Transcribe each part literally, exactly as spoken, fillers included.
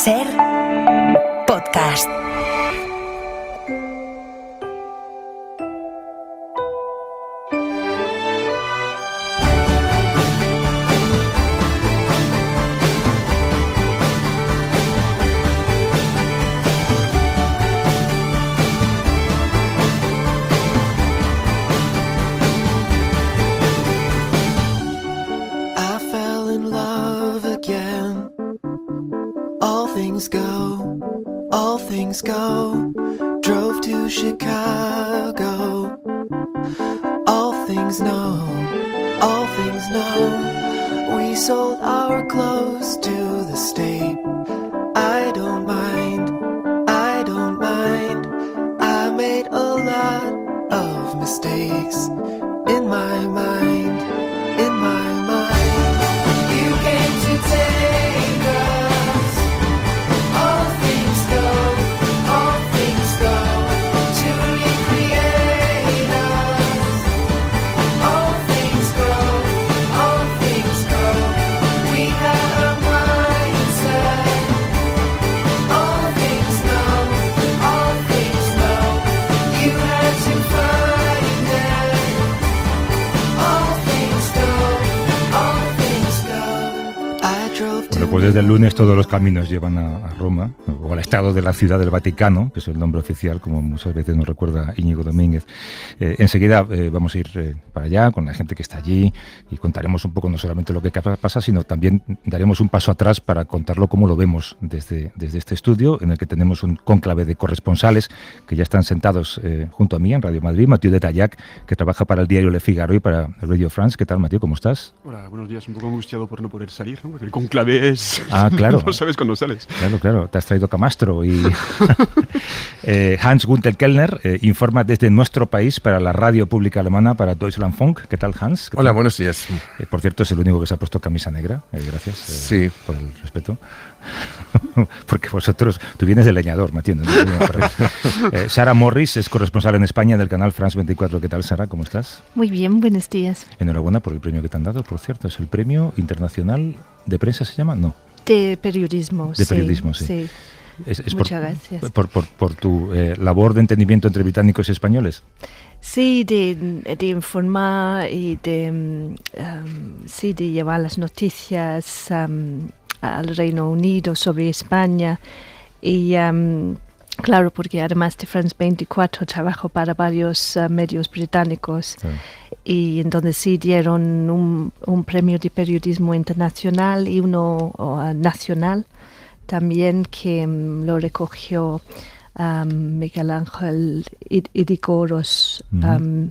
Ser podcast. Go, all things go, drove to Chicago. All things know, all things know, we sold our clothes to the state. I don't mind, I don't mind, I made a lot of mistakes in my mind, in my mind. You came to take us. Pues desde el lunes todos los caminos llevan a, a Roma, o al estado de la ciudad del Vaticano, que es el nombre oficial, como muchas veces nos recuerda Íñigo Domínguez. Eh, enseguida eh, vamos a ir eh, para allá con la gente que está allí y contaremos un poco no solamente lo que pasa, sino también daremos un paso atrás para contarlo como lo vemos desde, desde este estudio, en el que tenemos un cónclave de corresponsales que ya están sentados eh, junto a mí en Radio Madrid. Mathieu de Tallac, que trabaja para el diario Le Figaro y para Radio France. ¿Qué tal, Mathieu? ¿Cómo estás? Hola, buenos días. Un poco angustiado por no poder salir, ¿no? Porque el cónclave es... Ah, claro. No sabes cuándo sales. Claro, claro. Te has traído camastro. Y eh, Hans Gunther Kellner eh, informa desde nuestro país para la radio pública alemana, para Deutschlandfunk. ¿Qué tal, Hans? ¿Qué Hola, tal? buenos días. Eh, por cierto, es el único que se ha puesto camisa negra. Eh, gracias eh, sí. por el respeto. Porque vosotros, tú vienes de leñador, Mathieu. ¿No? eh, Sara Morris es corresponsal en España del canal France veinticuatro. ¿Qué tal, Sara? ¿Cómo estás? Muy bien, buenos días. Enhorabuena por el premio que te han dado, por cierto. Es el Premio Internacional de Prensa, ¿se llama? No. De periodismo, De periodismo, sí. sí. sí. Es, es Muchas por, gracias. Por, por, por tu eh, labor de entendimiento entre británicos y españoles. Sí, de, de informar y de, um, sí, de llevar las noticias um, al Reino Unido sobre España. Y um, claro, porque además de France veinticuatro trabajo para varios uh, medios británicos. Sí. Y entonces sí dieron un, un premio de periodismo internacional y uno uh, nacional también, que um, lo recogió um, Miguel Ángel Irigoros, um, uh-huh.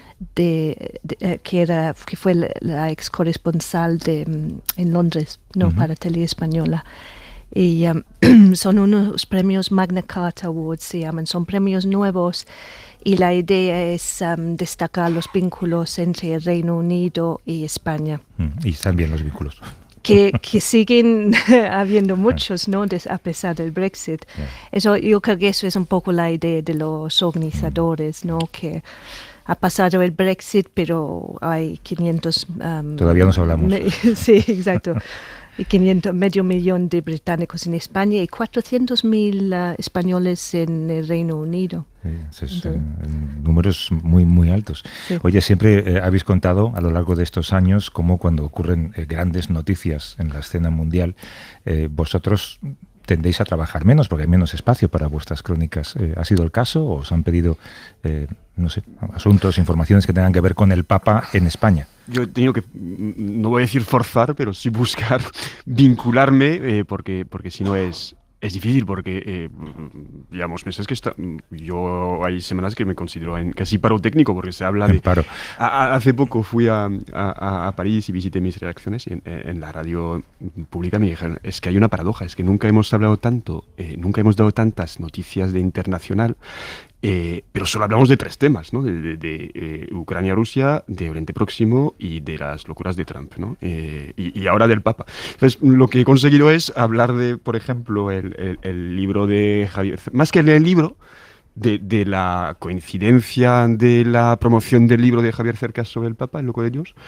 de, de, uh, que, era, que fue la, la ex corresponsal de, um, en Londres, no uh-huh. para Tele Española. Y um, son unos premios Magna Carta Awards, se llaman, son premios nuevos. Y la idea es um, destacar los vínculos entre el Reino Unido y España. Y están bien los vínculos. Que, que siguen habiendo muchos, ¿no? Des, a pesar del Brexit. Yeah. Eso, yo creo que eso es un poco la idea de los organizadores, ¿no? Que ha pasado el Brexit, pero hay quinientos... Um, Todavía nos hablamos. Me, sí, exacto. Y quinientos, medio millón de británicos en España y cuatrocientos mil uh, españoles en el Reino Unido. Sí, es, en, en números muy muy altos. Sí. Oye, siempre eh, habéis contado a lo largo de estos años cómo cuando ocurren eh, grandes noticias en la escena mundial, eh, vosotros tendéis a trabajar menos porque hay menos espacio para vuestras crónicas. Eh, ¿Ha sido el caso o os han pedido, eh, no sé, asuntos, informaciones que tengan que ver con el Papa en España? Yo he tenido que, no voy a decir forzar, pero sí buscar vincularme, eh, porque, porque si no es... Es difícil porque, eh, digamos, meses que está, yo hay semanas que me considero en casi paro técnico porque se habla de... Paro. A, a, hace poco fui a, a, a París y visité mis redacciones y en, en la radio pública me dijeron, es que hay una paradoja, es que nunca hemos hablado tanto, eh, nunca hemos dado tantas noticias de internacional, eh, pero solo hablamos de tres temas, ¿no? De, de, de eh, Ucrania-Rusia, de Oriente Próximo y de las locuras de Trump, ¿no? Eh, y, y ahora del Papa. Entonces, lo que he conseguido es hablar de, por ejemplo, el, el, el libro de Javier... Más que el libro, de, de la coincidencia de la promoción del libro de Javier Cercas sobre el Papa, El loco de Dios,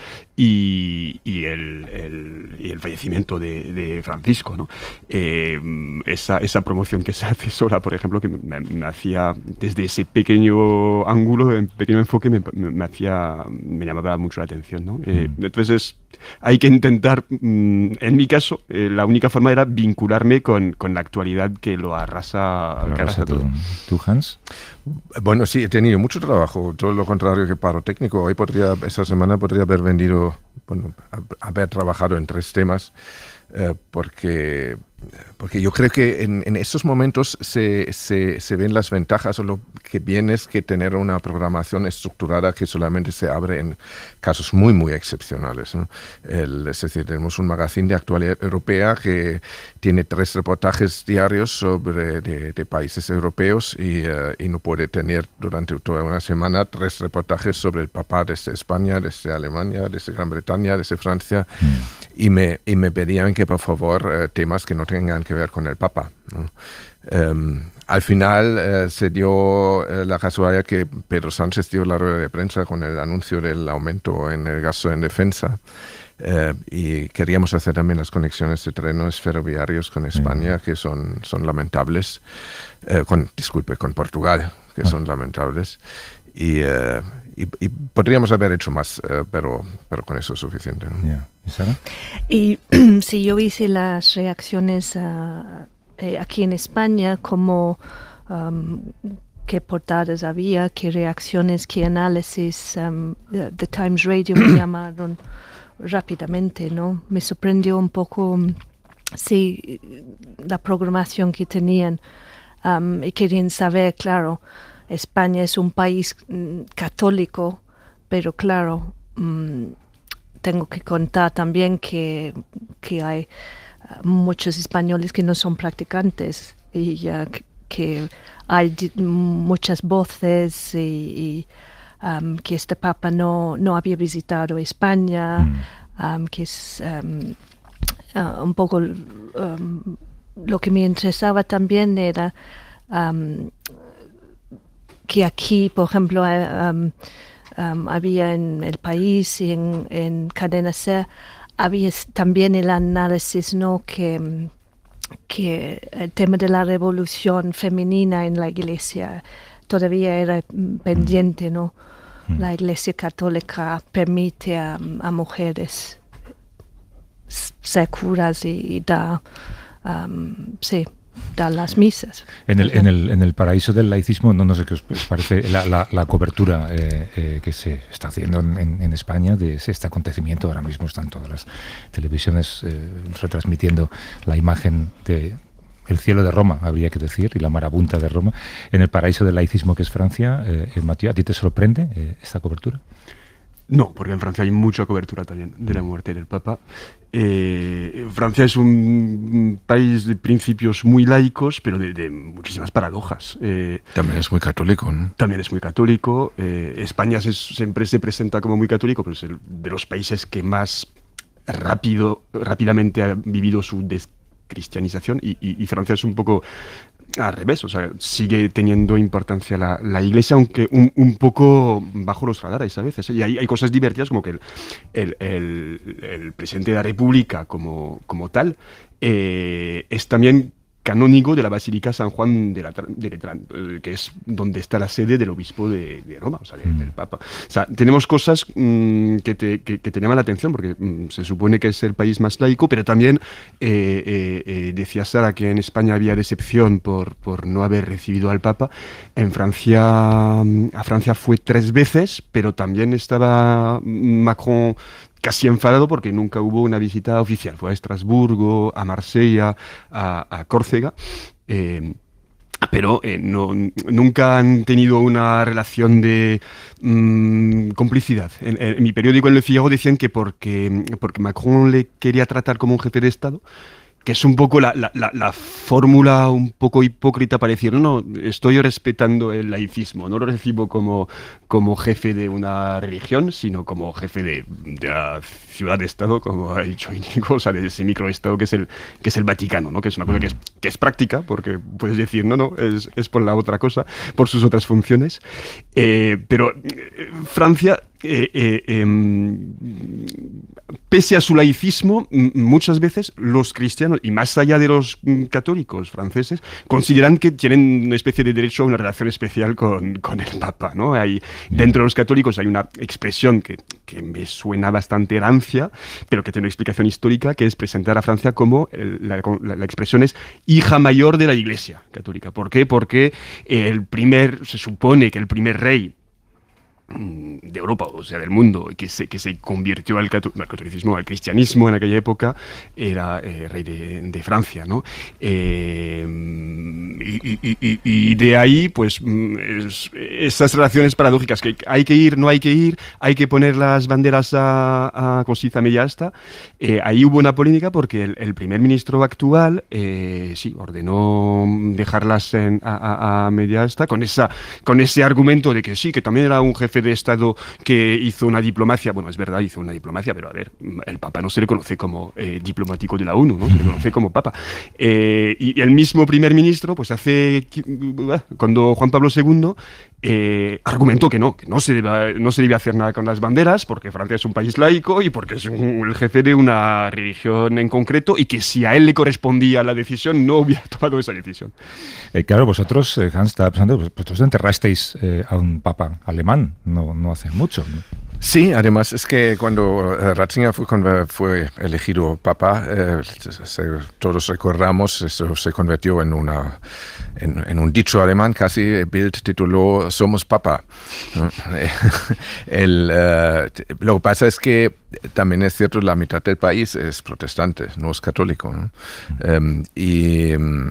y, y, el, el, y el fallecimiento de, de Francisco, ¿no? Eh, esa, esa promoción que se hace sola, por ejemplo, que me, me hacía, desde ese pequeño ángulo, en pequeño enfoque, me, me, me hacía, me llamaba mucho la atención, ¿no? Eh, mm. Entonces, hay que intentar, mm, en mi caso, eh, la única forma era vincularme con, con la actualidad que lo arrasa, lo que arrasa todo. ¿Tú, Hans? Bueno, sí, he tenido mucho trabajo, todo lo contrario que paro técnico. Hoy podría, esta semana podría haber vendido, bueno, haber trabajado en tres temas, eh, porque, porque yo creo que en, en estos momentos se, se, se ven las ventajas, o lo que viene es que tener una programación estructurada que solamente se abre en casos muy, muy excepcionales, ¿no? El, es decir, tenemos un magazine de actualidad europea que tiene tres reportajes diarios sobre de, de países europeos y, uh, y no puede tener durante toda una semana tres reportajes sobre el Papa desde España, desde Alemania, desde Gran Bretaña, desde Francia, mm. y, me, y me pedían que por favor uh, temas que no tengan que ver con el Papa, ¿no? Um, al final uh, se dio uh, la casualidad que Pedro Sánchez dio la rueda de prensa con el anuncio del aumento en el gasto en defensa. Uh, y queríamos hacer también las conexiones de trenes ferroviarios con España, que son, son lamentables, uh, con, disculpe, con Portugal, que son lamentables, y, uh, y, y podríamos haber hecho más, uh, pero, pero con eso es suficiente, ¿no? Yeah. ¿Y Sara? Y si yo hice las reacciones uh, eh, aquí en España, como um, qué portadas había, qué reacciones, qué análisis, um, the, the Times Radio me llamaron rápidamente, ¿no? Me sorprendió un poco, sí, la programación que tenían, um, y querían saber, claro, España es un país mm, católico, pero claro, mm, tengo que contar también que, que hay uh, muchos españoles que no son practicantes y uh, que, que hay di- muchas voces y, y Um, que este Papa no, no había visitado España, mm. um, que es um, uh, un poco um, lo que me interesaba también era um, que aquí, por ejemplo, um, um, había en El País y en, en Cadena Ser, había también el análisis, ¿no? que, que el tema de la revolución femenina en la Iglesia todavía era pendiente, ¿no? La Iglesia Católica permite a, a mujeres ser curas y, y dar, um, sí, dar las misas. En el, en el, en el paraíso del laicismo, no, no sé qué os parece la, la, la cobertura eh, eh, que se está haciendo en, en España de este acontecimiento. Ahora mismo están todas las televisiones eh, retransmitiendo la imagen de el cielo de Roma, habría que decir, y la marabunta de Roma, en el paraíso del laicismo que es Francia. Eh, Mathieu, ¿a ti te sorprende eh, esta cobertura? No, porque en Francia hay mucha cobertura también de la muerte del Papa. Eh, Francia es un país de principios muy laicos, pero de, de muchísimas paradojas. Eh, también es muy católico, ¿no? También es muy católico. Eh, España se, siempre se presenta como muy católico, pero es el, de los países que más rápido, rápidamente ha vivido su descristianización, y, y, y Francia es un poco al revés, o sea, sigue teniendo importancia la, la Iglesia, aunque un, un poco bajo los radares a veces, ¿eh? Y hay, hay cosas divertidas, como que el, el, el, el presidente de la República como, como tal eh, es también canónigo de la Basílica San Juan de, la, de Letrán, eh, que es donde está la sede del obispo de, de Roma, o sea, de, mm. del Papa. O sea, tenemos cosas mmm, que, te, que, que te llaman la atención, porque mmm, se supone que es el país más laico, pero también eh, eh, eh, decía Sara que en España había decepción por, por no haber recibido al Papa. En Francia, a Francia fue tres veces, pero también estaba Macron casi enfadado porque nunca hubo una visita oficial. Fue a Estrasburgo, a Marsella, a, a Córcega, eh, pero eh, no, nunca han tenido una relación de mmm, complicidad. En, en mi periódico, en Le Figaro, decían que porque, porque Macron le quería tratar como un jefe de Estado, que es un poco la, la, la, la fórmula un poco hipócrita para decir, no, no, estoy respetando el laicismo, no lo recibo como, como jefe de una religión, sino como jefe de, de la ciudad-estado, como ha dicho Íñigo, o sea, de ese microestado que es el, que es el Vaticano, ¿no? Que es una cosa que es, que es práctica, porque puedes decir, no, no, es, es por la otra cosa, por sus otras funciones, eh, pero eh, Francia... Eh, eh, eh, pese a su laicismo, muchas veces los cristianos, y más allá de los católicos franceses, consideran que tienen una especie de derecho a una relación especial con, con el Papa, ¿no? Hay, dentro de los católicos hay una expresión que, que me suena bastante rancia, pero que tiene una explicación histórica, que es presentar a Francia como, el, la, la, la expresión es hija mayor de la Iglesia católica. ¿Por qué? Porque el primer, se supone que el primer rey de Europa, o sea, del mundo, que se, que se convirtió al, cató al catolicismo, al cristianismo en aquella época, era eh, rey de, de Francia, ¿no? Eh, y, y, y, y de ahí, pues, es, esas relaciones paradójicas, que hay que ir, no hay que ir, hay que poner las banderas a, a cosita media asta. Eh, ahí hubo una polémica porque el, el primer ministro actual, eh, sí, ordenó dejarlas en, a, a, a media asta, con, esa, con ese argumento de que sí, que también era un jefe de Estado que hizo una diplomacia, bueno, es verdad, hizo una diplomacia, pero a ver, el Papa no se le conoce como eh, diplomático de la ONU, ¿no? Se le conoce como Papa. Eh, y el mismo primer ministro, pues hace, cuando Juan Pablo segundo eh, argumentó que no, que no se, debe, no se debe hacer nada con las banderas, porque Francia es un país laico y porque es un, el jefe de una religión en concreto, y que si a él le correspondía la decisión, no hubiera tomado esa decisión. Eh, claro, vosotros, eh, Hans, estaba pensando, vosotros enterrasteis eh, a un papa alemán, no, no hace mucho, ¿no? Sí, además es que cuando uh, Ratzinger fue, fue elegido papa, eh, se, todos recordamos, eso se convirtió en, una, en, en un dicho alemán, casi. Bild tituló Somos Papa. El, uh, lo que pasa es que también es cierto, la mitad del país es protestante, no es católico, ¿no? Um, y... Um,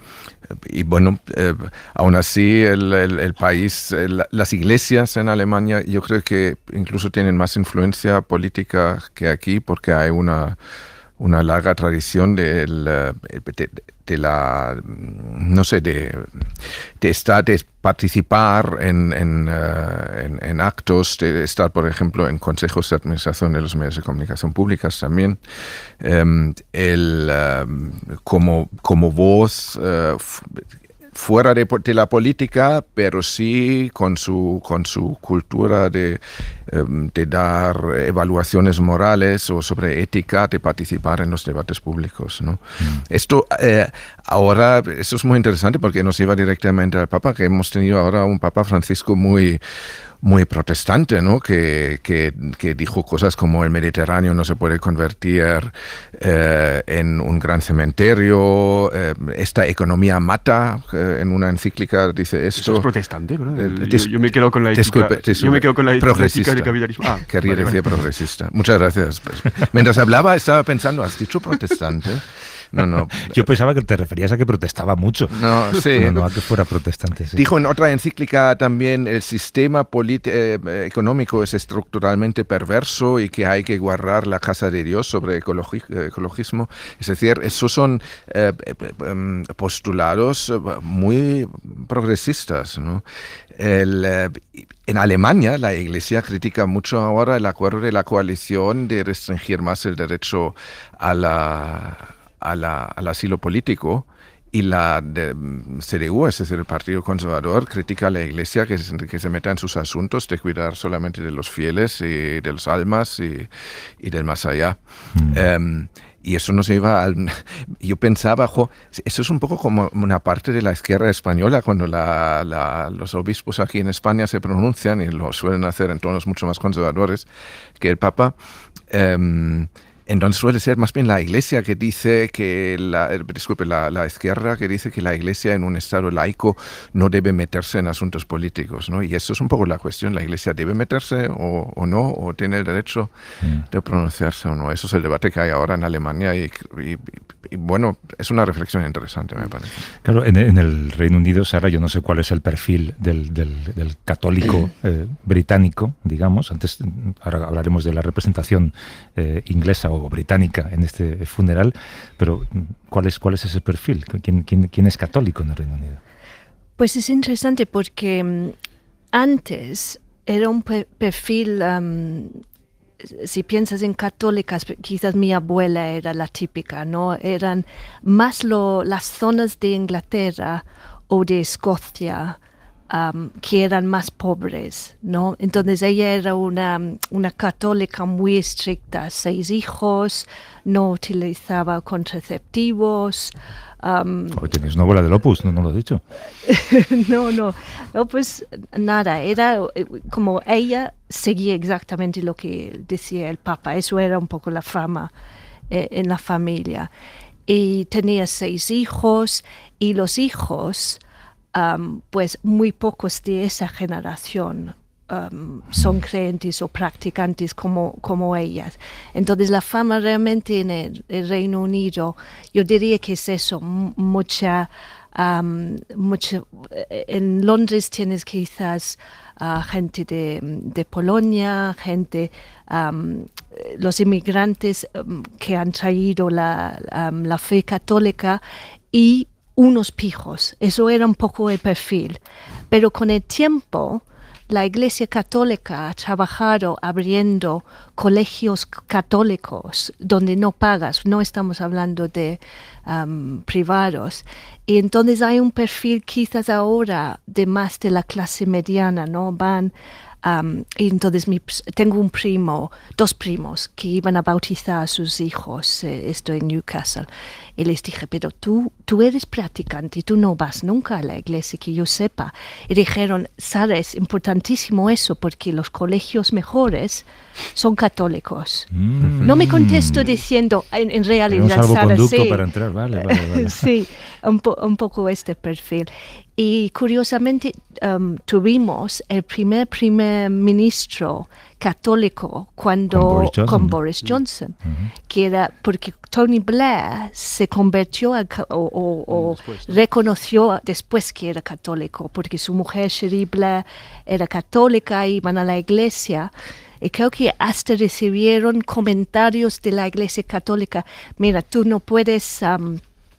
Y bueno, eh, aún así el, el, el país, el, las iglesias en Alemania yo creo que incluso tienen más influencia política que aquí, porque hay una, una larga tradición de, de, de la, no sé, de, de estar, de participar en, en, uh, en, en actos, de estar, por ejemplo, en consejos de administración de los medios de comunicación públicas también. Um, el, um, como, como voz uh, fuera de, de la política, pero sí con su, con su cultura de, um, de dar evaluaciones morales o sobre ética, de participar en los debates públicos, ¿no? Mm. Esto eh, ahora, esto es muy interesante porque nos lleva directamente al Papa, que hemos tenido ahora un Papa Francisco muy... muy protestante, ¿no? Que, que, que dijo cosas como el Mediterráneo no se puede convertir eh, en un gran cementerio, eh, esta economía mata, eh, en una encíclica dice esto. Eso es protestante, ¿no? Eh, yo, yo me quedo con la ética, yo me quedo con la ética del capitalismo. Ah, querría vale, decir vale. progresista. Muchas gracias. Mientras hablaba estaba pensando, ¿has dicho protestante? No, no. Yo pensaba que te referías a que protestaba mucho. No, sí. No, no a que fuera protestante. Sí. Dijo en otra encíclica también, el sistema eh, económico es estructuralmente perverso y que hay que guardar la casa de Dios sobre ecologi ecologismo. Es decir, esos son eh, postulados muy progresistas, ¿no? El, eh, en Alemania, la Iglesia critica mucho ahora el acuerdo de la coalición de restringir más el derecho a la... A la, al asilo político, y la de C D U, es decir, el Partido Conservador, critica a la Iglesia que, que se meta en sus asuntos de cuidar solamente de los fieles y de los almas y, y del más allá. Mm. Um, y eso nos lleva al... Yo pensaba, jo, eso es un poco como una parte de la izquierda española, cuando la, la, los obispos aquí en España se pronuncian, y lo suelen hacer en tonos mucho más conservadores que el Papa. Um, Entonces suele ser más bien la Iglesia que dice que, la, disculpe, la, la izquierda que dice que la Iglesia en un Estado laico no debe meterse en asuntos políticos, ¿no? Y eso es un poco la cuestión, ¿la Iglesia debe meterse o, o no? ¿O tiene el derecho mm. de pronunciarse o no? Eso es el debate que hay ahora en Alemania y, y, y bueno, es una reflexión interesante, me parece. Claro, en, en el Reino Unido, Sara, yo no sé cuál es el perfil del, del, del católico eh, británico, digamos. Antes, ahora hablaremos de la representación eh, inglesa o o británica en este funeral, pero ¿cuál es, cuál es ese perfil? ¿Quién, quién, quién es católico en el Reino Unido? Pues es interesante porque um, antes era un pe- perfil, um, si piensas en católicas, quizás mi abuela era la típica, ¿no? Eran más lo, las zonas de Inglaterra o de Escocia, Um, que eran más pobres, ¿no? Entonces ella era una, una católica muy estricta, seis hijos, no utilizaba contraceptivos. Um, oh, tienes una abuela del Opus, no, no lo he dicho. no, no, no, pues nada, era como ella seguía exactamente lo que decía el Papa, eso era un poco la fama eh, en la familia. Y tenía seis hijos y los hijos... Um, pues muy pocos de esa generación um, son creyentes o practicantes como, como ellas. Entonces la fama realmente en el, el Reino Unido, yo diría que es eso, m- mucha, um, mucha... En Londres tienes quizás uh, gente de, de Polonia, gente... Um, los inmigrantes um, que han traído la, um, la fe católica y unos pijos, eso era un poco el perfil, pero con el tiempo la Iglesia Católica ha trabajado abriendo colegios católicos donde no pagas, no estamos hablando de um, privados, y entonces hay un perfil quizás ahora de más de la clase mediana, ¿no? Van Um, y entonces mi, tengo un primo, dos primos que iban a bautizar a sus hijos, eh, esto en Newcastle, y les dije, pero tú, tú eres practicante y tú no vas nunca a la iglesia que yo sepa. Y dijeron, Sara, es importantísimo eso porque los colegios mejores son católicos. Mm. No me contesto diciendo, en, en realidad, un Sara, sí. para entrar, vale, vale, vale. Sí, un, po, un poco este perfil. Y curiosamente um, tuvimos el primer primer ministro católico cuando con Boris Johnson, con Boris Johnson uh-huh. que era porque Tony Blair se convirtió a, o, o, o después, ¿no? reconoció después que era católico porque su mujer Cherie Blair era católica, iban a la iglesia. Y creo que hasta recibieron comentarios de la Iglesia Católica. Mira, tú no puedes... Um,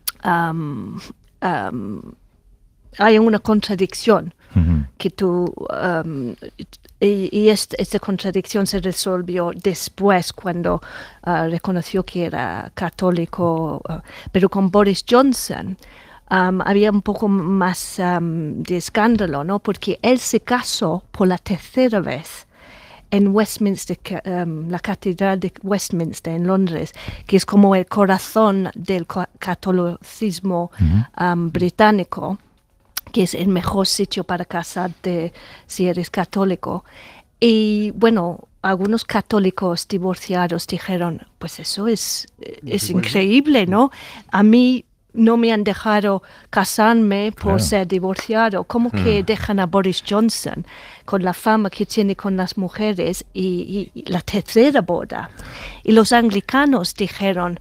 um, um, hay una contradicción uh-huh. que tú... Um, y y esta, esta contradicción se resolvió después cuando uh, reconoció que era católico. Uh, pero con Boris Johnson... Um, había un poco más um, de escándalo, ¿no? Porque él se casó por la tercera vez en Westminster, um, la Catedral de Westminster en Londres, que es como el corazón del catolicismo uh-huh. um, británico, que es el mejor sitio para casarte si eres católico. Y bueno, algunos católicos divorciados dijeron, pues eso es, es increíble, ¿no? A mí no me han dejado casarme por claro. ser divorciado. ¿Cómo mm. que dejan a Boris Johnson con la fama que tiene con las mujeres y, y, y la tercera boda? Y los anglicanos dijeron,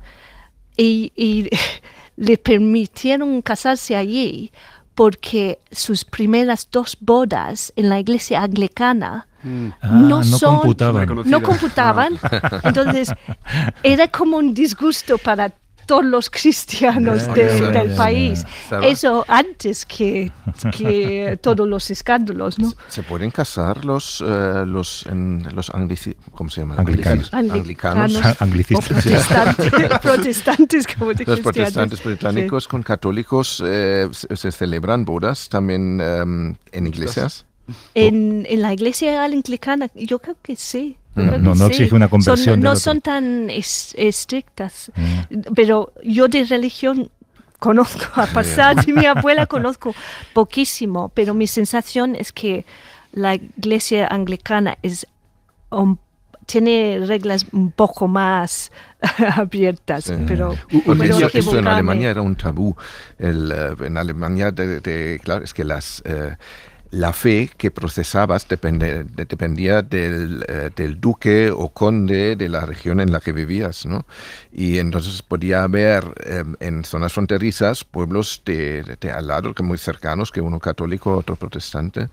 y, y le permitieron casarse allí porque sus primeras dos bodas en la iglesia anglicana mm. ah, no, son, no computaban. No computaban. Ah. Entonces, era como un disgusto para todos los cristianos de, yeah, del yeah, país. Yeah. Eso antes que, que todos los escándalos, ¿no? ¿Se pueden casar los, uh, los, en, los anglici- ¿cómo se llama? Anglicanos. Anglicanos. Anglicistas. Protestantes, protestantes, como de Los protestantes británicos sí. con católicos eh, se, se celebran bodas también um, en iglesias. En, en la iglesia anglicana, yo creo que sí. No, no, no exige una conversión. Son, no son tan es, estrictas, mm. pero yo de religión conozco, a pasar de mi abuela conozco poquísimo, pero mi sensación es que la iglesia anglicana es um, tiene reglas un poco más abiertas, sí. pero, pero eso, eso en Alemania era un tabú. El, uh, en Alemania, de, de, claro, es que las... Uh, la fe que procesabas depende, de, dependía del, eh, del duque o conde de la región en la que vivías, ¿no? Y entonces podía haber eh, en zonas fronterizas pueblos de, de, de al lado, que muy cercanos, que uno católico, otro protestante.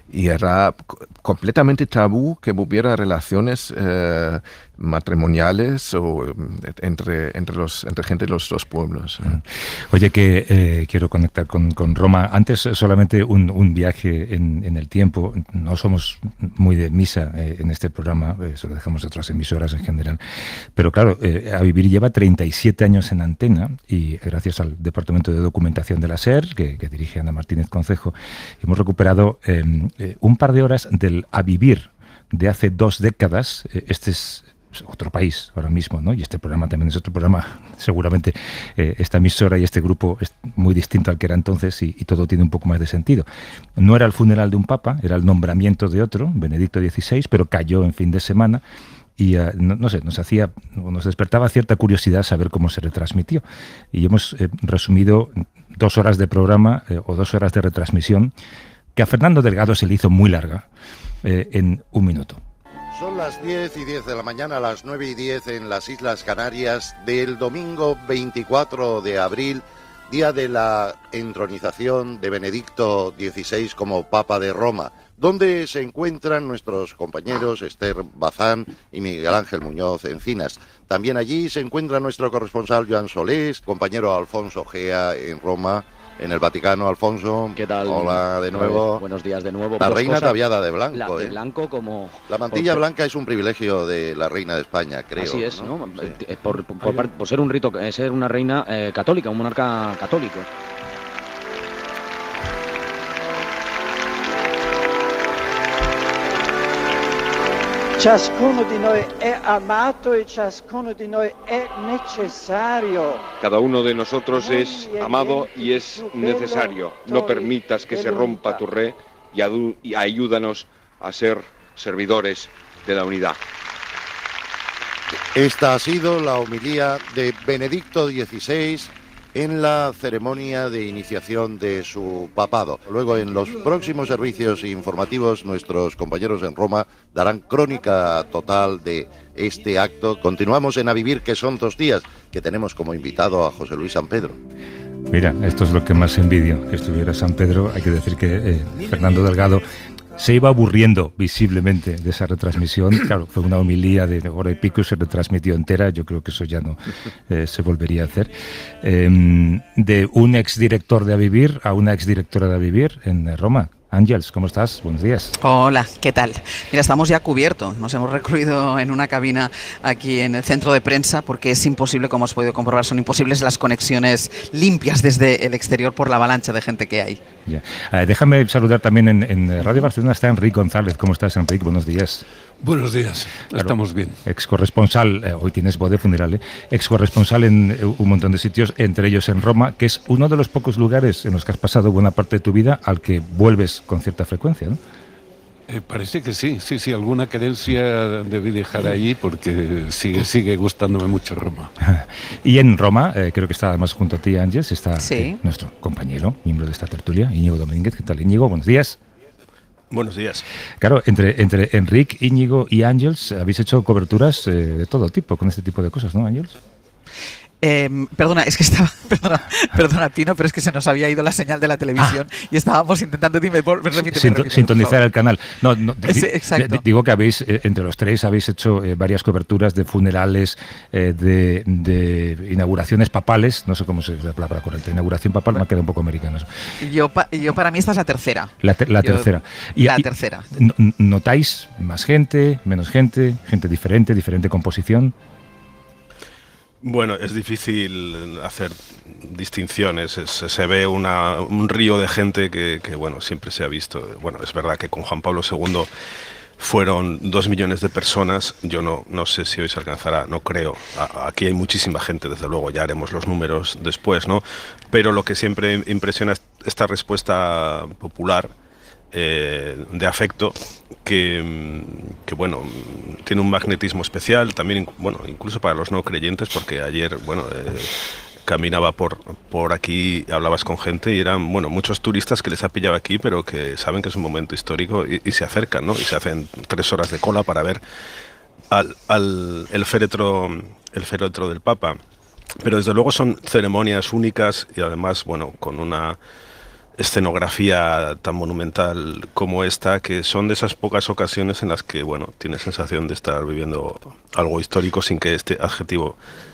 y era completamente tabú que hubiera relaciones eh, matrimoniales o entre, entre, los, entre gente de los dos pueblos. Oye, que eh, quiero conectar con, con Roma. Antes solamente un, un viaje en, en el tiempo. No somos muy de misa eh, en este programa, eso lo dejamos de otras emisoras en general. Pero claro, eh, A Vivir lleva treinta y siete años en antena y gracias al Departamento de Documentación de la SER, que, que dirige Ana Martínez Concejo, hemos recuperado eh, eh, un par de horas del A Vivir de hace dos décadas. Eh, este es otro país ahora mismo, ¿no? Y este programa también es otro programa. Seguramente eh, esta emisora y este grupo es muy distinto al que era entonces y, y todo tiene un poco más de sentido. No era el funeral de un papa, era el nombramiento de otro, Benedicto dieciséis, pero cayó en fin de semana y uh, no, no sé, nos hacía, nos despertaba cierta curiosidad saber cómo se retransmitió. Y hemos eh, resumido dos horas de programa eh, o dos horas de retransmisión que a Fernando Delgado se le hizo muy larga eh, en un minuto. Son las diez y diez de la mañana, las nueve y diez en las Islas Canarias del domingo veinticuatro de abril, día de la entronización de Benedicto dieciséis como Papa de Roma, donde se encuentran nuestros compañeros Esther Bazán y Miguel Ángel Muñoz Encinas. También allí se encuentra nuestro corresponsal Joan Solés, compañero Alfonso Gea en Roma, en el Vaticano. Alfonso, ¿qué tal? Hola de nuevo. Buenos días de nuevo. La Dos reina cosas, ataviada de blanco. La de ¿eh? blanco como... La mantilla por... blanca es un privilegio de la reina de España, creo. Así es, ¿no? ¿no? Sí. Por, por, por, por ser un rito, ser una reina eh, católica, un monarca católico. Ciascuno di noi è amato e ciascuno di noi è necessario. Cada uno de nosotros es amado y es necesario. No permitas que se rompa tu red y, y ayúdanos a ser servidores de la unidad. Esta ha sido la homilía de Benedicto dieciséis en la ceremonia de iniciación de su papado. Luego, en los próximos servicios informativos, nuestros compañeros en Roma darán crónica total de este acto. Continuamos en A Vivir, que son dos días, que tenemos como invitado a José Luis San Pedro. Mira, esto es lo que más envidio, que estuviera San Pedro. Hay que decir que eh, Fernando Delgado se iba aburriendo visiblemente de esa retransmisión. Claro, fue una homilía de hora y pico y se retransmitió entera. Yo creo que eso ya no eh, se volvería a hacer. Eh, de un exdirector de A Vivir a una exdirectora de A Vivir en Roma. Ángels, ¿cómo estás? Buenos días. Hola, ¿qué tal? Mira, estamos ya cubiertos. Nos hemos recluido en una cabina aquí en el centro de prensa porque es imposible, como has podido comprobar, son imposibles las conexiones limpias desde el exterior por la avalancha de gente que hay. Ya. Eh, déjame saludar también en, en Radio Barcelona está Enric González. ¿Cómo estás, Enric? Buenos días. Buenos días, claro, estamos bien. Ex corresponsal, eh, hoy tienes voz de funeral, eh, ex corresponsal en eh, un montón de sitios, entre ellos en Roma, que es uno de los pocos lugares en los que has pasado buena parte de tu vida al que vuelves con cierta frecuencia, ¿no? Eh, parece que sí, sí, sí, alguna querencia debí dejar ahí porque sigue, sigue gustándome mucho Roma. Y en Roma, eh, creo que está además junto a ti, Ángeles, está sí. eh, nuestro compañero, miembro de esta tertulia, Íñigo Domínguez. ¿Qué tal, Íñigo? Buenos días. Buenos días. Claro, entre, entre Enric, Íñigo y Ángels habéis hecho coberturas eh, de todo tipo, con este tipo de cosas, ¿no, Ángels? Eh, perdona, es que estaba, perdona, perdona, Pino, pero es que se nos había ido la señal de la televisión ah. y estábamos intentando, dime, por, repíteme, Sinto, repíteme, sintonizar el canal. No, no, sí, exacto. Digo que habéis, eh, entre los tres, habéis hecho eh, varias coberturas de funerales, eh, de, de inauguraciones papales, no sé cómo se dice la palabra correcta, inauguración papal, me ha quedado un poco americano. Yo, pa, yo para mí esta es la tercera. La, te, la yo, tercera. Y, la y, tercera. ¿Notáis más gente, menos gente, gente diferente, diferente composición? Bueno, es difícil hacer distinciones, es, se ve una, un río de gente que, que, bueno, siempre se ha visto. Bueno, es verdad que con Juan Pablo segundo fueron dos millones de personas, yo no, no sé si hoy se alcanzará, no creo. A, aquí hay muchísima gente, desde luego, ya haremos los números después, ¿no? Pero lo que siempre impresiona es esta respuesta popular, Eh, de afecto que, que bueno, tiene un magnetismo especial también, bueno, incluso para los no creyentes, porque ayer, bueno, eh, caminaba por, por aquí, hablabas con gente y eran, bueno, muchos turistas que les ha pillado aquí, pero que saben que es un momento histórico y, y se acercan, ¿no? Y se hacen tres horas de cola para ver al, al el féretro, el féretro del Papa. Pero desde luego son ceremonias únicas y además, bueno, con una escenografía tan monumental como esta, que son de esas pocas ocasiones en las que, bueno, tienes sensación de estar viviendo algo histórico sin que este adjetivo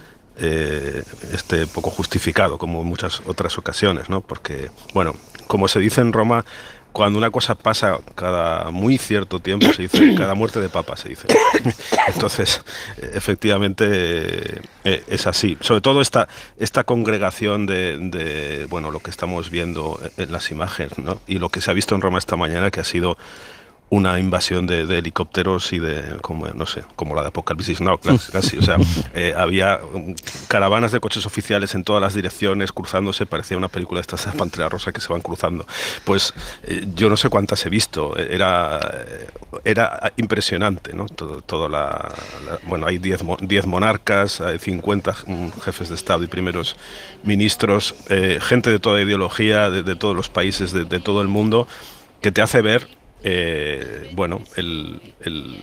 eh, esté poco justificado, como en muchas otras ocasiones, ¿no? Porque, bueno, como se dice en Roma, cuando una cosa pasa cada muy cierto tiempo, se dice cada muerte de papa, se dice. Entonces, efectivamente, eh, es así. Sobre todo esta, esta congregación de, de, bueno, lo que estamos viendo en las imágenes, ¿no? Y lo que se ha visto en Roma esta mañana, que ha sido una invasión de, de helicópteros y de, como, no sé, como la de Apocalipsis Now, casi. O sea, eh, había caravanas de coches oficiales en todas las direcciones, cruzándose, parecía una película de estas de Pantera Rosa que se van cruzando. Pues eh, yo no sé cuántas he visto, era, era impresionante, ¿no? Todo, todo la, la, bueno, hay diez monarcas, hay cincuenta jefes de Estado y primeros ministros, eh, gente de toda ideología, de, de todos los países, de, de todo el mundo, que te hace ver Eh, bueno, el, el,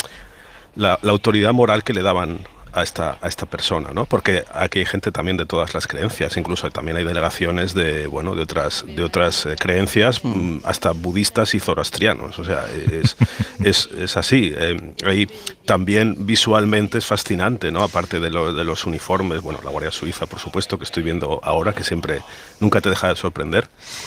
la, la autoridad moral que le daban a esta, a esta persona, ¿no? Porque aquí hay gente también de todas las creencias, incluso también hay delegaciones de, bueno, de otras, de otras eh, creencias, mm. hasta budistas y zoroastrianos, o sea, es, es, es así. Eh, ahí también visualmente es fascinante, ¿no? Aparte de, lo, de los uniformes, bueno, la Guardia Suiza, por supuesto, que estoy viendo ahora, que siempre, nunca te deja de sorprender,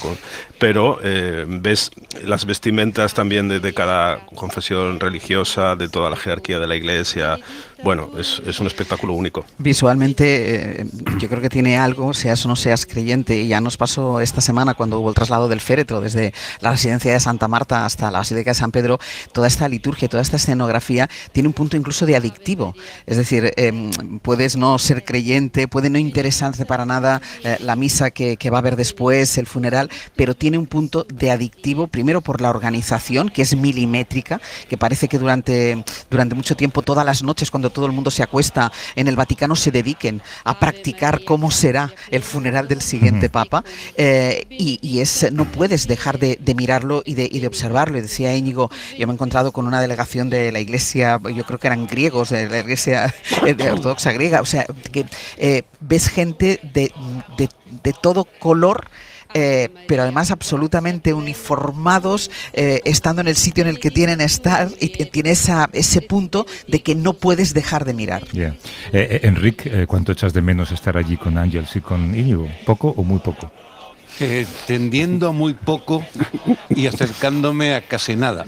pero eh, ves las vestimentas también de, de cada confesión religiosa, de toda la jerarquía de la Iglesia. Bueno, es, es un espectáculo único. Visualmente, eh, yo creo que tiene algo, seas o no seas creyente, y ya nos pasó esta semana cuando hubo el traslado del féretro desde la residencia de Santa Marta hasta la Basílica de San Pedro. Toda esta liturgia, toda esta escenografía tiene un punto incluso de adictivo. Es decir, eh, puedes no ser creyente, puede no interesarte para nada eh, la misa que, que va a haber después, el funeral, pero tiene un punto de adictivo, primero por la organización, que es milimétrica, que parece que durante, durante mucho tiempo, todas las noches, cuando todo el mundo se acuesta en el Vaticano, se dediquen a practicar cómo será el funeral del siguiente Papa, eh, y, y es no puedes dejar de, de mirarlo y de, y de observarlo. Y decía Íñigo, yo me he encontrado con una delegación de la Iglesia, yo creo que eran griegos, de la Iglesia de ortodoxa griega, o sea, que eh, ves gente de, de, de todo color, Eh, pero además absolutamente uniformados, eh, estando en el sitio en el que tienen que estar, y tiene esa, ese punto de que no puedes dejar de mirar. Yeah. Eh, eh, Enric, eh, ¿cuánto echas de menos estar allí con Ángels y con Íñigo? ¿Poco o muy poco? Eh, tendiendo a muy poco y acercándome a casi nada.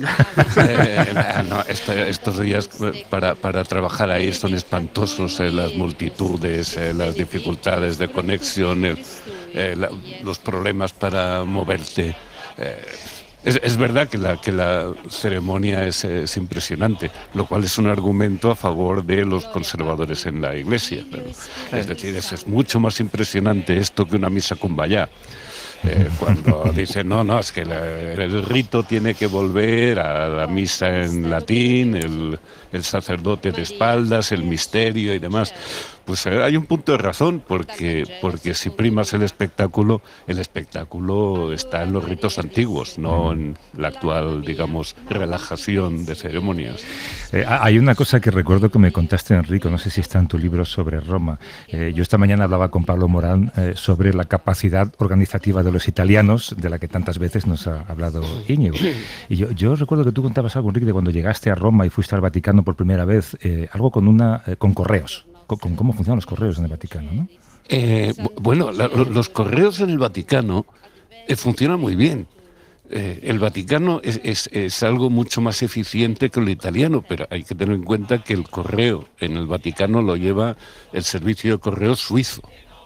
Eh, no, esto, estos días para, para trabajar ahí son espantosos, eh, las multitudes, eh, las dificultades de conexión, eh, eh, la, los problemas para moverte. Eh, es, es verdad que la, que la ceremonia es, es impresionante, lo cual es un argumento a favor de los conservadores en la Iglesia. Pero, es decir, es, es mucho más impresionante esto que una misa cumbayá. Eh, cuando dicen, no, no, es que la, el rito tiene que volver a la misa en latín, el, el sacerdote de espaldas, el misterio y demás. Pues eh, hay un punto de razón, porque, porque si primas el espectáculo, el espectáculo está en los ritos antiguos, no en la actual, digamos, relajación de ceremonias. Eh, hay una cosa que recuerdo que me contaste, Enrico, no sé si está en tu libro sobre Roma. Eh, yo esta mañana hablaba con Pablo Morán eh, sobre la capacidad organizativa de los italianos, de la que tantas veces nos ha hablado Íñigo. Y yo, yo recuerdo que tú contabas algo, Enrique, de cuando llegaste a Roma y fuiste al Vaticano por primera vez, eh, algo con, una, eh, con correos. Con, con cómo funcionan los correos en el Vaticano, ¿no? Eh, bueno, la, los correos en el Vaticano eh, funcionan muy bien. Eh, el Vaticano es, es, es algo mucho más eficiente que el italiano, pero hay que tener en cuenta que el correo en el Vaticano lo lleva el servicio de correo suizo.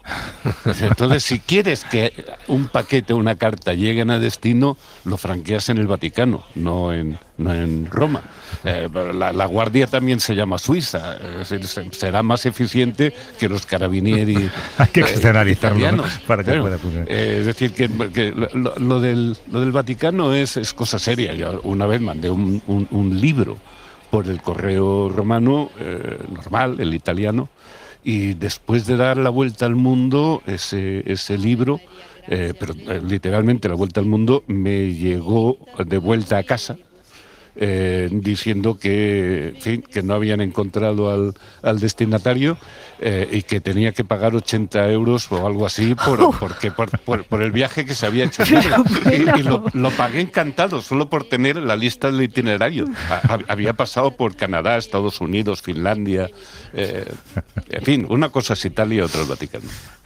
Entonces, si quieres que un paquete o una carta lleguen a destino, lo franqueas en el Vaticano, no en, no en Roma. Eh, la, la Guardia también se llama Suiza, es decir, será más eficiente que los carabinieri. Hay que externalizarlo, eh, ¿no? Para que claro. pueda funcionar. Eh, es decir, que, que lo, lo, del, lo del Vaticano es, es cosa seria. Yo una vez mandé un, un, un libro por el correo romano, eh, normal, el italiano, y después de dar la vuelta al mundo, ese, ese libro, eh, pero eh, literalmente la vuelta al mundo, me llegó de vuelta a casa eh, diciendo que, en fin, que no habían encontrado al, al destinatario eh, y que tenía que pagar ochenta euros o algo así por, porque, por, por, por el viaje que se había hecho. Y, y lo, lo pagué encantado, solo por tener la lista del itinerario. Ha, había pasado por Canadá, Estados Unidos, Finlandia, eh, en fin, una cosa es Italia y otra el Vaticano.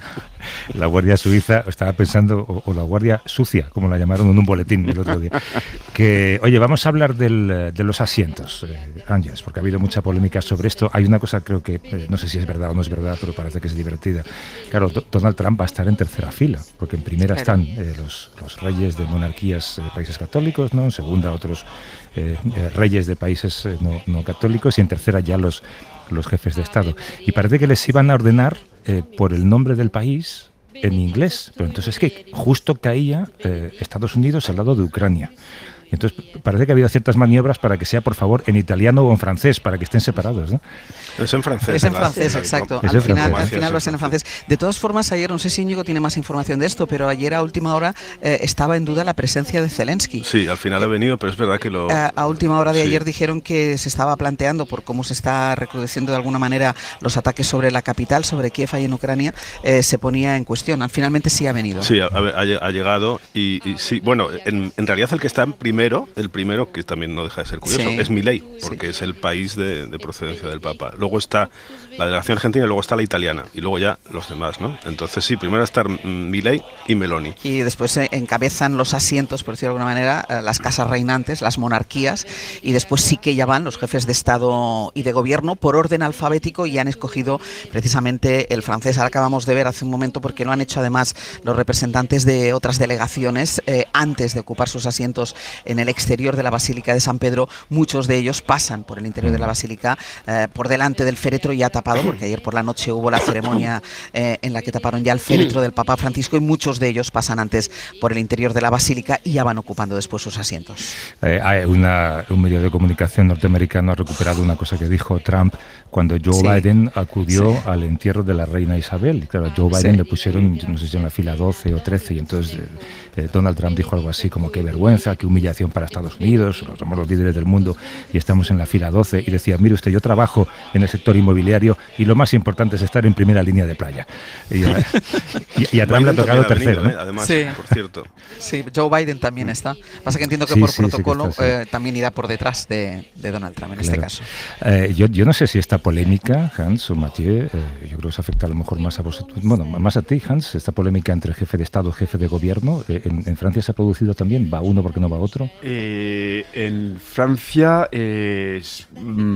La Guardia Suiza, estaba pensando, o, o la Guardia Sucia, como la llamaron en un boletín el otro día, que, oye, vamos a hablar del, de los asientos, eh, Ángeles, porque ha habido mucha polémica sobre esto. Hay una cosa, creo que, eh, no sé si es verdad o no es verdad, pero parece que es divertida. Claro, do, Donald Trump va a estar en tercera fila, porque en primera están eh, los, los reyes de monarquías de países católicos, ¿no? En segunda otros eh, eh, reyes de países eh, no, no católicos, y en tercera ya los, los jefes de Estado. Y parece que les iban a ordenar eh, por el nombre del país en inglés, pero entonces es que justo caía eh, Estados Unidos al lado de Ucrania. Entonces parece que ha habido ciertas maniobras para que sea, por favor, en italiano o en francés, para que estén separados, ¿no? Es en francés. Es en francés, exacto. Es al, en final, francés. al final lo es en francés. De todas formas, ayer, no sé si Íñigo tiene más información de esto, pero ayer a última hora eh, estaba en duda la presencia de Zelensky. Sí, al final ha venido, pero es verdad que lo... Eh, a última hora de sí. ayer dijeron que se estaba planteando, por cómo se está recrudeciendo de alguna manera los ataques sobre la capital, sobre Kiev y en Ucrania, eh, se ponía en cuestión. Finalmente sí ha venido. Sí, ha, ha, ha llegado y, y sí, bueno, en, en realidad el que está en primero, el primero, que también no deja de ser curioso, Sí. es Milei, porque Sí. es el país de, de procedencia del Papa. Luego está la delegación argentina y luego está la italiana y luego ya los demás, ¿no? Entonces sí, primero está Milei y Meloni. Y después eh, encabezan los asientos, por decirlo de alguna manera, eh, las casas reinantes, las monarquías, y después sí que ya van los jefes de Estado y de Gobierno por orden alfabético, y han escogido precisamente el francés. Ahora acabamos de ver hace un momento, porque lo han hecho además los representantes de otras delegaciones, eh, antes de ocupar sus asientos en el exterior de la Basílica de San Pedro. Muchos de ellos pasan por el interior de la Basílica, eh, por delante del féretro ya tapado, porque ayer por la noche hubo la ceremonia eh, en la que taparon ya el féretro del Papa Francisco, y muchos de ellos pasan antes por el interior de la Basílica y ya van ocupando después sus asientos. Eh, hay una, un medio de comunicación norteamericano ha recuperado una cosa que dijo Trump cuando Joe Sí. Biden acudió Sí. al entierro de la reina Isabel. Y claro, a Joe Biden Sí. le pusieron, no sé si en la fila doce o trece, y entonces eh, eh, Donald Trump dijo algo así como qué vergüenza, qué humillación para Estados Unidos, somos los líderes del mundo y estamos en la fila doce. Y decía, mire usted, yo trabajo en el sector inmobiliario y lo más importante es estar en primera línea de playa. Y, a- y, y a Trump le ha tocado Biden también ha tercero, venido, ¿no? ¿eh? Además, Sí. por cierto. Sí, Joe Biden también está. Pasa que entiendo que Sí, por sí, sí que protocolo está, sí. eh, también irá por detrás de, de Donald Trump en este Claro. caso. Eh, yo, yo no sé si esta polémica, Hans o Mathieu, eh, yo creo que os afecta a lo mejor más a vosotros, bueno, más a ti, Hans, esta polémica entre jefe de Estado y jefe de Gobierno, eh, en, en Francia se ha producido también, va uno porque no va otro. Eh, en Francia eh, es,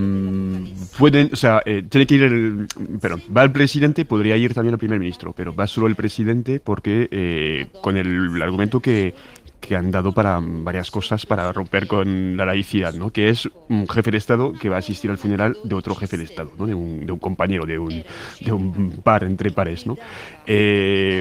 mm, pueden, o sea, eh, tiene que ir el, perdón, va el presidente, podría ir también el primer ministro, pero va solo el presidente porque eh, con el, el argumento que que han dado para varias cosas para romper con la laicidad, ¿no? Que es un jefe de Estado que va a asistir al funeral de otro jefe de Estado, ¿no? De un, de un compañero, de un, de un par entre pares, ¿no? Eh,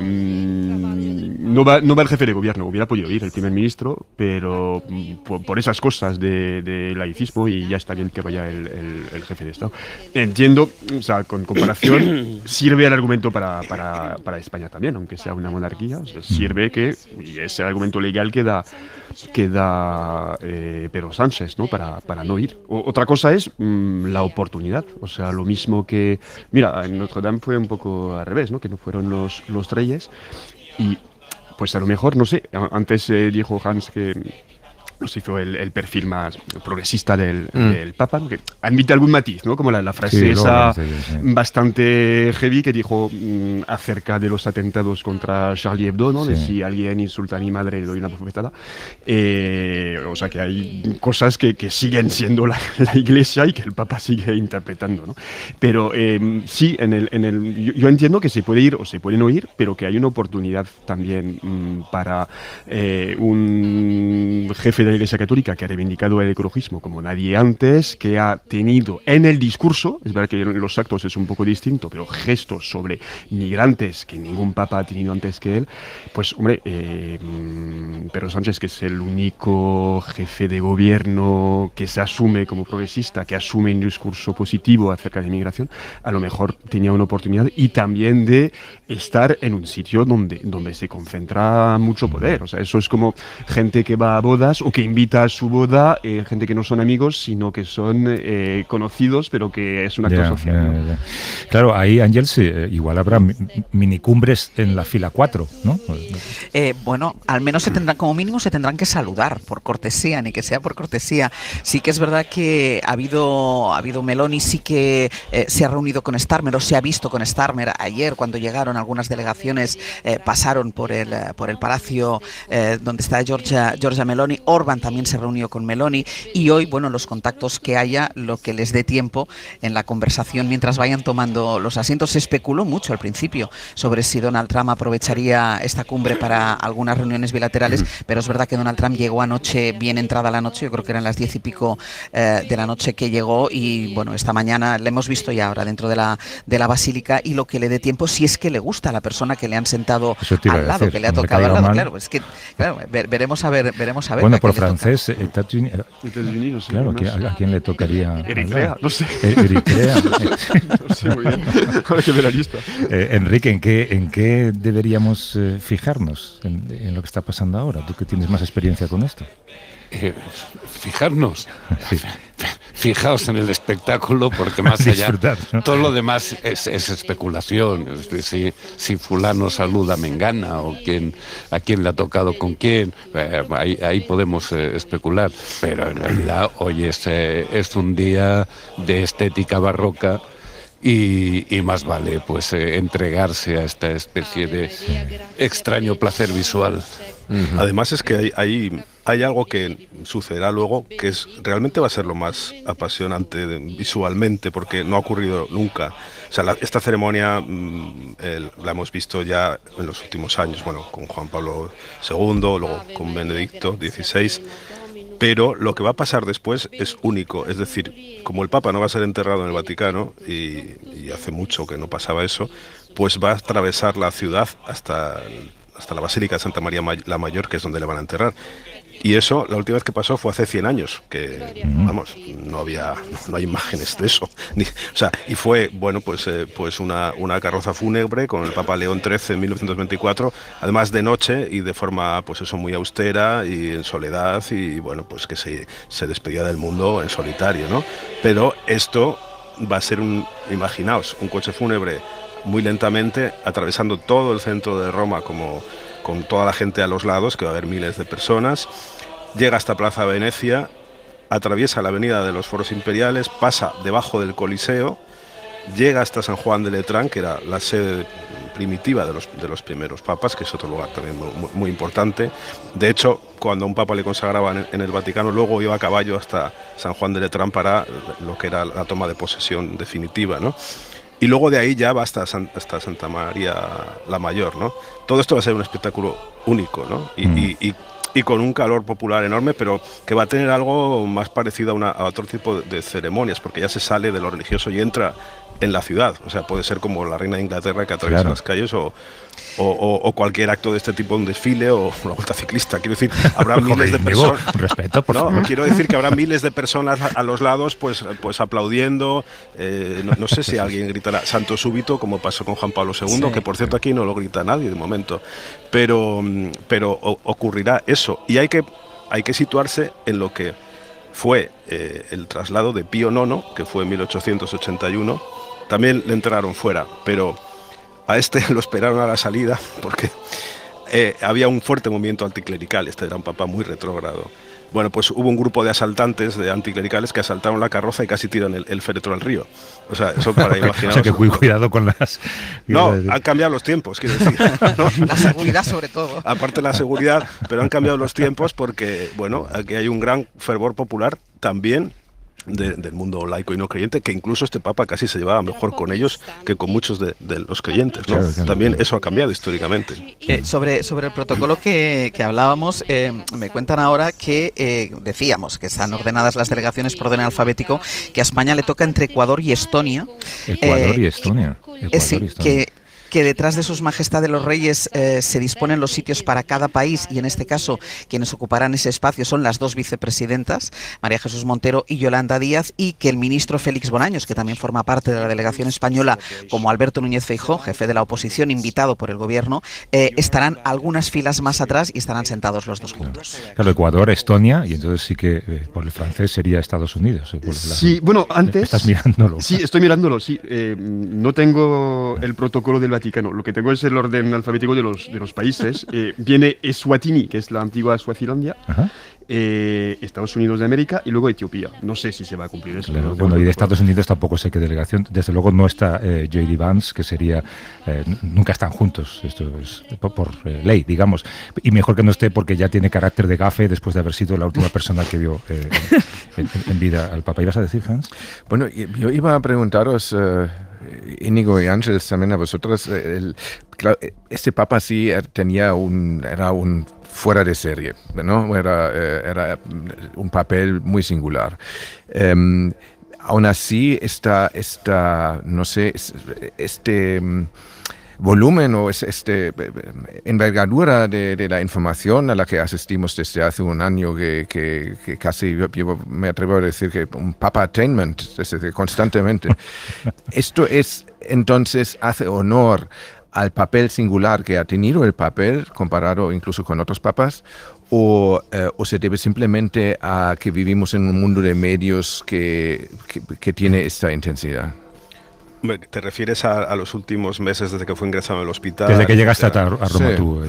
no, va, no va el jefe de gobierno, hubiera podido ir el primer ministro, pero por, por esas cosas de, de laicismo, y ya está bien que vaya el, el, el jefe de Estado. Entiendo, o sea, con comparación, sirve el argumento para, para, para España también, aunque sea una monarquía, o sea, sirve que, y es el argumento legal que da, que da eh, Pedro Sánchez, ¿no? Para, para no ir. O, otra cosa es mmm, la oportunidad, o sea, lo mismo que, mira, en Notre Dame fue un poco al revés, ¿no? Que no fueron los, los reyes, y pues a lo mejor, no sé, antes eh, dijo Hans que no sé, fue el, el perfil más progresista del, Mm. del Papa, que admite algún matiz, ¿no? Como la, la frase Sí, esa luego, sí, sí. bastante heavy que dijo mm, acerca de los atentados contra Charlie Hebdo, ¿no? De Sí. si alguien insulta a mi madre le doy una bofetada. Eh, o sea que hay cosas que, que siguen siendo la, la Iglesia y que el Papa sigue interpretando, ¿no? Pero eh, sí, en el, en el, yo, yo entiendo que se puede ir o se puede no ir, pero que hay una oportunidad también mm, para eh, un jefe de la Iglesia Católica que ha reivindicado el ecologismo como nadie antes, que ha tenido en el discurso, es verdad que en los actos es un poco distinto, pero gestos sobre migrantes que ningún papa ha tenido antes que él, pues hombre, eh, Pedro Sánchez, que es el único jefe de gobierno que se asume como progresista, que asume un discurso positivo acerca de inmigración, a lo mejor tenía una oportunidad y también de estar en un sitio donde, donde se concentra mucho poder. O sea, eso es como gente que va a bodas o que que invita a su boda eh, gente que no son amigos, sino que son eh, conocidos, pero que es un acto Ya, social. ya, ¿no? ya. Claro, ahí, Ángel, sí, eh, igual habrá mi- minicumbres en la fila cuatro, ¿no? Eh, bueno, al menos se tendrán, como mínimo se tendrán que saludar por cortesía, ni que sea por cortesía. Sí que es verdad que ha habido, ha habido Meloni, sí que eh, se ha reunido con Starmer o se ha visto con Starmer. Ayer, cuando llegaron algunas delegaciones, eh, pasaron por el, eh, por el palacio eh, donde está Giorgia, Giorgia Meloni. Orban también se reunió con Meloni y hoy, bueno, los contactos que haya, lo que les dé tiempo en la conversación mientras vayan tomando los asientos. Se especuló mucho al principio sobre si Donald Trump aprovecharía esta cumbre para algunas reuniones bilaterales, pero es verdad que Donald Trump llegó anoche, bien entrada la noche, yo creo que eran las diez y pico eh, de la noche que llegó y bueno, esta mañana le hemos visto ya ahora dentro de la, de la basílica y lo que le dé tiempo, si es que le gusta a la persona que le han sentado Eso te iba a al lado, decir, que le ha no le tocado al caiga lado, mal. claro, es que claro, ver- veremos a ver, veremos a ver. Bueno, a por quién le toca. francés, eh, Estados Unidos, no sé, claro, ¿a no quién- sé. ¿a quién le tocaría? Eritrea, hablar? no sé. Eh, Eritrea. No sé muy bien. Hay que ver la lista. Eh, Enrique, ¿en qué, en qué deberíamos eh, fijarnos en, en lo que está pasando ahora? Tú que tienes más experiencia con esto. Eh, fijarnos. Sí. Fijaos en el espectáculo porque más allá Disfrutar, ¿no? todo lo demás es, es especulación. Es decir, si, si fulano saluda a Mengana o quién, a quién le ha tocado con quién, eh, ahí, ahí podemos eh, especular. Pero en realidad hoy es, eh, es un día de estética barroca. Y, y más vale pues eh, entregarse a esta especie de extraño placer visual. Además es que hay, hay, hay algo que sucederá luego que es realmente va a ser lo más apasionante de- visualmente porque no ha ocurrido nunca. O sea, la- esta ceremonia mm, el- la hemos visto ya en los últimos años, bueno, con Juan Pablo segundo, luego con Benedicto dieciséis. Pero lo que va a pasar después es único, es decir, como el Papa no va a ser enterrado en el Vaticano, y, y hace mucho que no pasaba eso, pues va a atravesar la ciudad hasta, hasta la Basílica de Santa María May- la Mayor, que es donde le van a enterrar. Y eso, la última vez que pasó fue hace cien años, que, vamos, no había, no hay imágenes de eso. Ni- o sea, y fue, bueno, pues, eh, pues una, una carroza fúnebre con el Papa León trece en mil novecientos veinticuatro, además de noche y de forma, pues eso, muy austera y en soledad y, bueno, pues que se, se despedía del mundo en solitario, ¿no? Pero esto va a ser un, imaginaos, un coche fúnebre muy lentamente atravesando todo el centro de Roma como con toda la gente a los lados, que va a haber miles de personas, llega hasta Plaza Venecia, atraviesa la avenida de los Foros Imperiales, pasa debajo del Coliseo, llega hasta San Juan de Letrán, que era la sede primitiva de los, de los primeros papas, que es otro lugar también muy, muy- muy importante. De hecho, cuando a un papa le consagraban en, en el Vaticano, luego iba a caballo hasta San Juan de Letrán para lo que era la toma de posesión definitiva, ¿no? Y luego de ahí ya va hasta, San- hasta Santa María la Mayor, ¿no? Todo esto va a ser un espectáculo único, ¿no? Y, Mm. y- y- y con un calor popular enorme, pero que va a tener algo más parecido a, una, a otro tipo de, de ceremonias, porque ya se sale de lo religioso y entra en la ciudad. O sea, puede ser como la reina de Inglaterra que atraviesa Claro. las calles o, o, o- o cualquier acto de este tipo, un desfile o una vuelta ciclista. Quiero decir, habrá miles de Joder, Diego, personas. respeto, por No, favor. quiero decir que habrá miles de personas a, a los lados, pues, pues aplaudiendo. eh, no, no sé si alguien gritará Santo Súbito, como pasó con Juan Pablo segundo, Sí. que por cierto aquí no lo grita nadie de momento. Pero, mm, pero o- ocurrirá eso. Y hay que, hay que situarse en lo que fue eh, el traslado de Pío nono, que fue en mil ochocientos ochenta y uno. También le enterraron fuera, pero a este lo esperaron a la salida porque eh, había un fuerte movimiento anticlerical. Este era un papa muy retrógrado. Bueno, pues hubo un grupo de asaltantes, de anticlericales, que asaltaron la carroza y casi tiran el, el féretro al río. O sea, eso para O imaginaros. sea que cu- cuidado con las... No, han cambiado los tiempos, quiero decir. ¿no? La seguridad sobre todo. Aparte de la seguridad, pero han cambiado los tiempos porque, bueno, aquí hay un gran fervor popular también de- del mundo laico y no creyente, que incluso este papa casi se llevaba mejor con ellos que con muchos de, de los creyentes, ¿no? Claro, claro, También claro. eso ha cambiado históricamente. Eh, sobre, sobre el protocolo que, que hablábamos, eh, me cuentan ahora que eh, decíamos que están ordenadas las delegaciones por orden alfabético, que a España le toca entre Ecuador y Estonia. Ecuador Eh, y Estonia. Eh, Ecuador sí, y Estonia. que, que detrás de sus majestades los reyes eh, se disponen los sitios para cada país y en este caso quienes ocuparán ese espacio son las dos vicepresidentas, María Jesús Montero y Yolanda Díaz, y que el ministro Félix Bolaños, que también forma parte de la delegación española, como Alberto Núñez Feijóo, jefe de la oposición, invitado por el gobierno, eh, estarán algunas filas más atrás y estarán sentados los dos juntos. Claro, Ecuador, Estonia, y entonces sí que eh, por el francés sería Estados Unidos. Eh, por la, sí, bueno, antes... Estás mirándolo. Sí, estoy mirándolo, sí. Eh, no tengo el protocolo del Vaticano, lo que tengo es el orden alfabético de los, de los países. Eh, viene Eswatini, que es la antigua Suazilandia, eh, Estados Unidos de América y luego Etiopía. No sé si se va a cumplir eso. Claro, ¿no? bueno, y de Estados Unidos tampoco sé qué delegación. Desde luego no está eh, J D Vance, que sería... Eh, nunca están juntos, esto es por, por eh, ley, digamos. Y mejor que no esté porque ya tiene carácter de gafe después de haber sido la última persona que vio eh, en, en vida al Papa. ¿Ibas a decir, Hans? Bueno, yo iba a preguntaros... Uh... Íñigo y Ángeles, también a vosotros, el, claro, este Papa sí tenía un, era un fuera de serie, ¿no? Era, era un papel muy singular. Um, aún así, esta, esta, no sé, este volumen o este envergadura de, de la información a la que asistimos desde hace un año, que, que, que casi yo, yo me atrevo a decir que un papa-attainment desde constantemente. Esto es, entonces, hace honor al papel singular que ha tenido el papel comparado incluso con otros papas, o, eh, o se debe simplemente a que vivimos en un mundo de medios que, que, que tiene esta intensidad. ¿Te refieres a, a los últimos meses desde que fue ingresado en el hospital? Desde que llegaste a, a Roma sí. tú.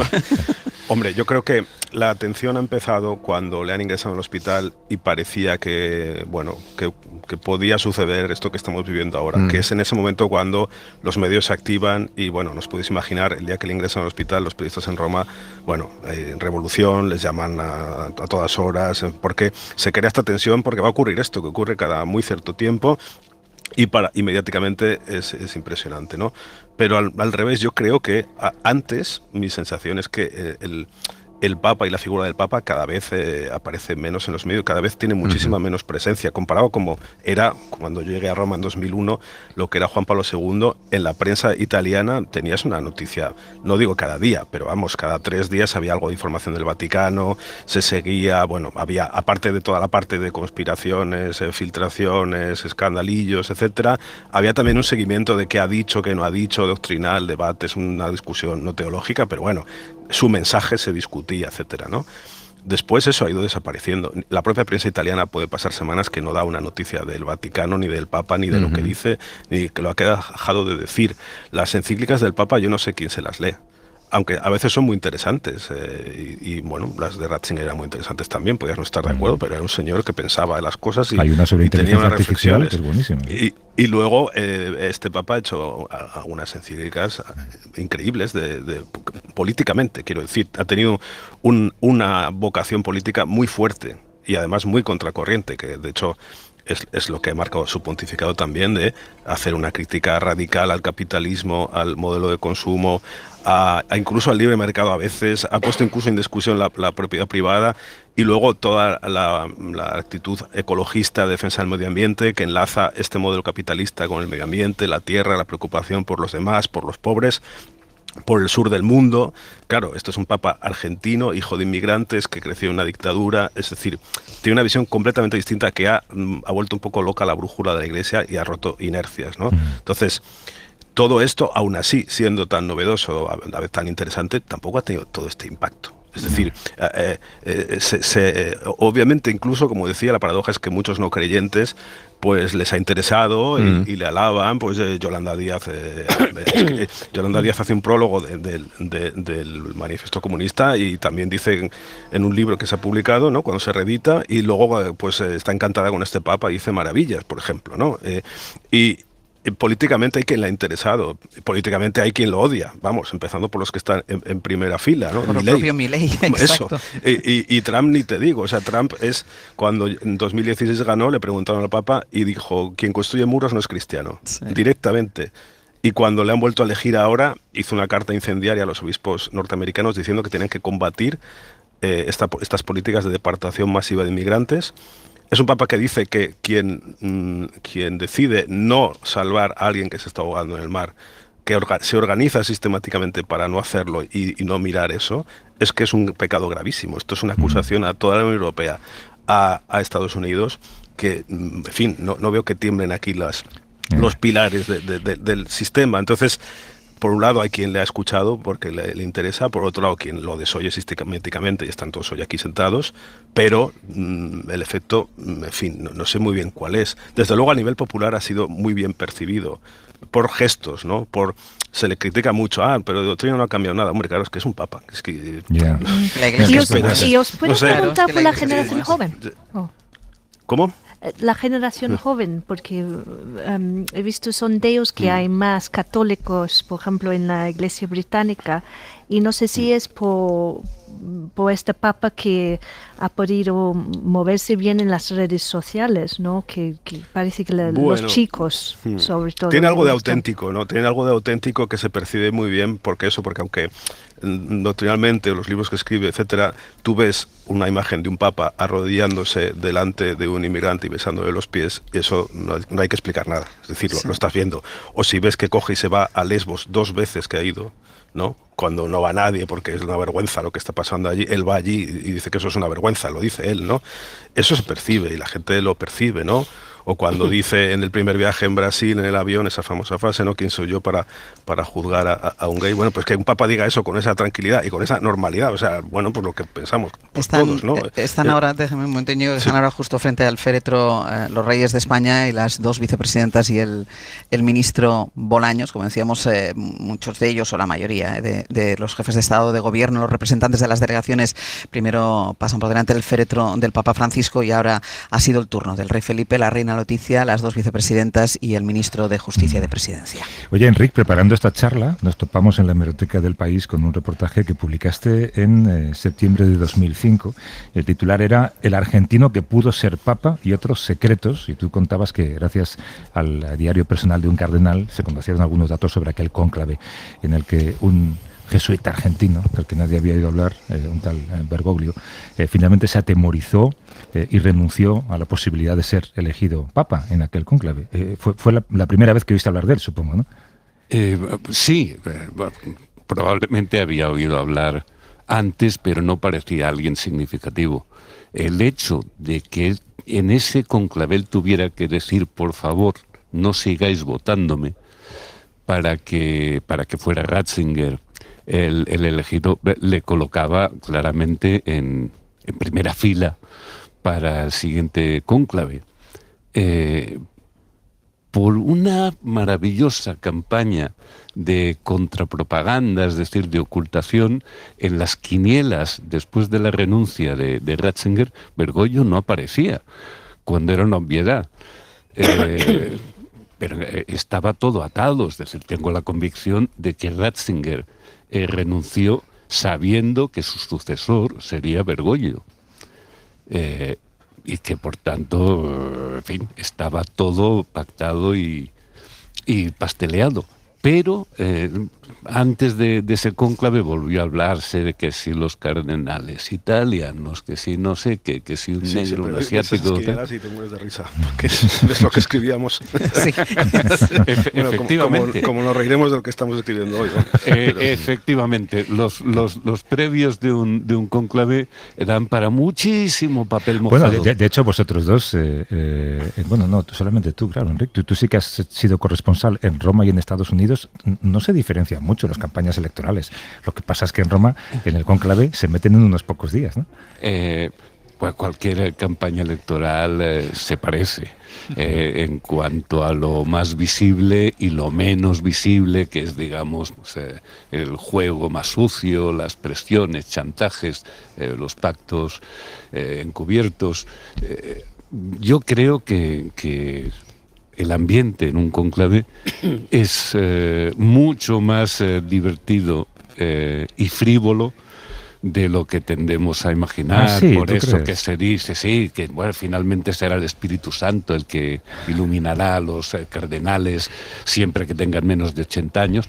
Hombre, yo creo que la atención ha empezado cuando le han ingresado en el hospital y parecía que, bueno, que, que podía suceder esto que estamos viviendo ahora, mm. que es en ese momento cuando los medios se activan y, bueno, nos podéis imaginar, el día que le ingresan al hospital, los periodistas en Roma, bueno, eh, revolución, les llaman a, a todas horas, porque se crea esta tensión porque va a ocurrir esto, que ocurre cada muy cierto tiempo. Y para inmediatamente es, es impresionante, ¿no? Pero al, al revés, yo creo que a, antes mi sensación es que eh, el, el Papa y la figura del Papa cada vez eh, aparece menos en los medios, cada vez tiene muchísima uh-huh. menos presencia, comparado como era cuando yo llegué a Roma en dos mil uno, lo que era Juan Pablo segundo, en la prensa italiana tenías una noticia, no digo cada día, pero vamos, cada tres días había algo de información del Vaticano, se seguía, bueno, había, aparte de toda la parte de conspiraciones, eh, filtraciones, escandalillos, etcétera, había también un seguimiento de qué ha dicho, qué no ha dicho, doctrinal, debates, una discusión no teológica, pero bueno, su mensaje se discutía, etcétera, ¿no? Después eso ha ido desapareciendo. La propia prensa italiana puede pasar semanas que no da una noticia del Vaticano, ni del Papa, ni de uh-huh. lo que dice, ni que lo ha dejado de decir. Las encíclicas del Papa yo no sé quién se las lee, aunque a veces son muy interesantes, eh, y, y bueno, las de Ratzinger eran muy interesantes también, podías no estar de acuerdo, pero era un señor que pensaba en las cosas y, Hay una sobre y tenía unas reflexiones. Que es buenísima. Y, y luego eh, este Papa ha hecho algunas encíclicas increíbles de, de, políticamente, quiero decir, ha tenido un, una vocación política muy fuerte y además muy contracorriente, que de hecho Es, es lo que ha marcado su pontificado también, de hacer una crítica radical al capitalismo, al modelo de consumo, a, a incluso al libre mercado a veces, ha puesto incluso en discusión la, la propiedad privada y luego toda la, la actitud ecologista de defensa del medio ambiente que enlaza este modelo capitalista con el medio ambiente, la tierra, la preocupación por los demás, por los pobres, por el sur del mundo. Claro, esto es un papa argentino, hijo de inmigrantes, que creció en una dictadura, es decir, tiene una visión completamente distinta que ha, ha vuelto un poco loca la brújula de la Iglesia y ha roto inercias, ¿no? Entonces, todo esto, aún así, siendo tan novedoso, a la vez tan interesante, tampoco ha tenido todo este impacto. Es decir, eh, eh, se, se, eh, obviamente incluso, como decía, la paradoja es que muchos no creyentes pues les ha interesado y, mm. y le alaban, pues eh, Yolanda Díaz eh, eh, Yolanda Díaz hace un prólogo de, de, de, del Manifiesto Comunista y también dice en, en un libro que se ha publicado, ¿no?, cuando se reedita, y luego pues eh, está encantada con este Papa y dice maravillas, por ejemplo, ¿no? Eh, y políticamente hay quien le ha interesado, políticamente hay quien lo odia, vamos, empezando por los que están en, en primera fila, ¿no? Por el propio Milei, exacto. Eso. Y, y, y Trump ni te digo, o sea, Trump es, cuando en dos mil dieciséis ganó, le preguntaron al Papa y dijo, quien construye muros no es cristiano, sí. directamente. Y cuando le han vuelto a elegir ahora, hizo una carta incendiaria a los obispos norteamericanos diciendo que tenían que combatir eh, esta, estas políticas de deportación masiva de inmigrantes. Es un papa que dice que quien, mmm, quien decide no salvar a alguien que se está ahogando en el mar, que orga, se organiza sistemáticamente para no hacerlo y, y no mirar eso, es que es un pecado gravísimo. Esto es una acusación a toda la Unión Europea, a, a Estados Unidos, que, en fin, no, no veo que tiemblen aquí las, los pilares de, de, de, del sistema. Entonces, por un lado hay quien le ha escuchado porque le, le interesa, por otro lado quien lo desoye sistemáticamente, y están todos hoy aquí sentados, pero mmm, el efecto, en fin, no, no sé muy bien cuál es. Desde luego a nivel popular ha sido muy bien percibido, por gestos, ¿no? Por se le critica mucho, ah, pero de doctrina no ha cambiado nada. Hombre, claro, es que es un papa. Es que, yeah. ¿Y, os, ¿Y os puedo no sé. preguntar claro, por la, la generación joven? Oh. ¿Cómo? La generación joven, porque um, he visto sondeos que mm. hay más católicos, por ejemplo, en la Iglesia británica, y no sé si es por, por este papa que ha podido moverse bien en las redes sociales, ¿no? Que, que parece que la, bueno, los chicos, mm. sobre todo... Tiene algo de auténtico, ¿no? Tiene algo de auténtico que se percibe muy bien, porque eso, porque aunque doctrinalmente, los libros que escribe, etcétera, tú ves una imagen de un papa arrodillándose delante de un inmigrante y besándole los pies, y eso no hay, no hay que explicar nada, es decir, lo, sí. lo estás viendo. O si ves que coge y se va a Lesbos dos veces que ha ido, ¿no? Cuando no va nadie porque es una vergüenza lo que está pasando allí, él va allí y dice que eso es una vergüenza, lo dice él, ¿no? Eso se percibe y la gente lo percibe, ¿no? O cuando dice en el primer viaje en Brasil, en el avión, esa famosa frase, ¿no? ¿Quién soy yo para, para juzgar a, a un gay? Bueno, pues que un papa diga eso con esa tranquilidad y con esa normalidad, o sea, bueno, pues lo que pensamos pues están, todos, ¿no? Están eh, ahora, déjeme un momento, están sí. ahora justo frente al féretro eh, los reyes de España y las dos vicepresidentas y el, el ministro Bolaños, como decíamos, eh, muchos de ellos, o la mayoría, eh, de, de los jefes de Estado, de Gobierno, los representantes de las delegaciones, primero pasan por delante del féretro del Papa Francisco y ahora ha sido el turno del rey Felipe, la reina Leticia, las dos vicepresidentas y el ministro de Justicia y de Presidencia. Oye, Enric, preparando esta charla, nos topamos en la hemeroteca del País con un reportaje que publicaste en eh, septiembre de dos mil cinco. El titular era El argentino que pudo ser papa y otros secretos, y tú contabas que gracias al diario personal de un cardenal se conocieron algunos datos sobre aquel cónclave en el que un jesuita argentino, del que nadie había oído hablar, eh, un tal eh, Bergoglio, eh, finalmente se atemorizó eh, y renunció a la posibilidad de ser elegido papa en aquel cónclave. Eh, fue fue la, la primera vez que oíste hablar de él, supongo, ¿no? Eh, sí, eh, probablemente había oído hablar antes, pero no parecía alguien significativo. El hecho de que en ese cónclave él tuviera que decir, por favor, no sigáis votándome, para que, para que fuera Ratzinger El, el elegido, le colocaba claramente en, en primera fila para el siguiente cónclave. Eh, por una maravillosa campaña de contrapropaganda, es decir, de ocultación, en las quinielas, después de la renuncia de, de Ratzinger, Bergoglio no aparecía, cuando era una obviedad. Eh, pero estaba todo atado, es decir, tengo la convicción de que Ratzinger Eh, renunció sabiendo que su sucesor sería Bergoglio eh, y que por tanto, en fin, estaba todo pactado y, y pasteleado. Pero eh, antes de, de ese cónclave volvió a hablarse de que si los cardenales italianos, que si no sé qué, que si un sí, negro, sí, un asiático... Sí, te mueres de risa, porque es, es lo que escribíamos. Sí. Efe, bueno, efectivamente. Como, como, como nos reiremos de lo que estamos escribiendo hoy, ¿no? Eh, Pero... Efectivamente, los, los, los previos de un, de un cónclave dan para muchísimo papel mojado. Bueno, de, de hecho, vosotros dos, eh, eh, bueno, no, solamente tú, claro, Enric, tú, tú sí que has sido corresponsal en Roma y en Estados Unidos. No se diferencian mucho las campañas electorales. Lo que pasa es que en Roma, en el cónclave, se meten en unos pocos días, ¿no? Eh, pues cualquier campaña electoral eh, se parece eh, en cuanto a lo más visible y lo menos visible, que es, digamos, pues, eh, el juego más sucio, las presiones, chantajes, eh, los pactos eh, encubiertos. Eh, yo creo que... que el ambiente en un cónclave es eh, mucho más eh, divertido eh, y frívolo de lo que tendemos a imaginar. Ah, sí, por eso crees? Que se dice, sí, que bueno, finalmente será el Espíritu Santo el que iluminará a los eh, cardenales siempre que tengan menos de ochenta años.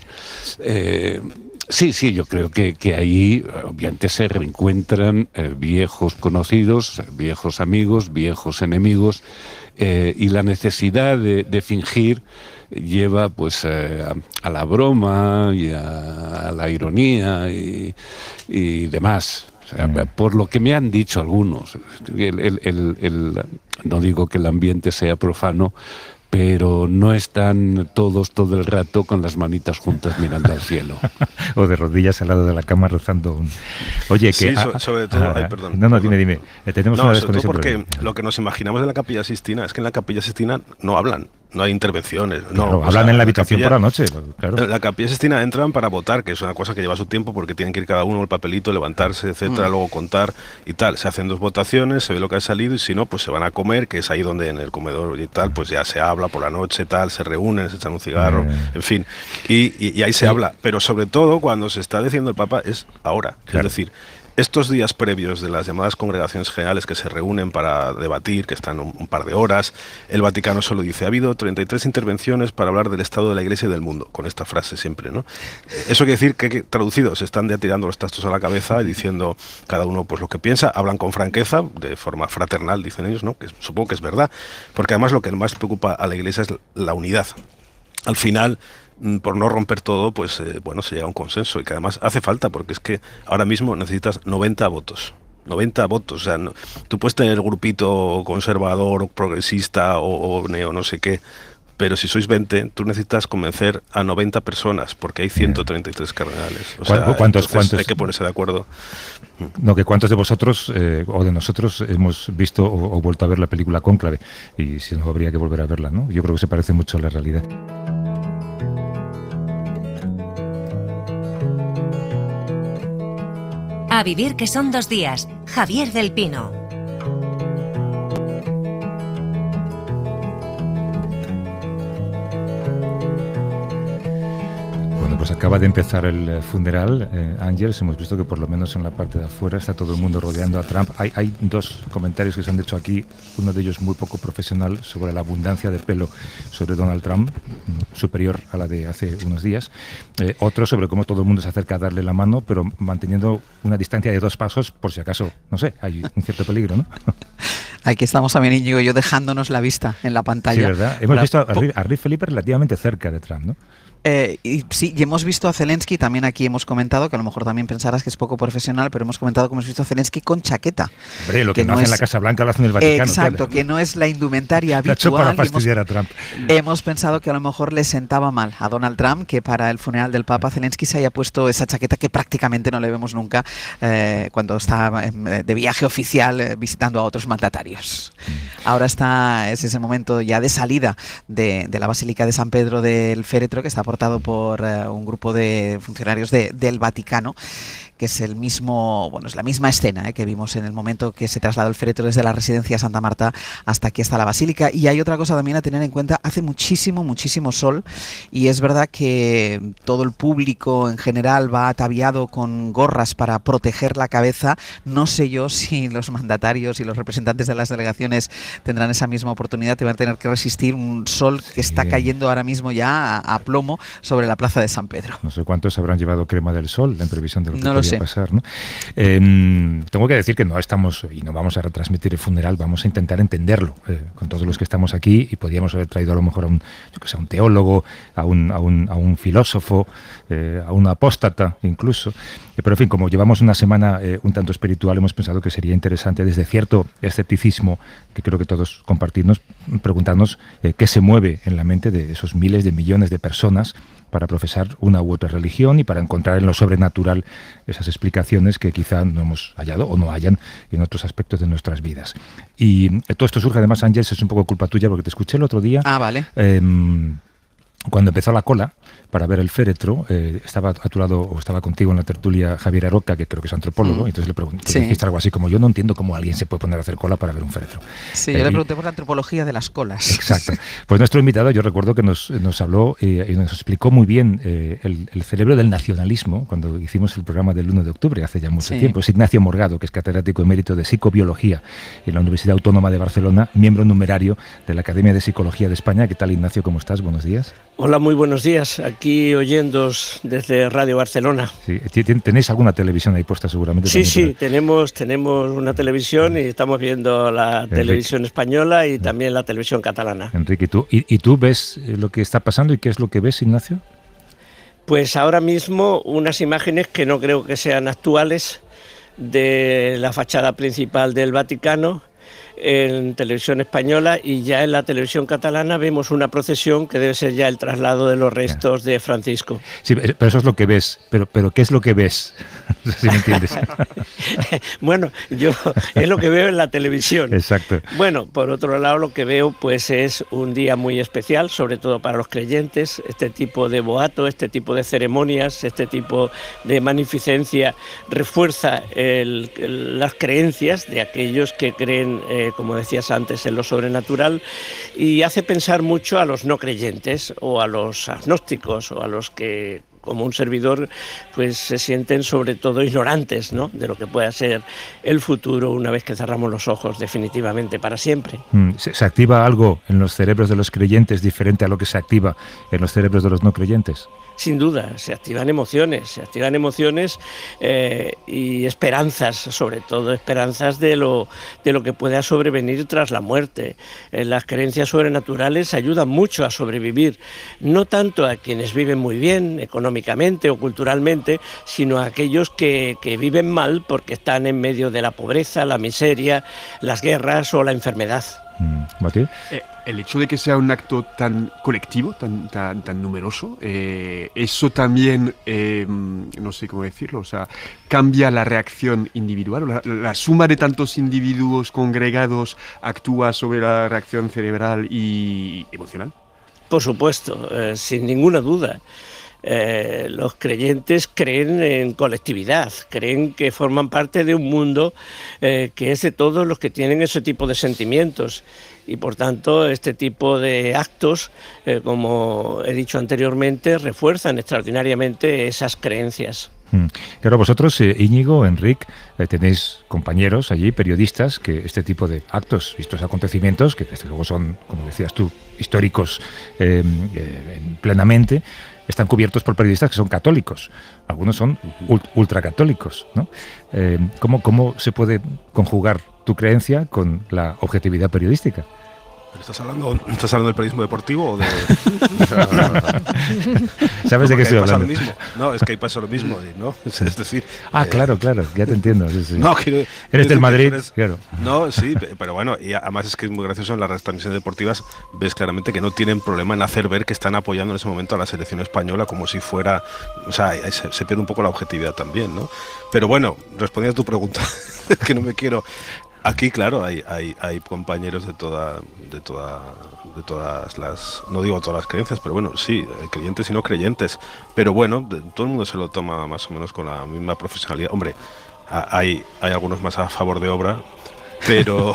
Eh, sí, sí, yo creo que, que ahí obviamente se reencuentran eh, viejos conocidos, viejos amigos, viejos enemigos, eh, y la necesidad de, de fingir lleva pues eh, a, a la broma y a, a la ironía y, y demás. O sea, mm. Por lo que me han dicho algunos, el, el, el, el, no digo que el ambiente sea profano, pero no están todos todo el rato con las manitas juntas mirando al cielo. O de rodillas al lado de la cama rezando un... Oye, que... Sí, ah, sobre todo... ah, ay, perdón. No, no, perdón. dime, dime. Eh, tenemos no, una sobre todo porque problema. lo que nos imaginamos de la Capilla Sixtina es que en la Capilla Sixtina no hablan. No hay intervenciones. No, Claro, hablan sea, en la la habitación capilla, por la noche. Claro. En la Capilla Sixtina entran para votar, que es una cosa que lleva su tiempo porque tienen que ir cada uno el papelito, levantarse, etcétera, mm. luego contar y tal. Se hacen dos votaciones, se ve lo que ha salido y si no, pues se van a comer, que es ahí donde en el comedor y tal, pues ya se habla por la noche, tal, se reúnen, se echan un cigarro, mm. en fin. Y, y, y ahí se sí. habla. Pero sobre todo cuando se está diciendo el Papa es ahora. Claro. Es decir, estos días previos de las llamadas congregaciones generales que se reúnen para debatir, que están un, un par de horas, el Vaticano solo dice, ha habido treinta y tres intervenciones para hablar del estado de la Iglesia y del mundo, con esta frase siempre, ¿no? Eso quiere decir que, que traducidos, se están ya tirando los trastos a la cabeza y diciendo cada uno pues lo que piensa, hablan con franqueza, de forma fraternal, dicen ellos, ¿no? Que supongo que es verdad, porque además lo que más preocupa a la Iglesia es la unidad. Al final, por no romper todo, pues eh, bueno, se llega a un consenso y que además hace falta, porque es que ahora mismo necesitas noventa votos. noventa votos, o sea, no, tú puedes tener el grupito conservador o progresista o, o neo no sé qué, pero si sois veinte, tú necesitas convencer a noventa personas, porque hay ciento treinta y tres cardenales. O sea, ¿Cuántos, cuántos? Hay que ponerse de acuerdo. No, que cuántos de vosotros eh, o de nosotros hemos visto o, o vuelto a ver la película Cónclave, y si no, habría que volver a verla, ¿no? Yo creo que se parece mucho a la realidad. A vivir que son dos días. Javier del Pino. Bueno, pues acaba de empezar el funeral, eh, Ángeles. Hemos visto que por lo menos en la parte de afuera está todo el mundo rodeando a Trump. Hay, hay dos comentarios que se han hecho aquí, uno de ellos muy poco profesional, sobre la abundancia de pelo sobre Donald Trump, superior a la de hace unos días. Eh, otro sobre cómo todo el mundo se acerca a darle la mano, pero manteniendo una distancia de dos pasos, por si acaso, no sé, hay un cierto peligro, ¿no? Aquí estamos también, Íñigo y yo, dejándonos la vista en la pantalla. Sí, ¿verdad? Hemos Para... visto a Rick, a Rick Felipe relativamente cerca de Trump, ¿no? Eh, y sí, y hemos visto a Zelensky, también aquí hemos comentado, que a lo mejor también pensarás que es poco profesional, pero hemos comentado que hemos visto a Zelensky con chaqueta. Hombre, lo que, que no hace es, en la Casa Blanca lo hace en el Vaticano. Exacto, claro. Que no es la indumentaria habitual. La hecho para fastidiar hemos, a Trump. Hemos pensado que a lo mejor le sentaba mal a Donald Trump que para el funeral del Papa Zelensky se haya puesto esa chaqueta que prácticamente no le vemos nunca eh, cuando está eh, de viaje oficial eh, visitando a otros mandatarios. Mm. Ahora está, es ese momento ya de salida de, de la Basílica de San Pedro del Féretro, que está aportado por un grupo de funcionarios de, del Vaticano, que es el mismo, bueno, es la misma escena ¿eh? que vimos en el momento que se trasladó el féretro desde la residencia Santa Marta hasta aquí, hasta la Basílica. Y hay otra cosa también a tener en cuenta, hace muchísimo, muchísimo sol, y es verdad que todo el público en general va ataviado con gorras para proteger la cabeza. No sé yo si los mandatarios y los representantes de las delegaciones tendrán esa misma oportunidad, te van a tener que resistir un sol que está cayendo ahora mismo ya a, a plomo sobre la plaza de San Pedro. No sé cuántos habrán llevado crema del sol en previsión de lo que no lo sé. pasar, ¿no? Eh, tengo que decir que no estamos y no vamos a retransmitir el funeral, vamos a intentar entenderlo eh, con todos los que estamos aquí, y podríamos haber traído a lo mejor a un, yo que sé, a un teólogo, a un, a un, a un filósofo, eh, a un apóstata incluso, eh, pero en fin, como llevamos una semana eh, un tanto espiritual, hemos pensado que sería interesante, desde cierto escepticismo que creo que todos compartimos, preguntarnos eh, qué se mueve en la mente de esos miles de millones de personas para profesar una u otra religión y para encontrar en lo sobrenatural esas explicaciones que quizá no hemos hallado o no hayan en otros aspectos de nuestras vidas. Y todo esto surge además, Ángeles, es un poco culpa tuya, porque te escuché el otro día. Ah, vale. Eh, cuando empezó la cola para ver el féretro, eh, estaba a tu lado, o estaba contigo en la tertulia Javier Aroca, que creo que es antropólogo, mm. y entonces le pregunté, sí. dijiste algo así como, yo no entiendo cómo alguien se puede poner a hacer cola para ver un féretro. Sí, eh, yo le pregunté por la antropología de las colas. Exacto. Pues nuestro invitado, yo recuerdo que nos, nos habló eh, y nos explicó muy bien eh, el, el cerebro del nacionalismo, cuando hicimos el programa del uno de octubre, hace ya mucho sí. tiempo. Es Ignacio Morgado, que es catedrático emérito de psicobiología en la Universidad Autónoma de Barcelona, miembro numerario de la Academia de Psicología de España. ¿Qué tal, Ignacio? ¿Cómo estás? Buenos días. Hola, muy buenos días. Aquí oyéndos desde Radio Barcelona. Sí, ¿tenéis alguna televisión ahí puesta seguramente? Sí, sí, para... tenemos, tenemos una televisión y estamos viendo la Enrique. televisión española y también la televisión catalana. Enrique, ¿y tú, y, ¿y tú ves lo que está pasando y qué es lo que ves, Ignacio? Pues ahora mismo unas imágenes que no creo que sean actuales de la fachada principal del Vaticano en televisión española, y ya en la televisión catalana vemos una procesión que debe ser ya el traslado de los restos de Francisco. Sí, pero eso es lo que ves. Pero, pero ¿qué es lo que ves? No sé si me entiendes. Bueno, yo es lo que veo en la televisión. Exacto. Bueno, por otro lado, lo que veo pues es un día muy especial, sobre todo para los creyentes. Este tipo de boato, este tipo de ceremonias, este tipo de magnificencia refuerza el, el, las creencias de aquellos que creen eh, como decías antes, en lo sobrenatural, y hace pensar mucho a los no creyentes o a los agnósticos o a los que, como un servidor, pues se sienten sobre todo ignorantes, ¿no?, de lo que pueda ser el futuro una vez que cerramos los ojos definitivamente para siempre. ¿Se, se activa algo en los cerebros de los creyentes diferente a lo que se activa en los cerebros de los no creyentes? Sin duda, se activan emociones, se activan emociones eh, y esperanzas, sobre todo esperanzas de lo, de lo que pueda sobrevenir tras la muerte. Eh, las creencias sobrenaturales ayudan mucho a sobrevivir, no tanto a quienes viven muy bien económicamente o culturalmente, sino a aquellos que, que viven mal porque están en medio de la pobreza, la miseria, las guerras o la enfermedad. ¿Mati? Eh, el hecho de que sea un acto tan colectivo, tan, tan, tan numeroso, eh, eso también, eh, no sé cómo decirlo, o sea, cambia la reacción individual. La, la suma de tantos individuos congregados actúa sobre la reacción cerebral y emocional. Por supuesto, eh, sin ninguna duda. Eh, los creyentes creen en colectividad, creen que forman parte de un mundo eh, que es de todos los que tienen ese tipo de sentimientos, y por tanto este tipo de actos, eh, como he dicho anteriormente, refuerzan extraordinariamente esas creencias. Claro, vosotros, eh, Íñigo, Enrique, eh, tenéis compañeros allí, periodistas, que este tipo de actos, estos acontecimientos, que desde luego son, como decías tú, históricos eh, eh, plenamente, están cubiertos por periodistas que son católicos. Algunos son ultracatólicos, ¿no? Eh, ¿cómo, ¿Cómo se puede conjugar tu creencia con la objetividad periodística? ¿Pero estás hablando, estás hablando del periodismo deportivo o de...? ¿Sabes de qué estoy hablando? Lo mismo. No, es que ahí pasa lo mismo, ¿no? Es decir... Ah, eh, claro, claro, ya te entiendo. Sí, sí. No, quiero, eres del Madrid, eres, claro. No, sí, pero bueno, y además es que es muy gracioso, en las retransmisiones deportivas ves claramente que no tienen problema en hacer ver que están apoyando en ese momento a la selección española como si fuera... O sea, se, se pierde un poco la objetividad también, ¿no? Pero bueno, respondiendo a tu pregunta, que no me quiero... Aquí, claro, hay, hay, hay compañeros de toda, de toda, de todas las, no digo todas las creencias, pero bueno, sí, creyentes y no creyentes. Pero bueno, de, todo el mundo se lo toma más o menos con la misma profesionalidad. Hombre, hay, hay algunos más a favor de obra, pero,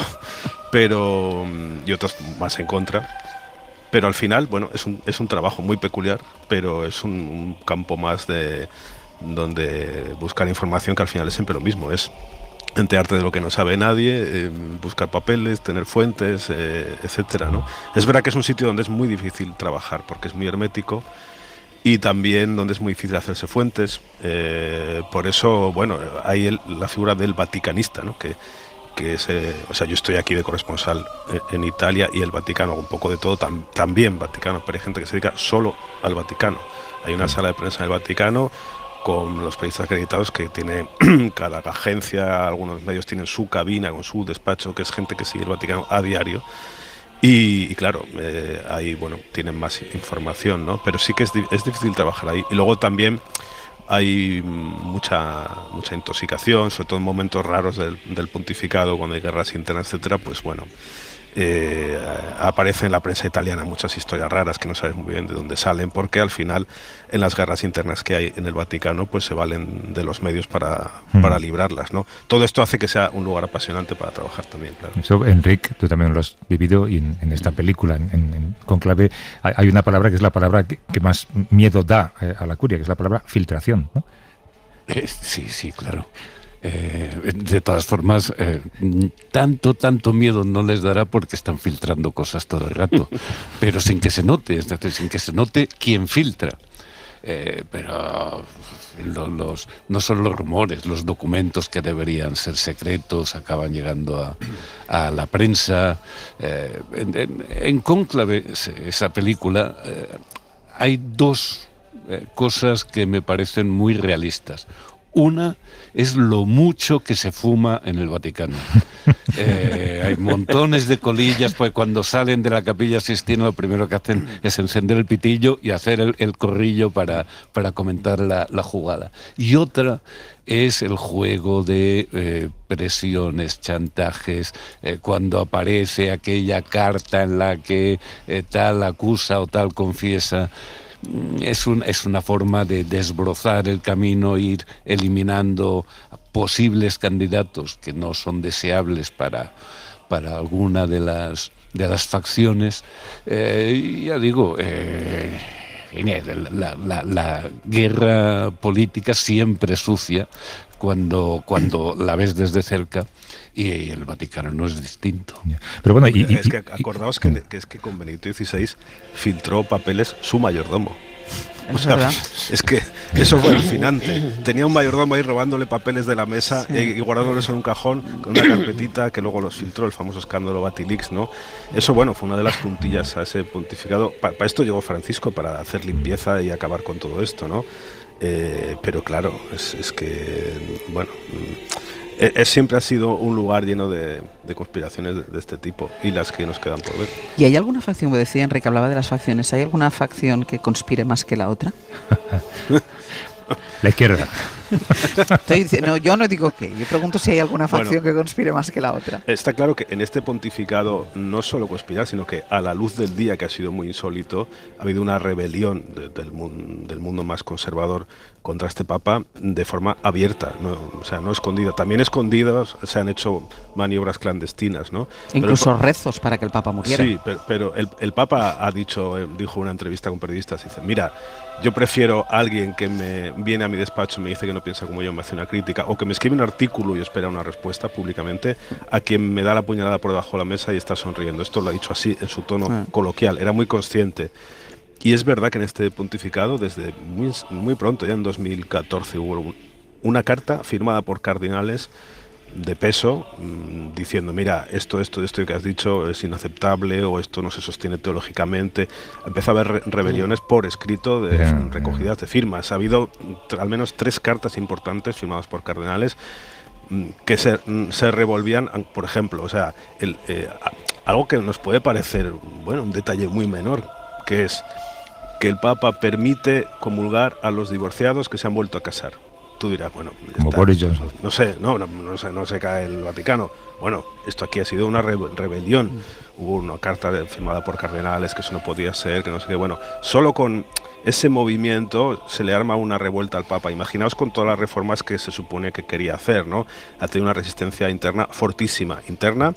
pero y otros más en contra. Pero al final, bueno, es un, es un trabajo muy peculiar, pero es un, un campo más de donde buscar información, que al final es siempre lo mismo, es enterarte de lo que no sabe nadie, eh, buscar papeles, tener fuentes, eh, etcétera, ¿no? Es verdad que es un sitio donde es muy difícil trabajar porque es muy hermético y también donde es muy difícil hacerse fuentes. Eh, por eso, bueno, hay el, la figura del vaticanista, ¿no? Que, que es, eh, o sea, yo estoy aquí de corresponsal en, en Italia y el Vaticano, un poco de todo, tam, también Vaticano, pero hay gente que se dedica solo al Vaticano. Hay una sala de prensa en el Vaticano con los periodistas acreditados que tiene cada agencia, algunos medios tienen su cabina con su despacho, que es gente que sigue el Vaticano a diario. Y, y claro, eh, ahí bueno, tienen más información, ¿no? Pero sí que es, es difícil trabajar ahí. Y luego también hay mucha mucha intoxicación, sobre todo en momentos raros del, del pontificado, cuando hay guerras internas, etcétera, pues bueno, eh, aparece en la prensa italiana muchas historias raras que no sabes muy bien de dónde salen, porque al final en las guerras internas que hay en el Vaticano pues se valen de los medios para, mm. para librarlas, ¿no? Todo esto hace que sea un lugar apasionante para trabajar también, claro. Eso, Enrique, tú también lo has vivido, y en, en esta película, en, en Conclave, hay, hay una palabra que es la palabra que, que más miedo da eh, a la curia, que es la palabra filtración, ¿no? Eh, sí, sí, claro. Eh, de todas formas, eh, tanto, tanto miedo no les dará porque están filtrando cosas todo el rato, pero sin que se note, es decir, sin que se note quién filtra. Eh, pero lo, los, no son los rumores, los documentos que deberían ser secretos acaban llegando a, a la prensa. Eh, en, en, en Cónclave, esa película, eh, hay dos eh, cosas que me parecen muy realistas. Una es lo mucho que se fuma en el Vaticano. Eh, hay montones de colillas, pues cuando salen de la Capilla Sistina lo primero que hacen es encender el pitillo y hacer el, el corrillo para, para comentar la, la jugada. Y otra es el juego de eh, presiones, chantajes, eh, cuando aparece aquella carta en la que eh, tal acusa o tal confiesa. Es, un, es una forma de desbrozar el camino, ir eliminando posibles candidatos que no son deseables para, para alguna de las, de las facciones. Eh, ya digo, eh, la, la, la guerra política siempre sucia cuando, cuando la ves desde cerca. Y el Vaticano no es distinto. Pero bueno, y, y, es que acordaos que, que es que con Benedicto dieciséis filtró papeles su mayordomo. O sea, es que eso fue alucinante. Tenía un mayordomo ahí robándole papeles de la mesa, sí, y guardándolos en un cajón con una carpetita que luego los filtró, el famoso escándalo Batilix, ¿no? Eso, bueno, fue una de las puntillas a ese pontificado. Para pa esto llegó Francisco, para hacer limpieza y acabar con todo esto, ¿no? Eh, pero claro, es, es que, bueno... Es, siempre ha sido un lugar lleno de, de conspiraciones de, de este tipo y las que nos quedan por ver. ¿Y hay alguna facción, me decía Enrique, hablaba de las facciones, ¿hay alguna facción que conspire más que la otra? La izquierda. Estoy diciendo, no, yo no digo que, yo pregunto si hay alguna facción bueno, que conspire más que la otra. Está claro que en este pontificado no solo conspirar, sino que a la luz del día, que ha sido muy insólito, ha habido una rebelión de, del, mundo, del mundo más conservador contra este papa de forma abierta, ¿no? O sea, no escondida. También escondidas se han hecho maniobras clandestinas, ¿no? Incluso pero, rezos para que el papa muriera. Sí, pero, pero el, el papa ha dicho, dijo en una entrevista con periodistas, dice, mira, yo prefiero a alguien que me viene a mi despacho y me dice que no piensa como yo, me hace una crítica, o que me escribe un artículo y espera una respuesta públicamente, a quien me da la puñalada por debajo de la mesa y está sonriendo. Esto lo ha dicho así, en su tono ah. coloquial, era muy consciente. Y es verdad que en este pontificado, desde muy, muy pronto, ya en dos mil catorce, hubo una carta firmada por cardenales de peso, mmm, diciendo, mira, esto, esto, esto que has dicho es inaceptable, o esto no se sostiene teológicamente. Empezó a haber re rebeliones por escrito, de yeah, recogidas de firmas. Ha habido al menos tres cartas importantes firmadas por cardenales mmm, que se, mmm, se revolvían, por ejemplo, o sea, el, eh, algo que nos puede parecer, bueno, un detalle muy menor, que es que el Papa permite comulgar a los divorciados que se han vuelto a casar. Tú dirás, bueno, como Boris Johnson. No sé, no, no, no, se, no se cae el Vaticano. Bueno, esto aquí ha sido una re rebelión. Mm. Hubo una carta de, firmada por cardenales que eso no podía ser, que no sé qué. Bueno, solo con ese movimiento se le arma una revuelta al Papa. Imaginaos con todas las reformas que se supone que quería hacer, ¿no? Ha tenido una resistencia interna fortísima, interna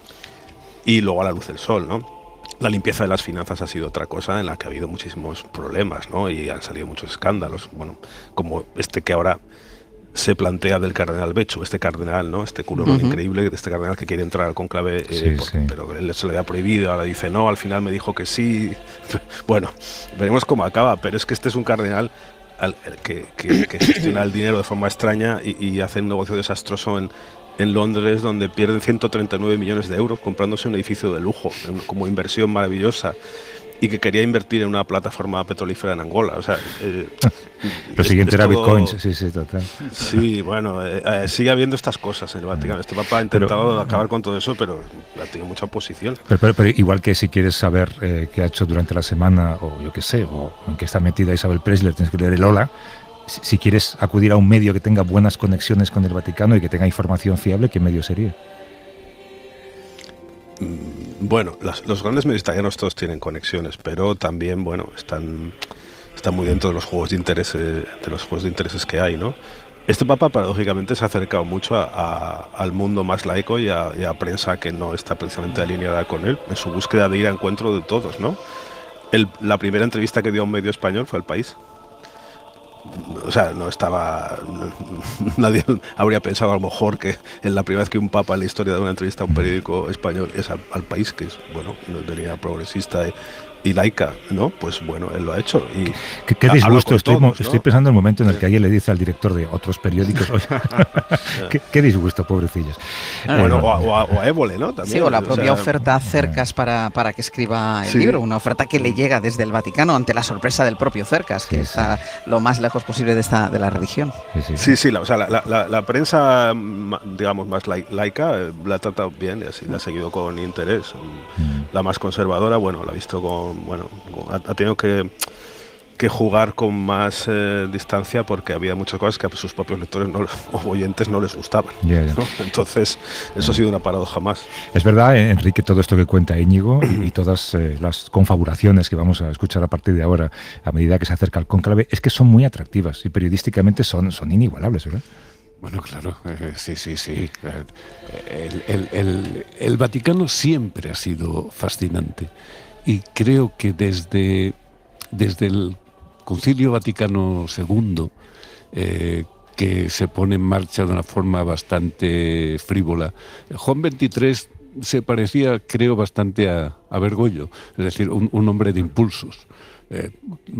y luego a la luz del sol, ¿no? La limpieza de las finanzas ha sido otra cosa en la que ha habido muchísimos problemas, ¿no? Y han salido muchos escándalos, bueno, como este que ahora se plantea del cardenal Beccio, este cardenal, ¿no? Este culón uh-huh. increíble, este cardenal que quiere entrar al cónclave, eh, sí, por, sí. pero él se le había prohibido, ahora dice no, al final me dijo que sí. Bueno, veremos cómo acaba, pero es que este es un cardenal al, que, que, que gestiona el dinero de forma extraña y, y hace un negocio desastroso en en Londres, donde pierden ciento treinta y nueve millones de euros comprándose un edificio de lujo, como inversión maravillosa, y que quería invertir en una plataforma petrolífera en Angola. O sea, eh, lo es, siguiente es era todo... Bitcoin, sí, sí, total. Sí, bueno, eh, eh, sigue habiendo estas cosas en el Vaticano. Este Papa ha intentado pero, acabar con todo eso, pero ha tenido mucha oposición. Pero, pero, pero igual que si quieres saber eh, qué ha hecho durante la semana, o yo qué sé, o en qué está metida Isabel Presley, tienes que leer el Hola. Si quieres acudir a un medio que tenga buenas conexiones con el Vaticano y que tenga información fiable, ¿qué medio sería? Bueno, las, los grandes medios italianos todos tienen conexiones, pero también, bueno, están, están muy dentro de los juegos de intereses, de los juegos de intereses que hay, ¿no? Este Papa, paradójicamente, se ha acercado mucho a, a, al mundo más laico y a, y a prensa que no está precisamente alineada con él, en su búsqueda de ir a encuentro de todos, ¿no? El, la primera entrevista que dio a un medio español fue al País. o sea, no estaba, nadie habría pensado a lo mejor que en la primera vez que un papa en la historia de una entrevista a un periódico español es al, al País, que es, bueno, una tenía progresista y, y laica, ¿no? Pues bueno, él lo ha hecho. Y qué, qué disgusto, estoy, todos, ¿no? estoy pensando en el momento en el que alguien le dice al director de otros periódicos, oye, qué, qué disgusto, pobrecillos. Bueno, eh, o, a, o, a, o a Évole, ¿no? También, sí, o la propia o sea, oferta Cercas para, para que escriba el sí. libro, una oferta que le llega desde el Vaticano ante la sorpresa del propio Cercas, que sí, está sí. lo más lejos posible de esta de la religión. Sí, sí, sí, sí la, o sea, la, la, la prensa, digamos, más laica la ha tratado bien, y así la ha seguido con interés. Mm. La más conservadora, bueno, la ha visto con, bueno, con, ha, ha tenido que que jugar con más eh, distancia porque había muchas cosas que a sus propios lectores no, o oyentes no les gustaban. Yeah, yeah. ¿no? Entonces, eso ha sido una paradoja más. Es verdad, Enrique, todo esto que cuenta Íñigo y, y todas eh, las confabulaciones que vamos a escuchar a partir de ahora, a medida que se acerca el cónclave, es que son muy atractivas y periodísticamente son, son inigualables, ¿verdad? Bueno, claro, eh, sí, sí, sí. El, el, el, el Vaticano siempre ha sido fascinante y creo que desde, desde el Concilio Vaticano segundo, eh, que se pone en marcha de una forma bastante frívola. Juan veintitrés se parecía, creo, bastante a, a Bergoglio, es decir, un, un hombre de impulsos. Eh,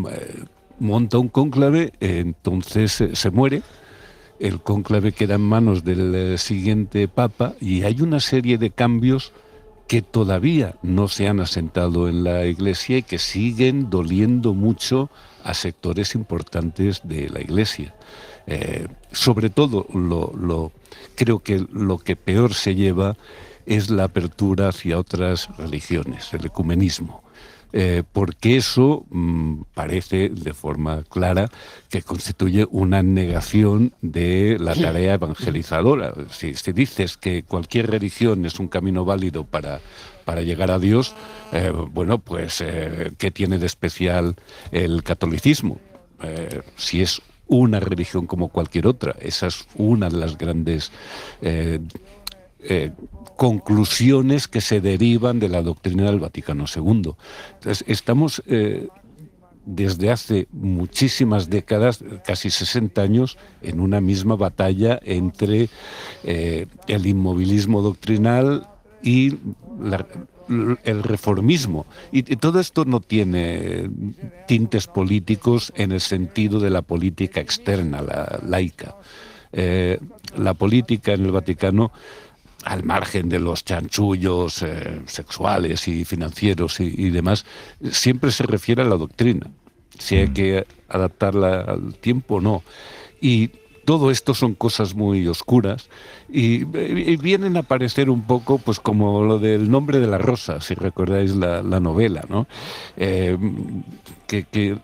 monta un cónclave, eh, entonces eh, se muere, el cónclave queda en manos del eh, siguiente papa y hay una serie de cambios que todavía no se han asentado en la Iglesia y que siguen doliendo mucho a sectores importantes de la Iglesia. Eh, sobre todo, lo, lo, creo que lo que peor se lleva es la apertura hacia otras religiones, el ecumenismo. Eh, porque eso mmm, parece de forma clara que constituye una negación de la tarea evangelizadora. Si, si dices que cualquier religión es un camino válido para, para llegar a Dios, eh, bueno, pues eh, ¿qué tiene de especial el catolicismo? Eh, si es una religión como cualquier otra, esa es una de las grandes eh, eh, conclusiones que se derivan de la doctrina del Vaticano segundo. Entonces, estamos eh, desde hace muchísimas décadas, casi sesenta años, en una misma batalla entre eh, el inmovilismo doctrinal y la, el reformismo. Y, y todo esto no tiene tintes políticos en el sentido de la política externa, la laica. Eh, la política en el Vaticano, al margen de los chanchullos eh, sexuales y financieros y, y demás, siempre se refiere a la doctrina. Si hay que adaptarla al tiempo o no. Y todo esto son cosas muy oscuras y, y vienen a parecer un poco pues como lo del Nombre de la Rosa, si recordáis la, la novela, ¿no? Eh, que... que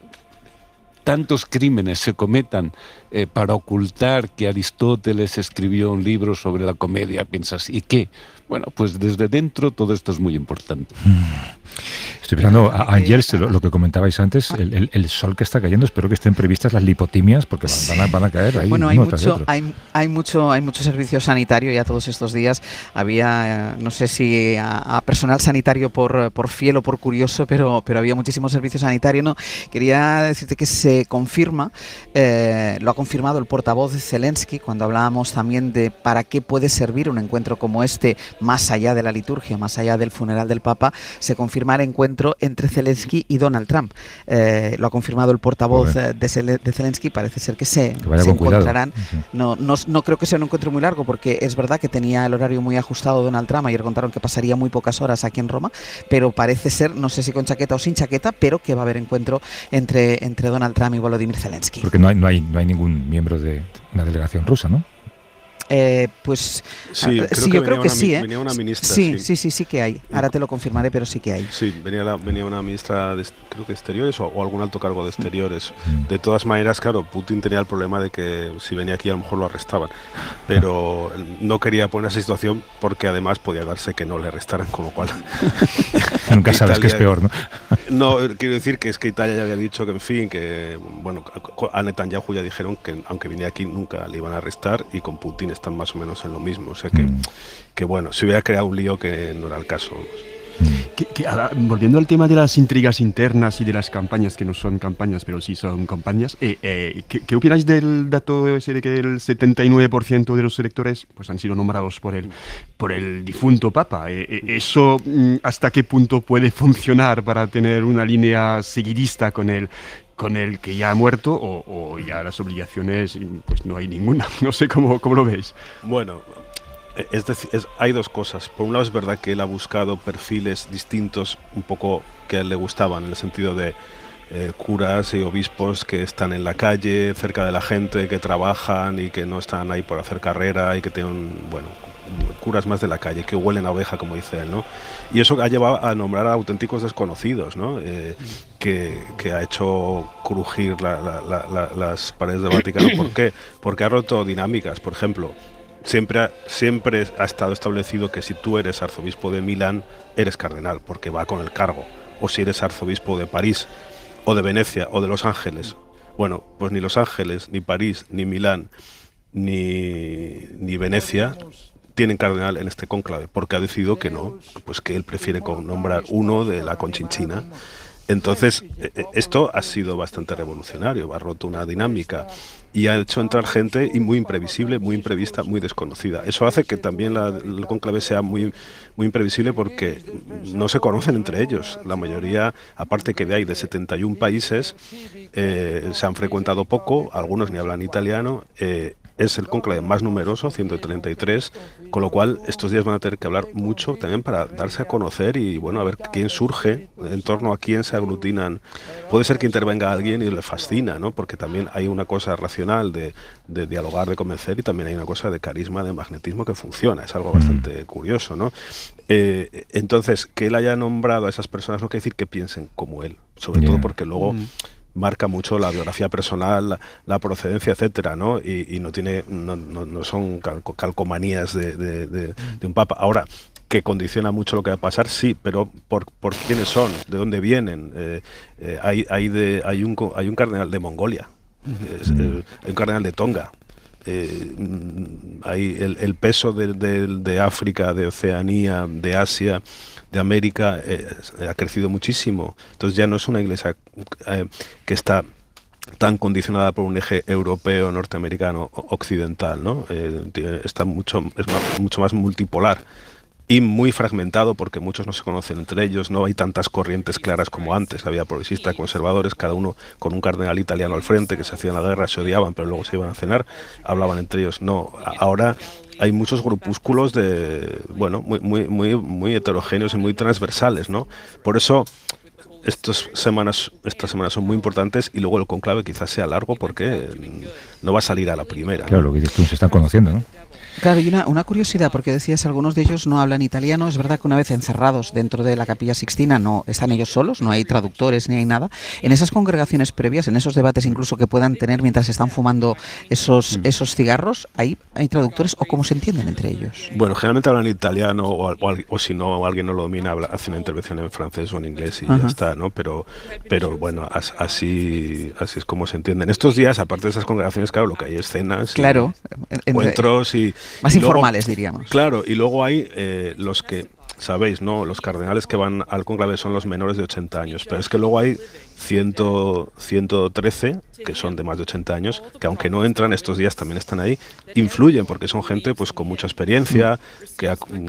tantos crímenes se cometan eh, para ocultar que Aristóteles escribió un libro sobre la comedia, piensas, ¿y qué? Bueno, pues desde dentro todo esto es muy importante. Estoy pensando, Ángels, lo, lo que comentabais antes, el, el, el sol que está cayendo, espero que estén previstas las lipotimias, porque van a, van a caer ahí. Bueno, hay mucho, hay, hay, mucho, hay mucho servicio sanitario ya todos estos días. Había, no sé si a, a personal sanitario por, por fiel o por curioso, pero, pero había muchísimo servicio sanitario. No, quería decirte que se confirma, eh, lo ha confirmado el portavoz de Zelensky, cuando hablábamos también de para qué puede servir un encuentro como este, más allá de la liturgia, más allá del funeral del Papa, se confirma el encuentro entre Zelensky y Donald Trump. Eh, lo ha confirmado el portavoz de, de Zelensky, parece ser que se, que se encontrarán. Uh-huh. no, no, no creo que sea un encuentro muy largo, porque es verdad que tenía el horario muy ajustado Donald Trump, ayer contaron que pasaría muy pocas horas aquí en Roma, pero parece ser, no sé si con chaqueta o sin chaqueta, pero que va a haber encuentro entre, entre Donald Trump y Volodymyr Zelensky. Porque no hay, no hay, no hay ningún miembro de una delegación rusa, ¿no? Eh, pues sí, creo sí que yo creo que una, sí, ¿eh? venía una ministra. Sí, sí, sí, sí que hay. Ahora te lo confirmaré, pero sí que hay. Sí, venía, la, venía una ministra, de, creo que exteriores o, o algún alto cargo de exteriores. De todas maneras, claro, Putin tenía el problema de que si venía aquí a lo mejor lo arrestaban, pero no quería poner esa situación porque además podía darse que no le arrestaran, con lo cual... Nunca sabes que es peor, ¿no? No, quiero decir que es que Italia ya había dicho que, en fin, que, bueno, a Netanyahu ya dijeron que aunque viniera aquí nunca le iban a arrestar, y con Putin están más o menos en lo mismo, o sea que, mm. que bueno, se hubiera creado un lío que no era el caso. Que, que, ahora, volviendo al tema de las intrigas internas y de las campañas, que no son campañas, pero sí son campañas, eh, eh, ¿qué, ¿qué opináis del dato ese de que el setenta y nueve por ciento de los electores pues, han sido nombrados por el, por el difunto Papa? Eh, eh, ¿Eso hasta qué punto puede funcionar para tener una línea seguidista con el, con el que ya ha muerto o, o ya las obligaciones pues no hay ninguna? No sé cómo, cómo lo veis. Bueno, es decir, es, hay dos cosas. Por un lado es verdad que él ha buscado perfiles distintos, un poco que a él le gustaban, en el sentido de eh, curas y obispos que están en la calle, cerca de la gente, que trabajan y que no están ahí por hacer carrera y que tienen, bueno, curas más de la calle, que huelen a oveja, como dice él, ¿no? Y eso ha llevado a nombrar a auténticos desconocidos, ¿no? Eh, que, que ha hecho crujir la, la, la, la, las paredes del Vaticano. ¿Por qué? Porque ha roto dinámicas. Por ejemplo, siempre ha, siempre ha estado establecido que si tú eres arzobispo de Milán, eres cardenal, porque va con el cargo. O si eres arzobispo de París, o de Venecia, o de Los Ángeles. Bueno, pues ni Los Ángeles, ni París, ni Milán, ni, ni Venecia tienen cardenal en este cónclave, porque ha decidido que no, pues que él prefiere nombrar uno de la Conchinchina. Entonces, esto ha sido bastante revolucionario, ha roto una dinámica y ha hecho entrar gente y muy imprevisible, muy imprevista, muy desconocida. Eso hace que también la, el cónclave sea muy, muy imprevisible porque no se conocen entre ellos. La mayoría, aparte que de ahí de setenta y un países, eh, se han frecuentado poco, algunos ni hablan italiano. Eh, Es el cónclave más numeroso, ciento treinta y tres, con lo cual estos días van a tener que hablar mucho también para darse a conocer y bueno, a ver quién surge, en torno a quién se aglutinan. Puede ser que intervenga alguien y le fascina, ¿no? Porque también hay una cosa racional de, de dialogar, de convencer, y también hay una cosa de carisma, de magnetismo que funciona. Es algo bastante curioso, ¿no? Eh, entonces, que él haya nombrado a esas personas no quiere decir que piensen como él, sobre yeah. todo porque luego... Mm. marca mucho la biografía personal, la, la procedencia, etcétera, ¿no? Y, y no tiene, no, no, no son calco, calcomanías de, de, de, de un papa. Ahora, que condiciona mucho lo que va a pasar, sí, pero por, por quiénes son, de dónde vienen. Eh, eh, hay, hay, de, hay, un, hay un cardenal de Mongolia, es, eh, hay un cardenal de Tonga. Eh, hay el, el peso de, de, de África, de Oceanía, de Asia, de América, eh, ha crecido muchísimo. Entonces ya no es una iglesia eh, que está tan condicionada por un eje europeo, norteamericano, occidental, ¿no? Eh, está mucho, es más, mucho más multipolar y muy fragmentado porque muchos no se conocen entre ellos, no hay tantas corrientes claras como antes, había progresistas, conservadores, cada uno con un cardenal italiano al frente, que se hacían la guerra, se odiaban, pero luego se iban a cenar, hablaban entre ellos. No, ahora hay muchos grupúsculos de, bueno, muy, muy, muy, muy heterogéneos y muy transversales, ¿no? Por eso estas semanas, estas semanas son muy importantes y luego el conclave quizás sea largo porque no va a salir a la primera. Claro, ¿no? Lo que dices tú, se están conociendo, ¿no? Claro, y una, una curiosidad, porque decías, algunos de ellos no hablan italiano. Es verdad que una vez encerrados dentro de la Capilla Sixtina no están ellos solos, no hay traductores ni hay nada. En esas congregaciones previas, en esos debates incluso que puedan tener mientras están fumando esos, esos cigarros, ¿hay, hay traductores o cómo se entienden entre ellos? Bueno, generalmente hablan italiano o, o, o si no, alguien no lo domina, habla, hace una intervención en francés o en inglés y Ajá. ya está, ¿no? Pero, pero bueno, as, así, así es como se entienden. Estos días, aparte de esas congregaciones, claro, lo que hay es cenas, claro, y encuentros y... Más y luego, informales, diríamos. Claro, y luego hay eh, los que, sabéis, ¿no? Los cardenales que van al cónclave son los menores de ochenta años, pero es que luego hay ciento trece, que son de más de ochenta años, que aunque no entran estos días también están ahí, influyen, porque son gente pues con mucha experiencia, que,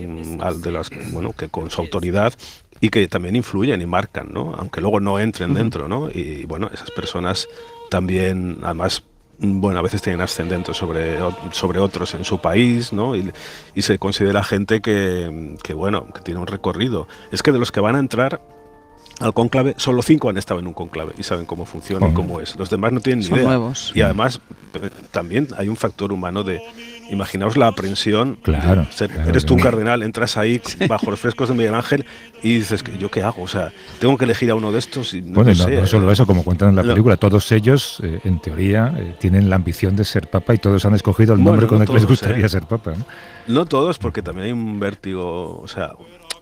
de las, bueno, que con su autoridad, y que también influyen y marcan, ¿no? Aunque luego no entren dentro, ¿no? Y bueno, esas personas también, además, bueno, a veces tienen ascendente sobre, sobre otros en su país, ¿no? Y, y se considera gente que, que, bueno, que tiene un recorrido. Es que de los que van a entrar al cónclave, solo cinco han estado en un cónclave y saben cómo funciona uh-huh. y cómo es. Los demás no tienen ni Son idea. Nuevos. Y además, también hay un factor humano de... Imaginaos la aprensión. Claro, ser, claro eres que tú un sí. cardenal, entras ahí bajo los frescos de Miguel Ángel y dices, ¿yo qué hago? O sea, tengo que elegir a uno de estos y no bueno, lo no, sé. no solo eso, como cuentan en la No. película, todos ellos, eh, en teoría, eh, tienen la ambición de ser papa y todos han escogido el nombre Bueno, con no el que les todos, gustaría ¿eh? ser papa, ¿no? No todos, porque también hay un vértigo, o sea,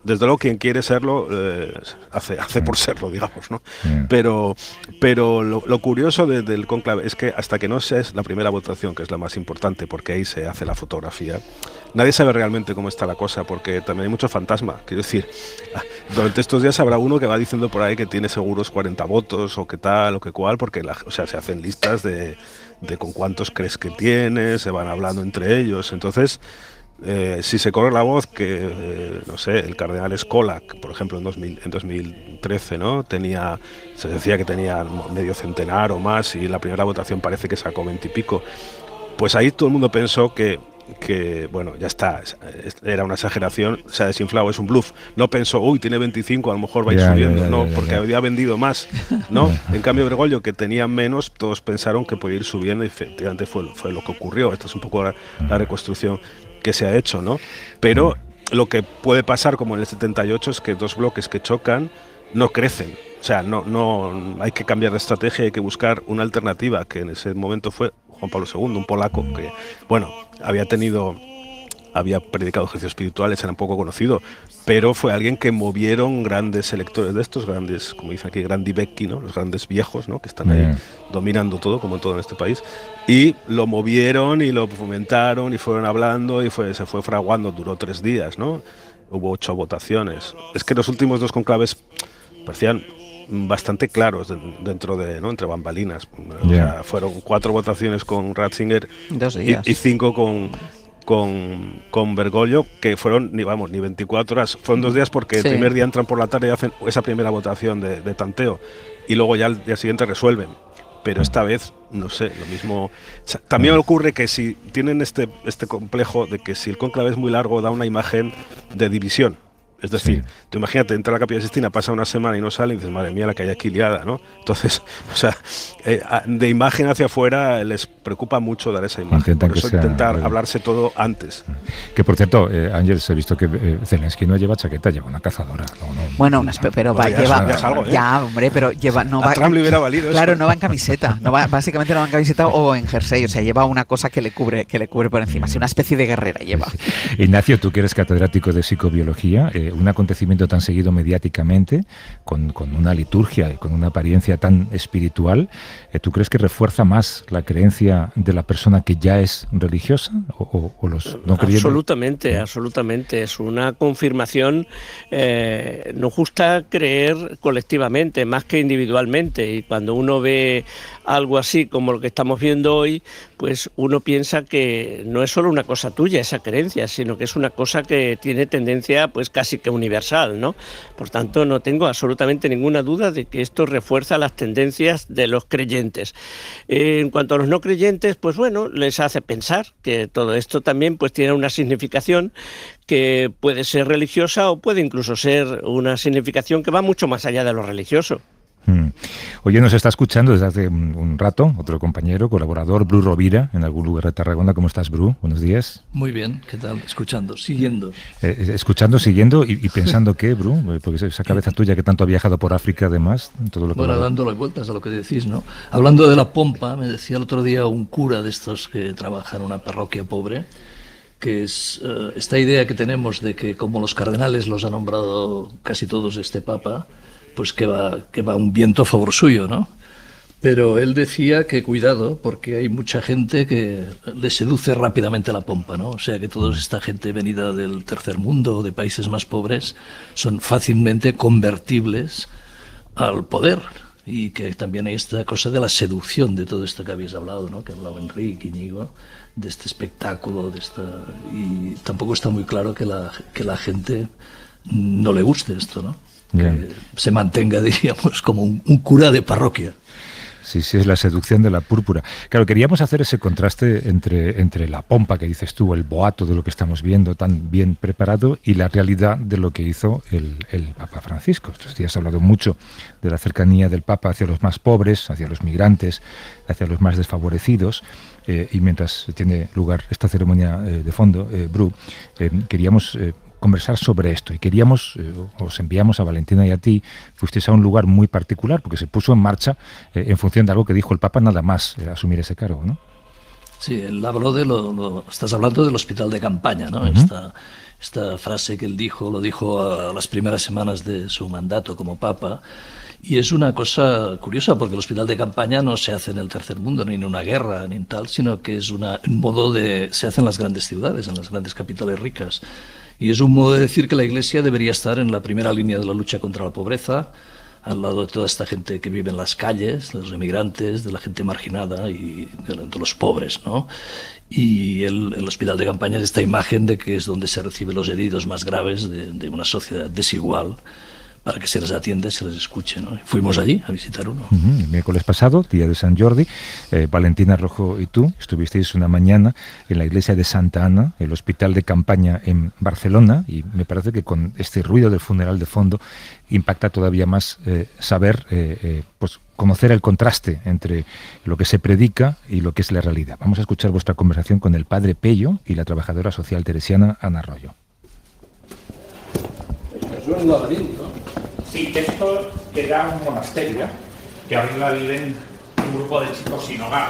desde luego quien quiere serlo eh, hace, hace por serlo, digamos, ¿no? Yeah. Pero, pero lo, lo curioso de, del cónclave es que hasta que no se es la primera votación, que es la más importante, porque ahí se hace la fotografía, nadie sabe realmente cómo está la cosa, porque también hay mucho fantasma. Quiero decir, durante estos días habrá uno que va diciendo por ahí que tiene seguros cuarenta votos o que tal o que cual, porque la, o sea, se hacen listas de, de con cuántos crees que tiene, se van hablando entre ellos. Entonces, eh, si se corre la voz que, eh, no sé, el cardenal Scola, por ejemplo, en, dos mil, en dos mil trece, ¿no? Tenía, se decía que tenía medio centenar o más, y la primera votación parece que sacó veinte y pico, pues ahí todo el mundo pensó que que, bueno, ya está, era una exageración, se ha desinflado, es un bluff. No pensó, uy, tiene veinticinco, a lo mejor va a ir ya, subiendo, ya, ya, no, ya, ya, porque ya. había vendido más, ¿no? En cambio, Bergoglio, que tenía menos, todos pensaron que podía ir subiendo, y efectivamente fue, fue lo que ocurrió. Esta es un poco la, la reconstrucción que se ha hecho, ¿no? Pero lo que puede pasar, como en el setenta y ocho, es que dos bloques que chocan no crecen. O sea, no, no hay que cambiar de estrategia, hay que buscar una alternativa, que en ese momento fue Juan Pablo segundo, un polaco que, bueno, había tenido, había predicado ejercicios espirituales, era un poco conocido, pero fue alguien que movieron grandes electores de estos, grandes, como dice aquí, grandi vecchi, ¿no? Los grandes viejos, ¿no? Que están ahí yeah. dominando todo, como todo en este país, y lo movieron y lo fomentaron y fueron hablando y fue, se fue fraguando, duró tres días, ¿no? Hubo ocho votaciones. Es que los últimos dos conclaves parecían bastante claros de, dentro de, ¿no? Entre bambalinas. O yeah. sea, fueron cuatro votaciones con Ratzinger Dos días. Y, y cinco con, con, con Bergoglio, que fueron, ni vamos, ni veinticuatro horas. Fueron dos días porque sí. el primer día entran por la tarde y hacen esa primera votación de, de tanteo, y luego ya al día siguiente resuelven. Pero esta vez, no sé, lo mismo. O sea, también ocurre que si tienen este, este complejo de que si el cónclave es muy largo, da una imagen de división. Es decir, sí. tú imagínate, entra a la Capilla Sixtina, pasa una semana y no sale, y dices, madre mía, la que hay aquí liada, ¿no? Entonces, o sea, eh, de imagen hacia afuera les preocupa mucho dar esa imagen. Intentan por eso sea, intentar eh, hablarse todo antes. Que por cierto, eh, Ángeles, he visto que eh, Zelensky no lleva chaqueta, lleva una cazadora. No, no, bueno, una, pero va, ya lleva, es, ya, es algo, ¿eh? ya, hombre, pero lleva, no a va. Trump le hubiera valido claro, eso. no va en camiseta, no va, básicamente no va en camiseta o en jersey, o sea, lleva una cosa que le cubre, que le cubre por encima, así una especie de guerrera lleva. Ignacio, tú que eres catedrático de psicobiología, eh, un acontecimiento tan seguido mediáticamente, con, con una liturgia y con una apariencia tan espiritual, eh, ¿tú crees que refuerza más la creencia de la persona que ya es religiosa o, o, o los no creyentes? Absolutamente, absolutamente. Es una confirmación. Eh, nos gusta creer colectivamente más que individualmente, y cuando uno ve algo así como lo que estamos viendo hoy, pues uno piensa que no es solo una cosa tuya esa creencia, sino que es una cosa que tiene tendencia pues casi que universal, ¿no? Por tanto, no tengo absolutamente ninguna duda de que esto refuerza las tendencias de los creyentes. Eh, en cuanto a los no creyentes, pues bueno, les hace pensar que todo esto también pues tiene una significación que puede ser religiosa o puede incluso ser una significación que va mucho más allá de lo religioso. Hmm. Oye, nos está escuchando desde hace un, un rato otro compañero, colaborador, Bru Rovira, en algún lugar de Tarragona. ¿Cómo estás, Bru? Buenos días. Muy bien, ¿qué tal? Escuchando, siguiendo. Eh, escuchando, siguiendo y, y pensando qué, Bru, porque esa cabeza tuya que tanto ha viajado por África, además, todo lo que bueno, dándole vueltas a lo que decís, ¿no? Hablando de la pompa, me decía el otro día un cura de estos que trabaja en una parroquia pobre, que es uh, esta idea que tenemos de que como los cardenales los ha nombrado casi todos este papa, pues que va, que va un viento a favor suyo, ¿no? Pero él decía que cuidado, porque hay mucha gente que le seduce rápidamente la pompa, ¿no? O sea que toda esta gente venida del tercer mundo o de países más pobres son fácilmente convertibles al poder, y que también hay esta cosa de la seducción, de todo esto que habéis hablado, ¿no? Que hablaba Enrique, Íñigo, de este espectáculo, de esta... y tampoco está muy claro que la, que la gente no le guste esto, ¿no? Que se mantenga, diríamos, como un, un cura de parroquia. Sí, sí, es la seducción de la púrpura. Claro, queríamos hacer ese contraste entre, entre la pompa que dices tú, el boato de lo que estamos viendo tan bien preparado, y la realidad de lo que hizo el, el Papa Francisco. Estos días ha hablado mucho de la cercanía del Papa hacia los más pobres, hacia los migrantes, hacia los más desfavorecidos, eh, y mientras tiene lugar esta ceremonia eh, de fondo, eh, Bru, eh, queríamos... Eh, conversar sobre esto, y queríamos, eh, os enviamos a Valentina y a ti, fuisteis a un lugar muy particular, porque se puso en marcha eh, en función de algo que dijo el Papa, nada más eh, asumir ese cargo, ¿no? Sí, él habló de lo, lo... Estás hablando del hospital de campaña, ¿no? Uh-huh. Esta, esta frase que él dijo, lo dijo a las primeras semanas de su mandato como papa. Y es una cosa curiosa, porque el hospital de campaña no se hace en el tercer mundo, ni en una guerra, ni en tal, sino que es una, un modo de... se hace en las grandes ciudades, en las grandes capitales ricas. Y es un modo de decir que la Iglesia debería estar en la primera línea de la lucha contra la pobreza, al lado de toda esta gente que vive en las calles, de los emigrantes, de la gente marginada y de, de los pobres, ¿no? Y el, el hospital de campaña es esta imagen de que es donde se reciben los heridos más graves de, de una sociedad desigual, para que se les atienda, se les escuche, ¿no? Fuimos allí a visitar uno. Uh-huh. El miércoles pasado, día de San Jordi, eh, Valentina Rojo y tú estuvisteis una mañana en la iglesia de Santa Ana, el hospital de campaña en Barcelona, y me parece que con este ruido del funeral de fondo impacta todavía más eh, saber, eh, eh, pues conocer el contraste entre lo que se predica y lo que es la realidad. Vamos a escuchar vuestra conversación con el padre Pello y la trabajadora social teresiana Ana Arroyo. Es un laberinto. Sí, esto era un monasterio que arriba viven un grupo de chicos sin hogar.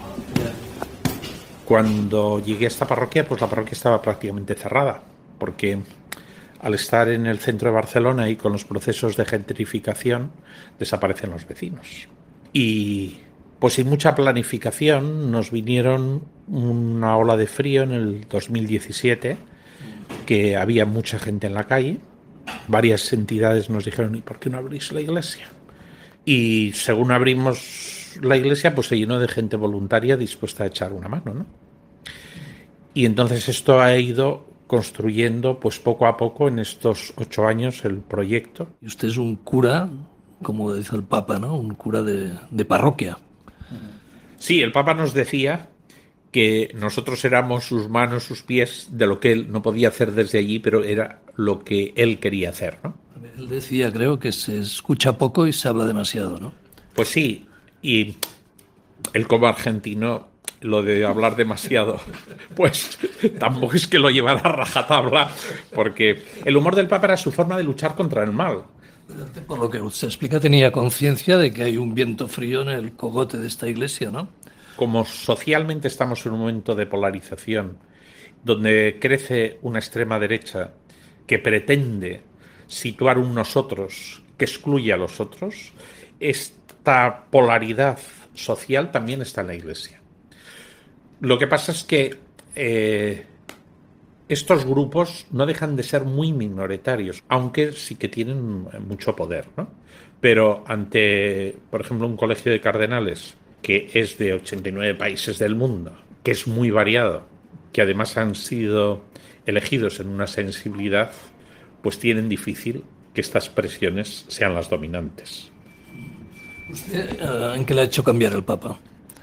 Cuando llegué a esta parroquia, pues la parroquia estaba prácticamente cerrada, porque al estar en el centro de Barcelona y con los procesos de gentrificación, desaparecen los vecinos. Y pues sin mucha planificación nos vinieron una ola de frío en el dos mil diecisiete, que había mucha gente en la calle. Varias entidades nos dijeron, ¿y por qué no abrís la iglesia? Y según abrimos la iglesia, pues se llenó de gente voluntaria dispuesta a echar una mano, ¿no? Y entonces esto ha ido construyendo, pues poco a poco, en estos ocho años, el proyecto. Y usted es un cura, como dice el Papa, ¿no? Un cura de, de parroquia. Sí, el Papa nos decía que nosotros éramos sus manos, sus pies, de lo que él no podía hacer desde allí, pero era lo que él quería hacer, ¿no? Él decía, creo, que se escucha poco y se habla demasiado, ¿no? Pues sí, y él como argentino, lo de hablar demasiado, pues tampoco es que lo llevara a rajatabla, porque el humor del Papa era su forma de luchar contra el mal. Por lo que usted explica, tenía conciencia de que hay un viento frío en el cogote de esta iglesia, ¿no? Como socialmente estamos en un momento de polarización, donde crece una extrema derecha que pretende situar un nosotros que excluye a los otros, esta polaridad social también está en la Iglesia. Lo que pasa es que eh, estos grupos no dejan de ser muy minoritarios, aunque sí que tienen mucho poder, ¿no? Pero ante, por ejemplo, un colegio de cardenales que es de ochenta y nueve países del mundo, que es muy variado, que además han sido elegidos en una sensibilidad, pues tienen difícil que estas presiones sean las dominantes. ¿Usted en qué le ha hecho cambiar el Papa?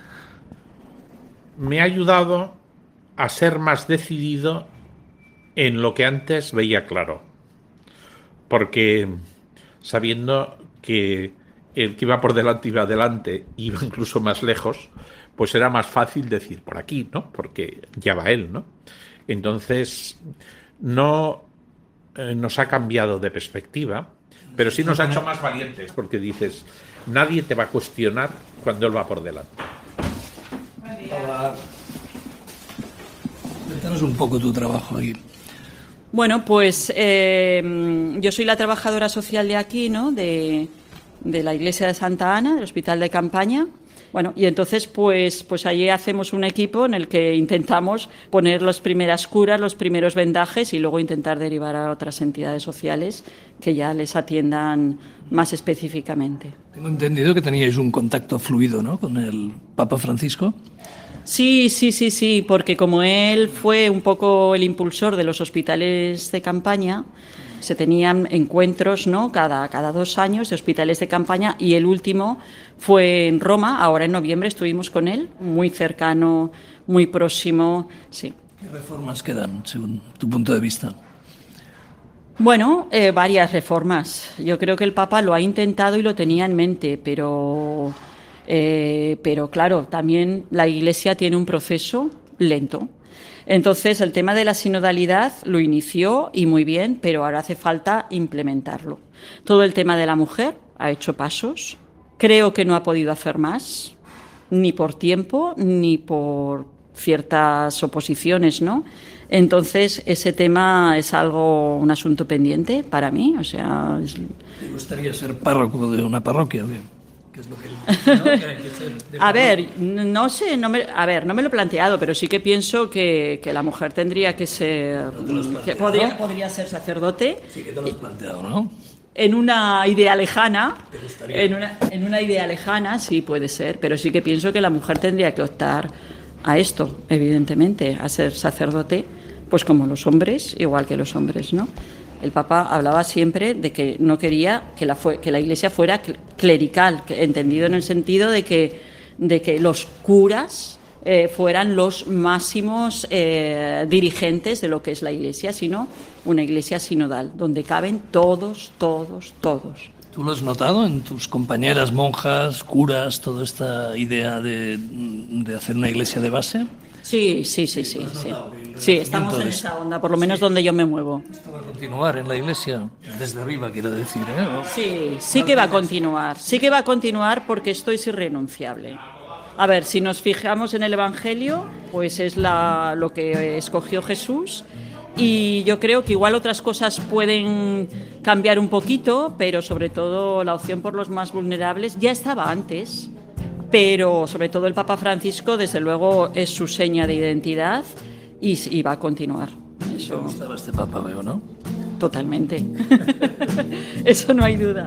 Me ha ayudado a ser más decidido en lo que antes veía claro, porque sabiendo que el que iba por delante iba adelante, iba incluso más lejos, pues era más fácil decir por aquí, ¿no? Porque ya va él, ¿no? Entonces, no eh, nos ha cambiado de perspectiva, pero sí nos ha hecho más valientes, porque dices, nadie te va a cuestionar cuando él va por delante. Hola. Cuéntanos un poco tu trabajo aquí. Bueno, pues eh, yo soy la trabajadora social de aquí, ¿no? De... de la iglesia de Santa Ana, del hospital de campaña. Bueno, y entonces pues, pues allí hacemos un equipo en el que intentamos poner las primeras curas, los primeros vendajes y luego intentar derivar a otras entidades sociales que ya les atiendan más específicamente. Tengo entendido que teníais un contacto fluido, ¿no?, con el Papa Francisco. Sí, sí, sí, sí, porque como él fue un poco el impulsor de los hospitales de campaña, se tenían encuentros, ¿no?, cada, cada dos años de hospitales de campaña, y el último fue en Roma, ahora en noviembre estuvimos con él, muy cercano, muy próximo, sí. ¿Qué reformas quedan, según tu punto de vista? Bueno, eh, varias reformas. Yo creo que el Papa lo ha intentado y lo tenía en mente, pero, eh, pero claro, también la Iglesia tiene un proceso lento. Entonces, el tema de la sinodalidad lo inició y muy bien, pero ahora hace falta implementarlo. Todo el tema de la mujer ha hecho pasos. Creo que no ha podido hacer más, ni por tiempo, ni por ciertas oposiciones, ¿no? Entonces, ese tema es algo, un asunto pendiente para mí, o sea... Es... ¿Te gustaría ser párroco de una parroquia? ¿Qué es lo que, ¿no? que hay que hacer a ver, no sé, no me, a ver, no me lo he planteado, pero sí que pienso que, que la mujer tendría que ser... Que podría, podría ser sacerdote. Sí, que te lo has planteado, ¿no? En una idea lejana, en una, en una idea lejana, sí puede ser, pero sí que pienso que la mujer tendría que optar a esto, evidentemente, a ser sacerdote, pues como los hombres, igual que los hombres, ¿no? El Papa hablaba siempre de que no quería que la, fue, que la Iglesia fuera clerical, entendido en el sentido de que, de que los curas eh, fueran los máximos eh, dirigentes de lo que es la Iglesia, sino una Iglesia sinodal, donde caben todos, todos, todos. ¿Tú lo has notado en tus compañeras monjas, curas, toda esta idea de, de hacer una iglesia de base? Sí, sí, sí, sí. Sí, sí estamos en esa onda, por lo menos donde yo me muevo. ¿Esto va a continuar en la iglesia? Desde arriba, quiero decir, ¿eh? Sí, sí que va a continuar. Sí que va a continuar porque esto es irrenunciable. A ver, si nos fijamos en el Evangelio, pues es la, lo que escogió Jesús. Y yo creo que igual otras cosas pueden cambiar un poquito, pero sobre todo la opción por los más vulnerables ya estaba antes, pero sobre todo el Papa Francisco, desde luego, es su seña de identidad y, y va a continuar. Eso... ¿Te gustaba este Papa, veo, no? Totalmente. Eso no hay duda.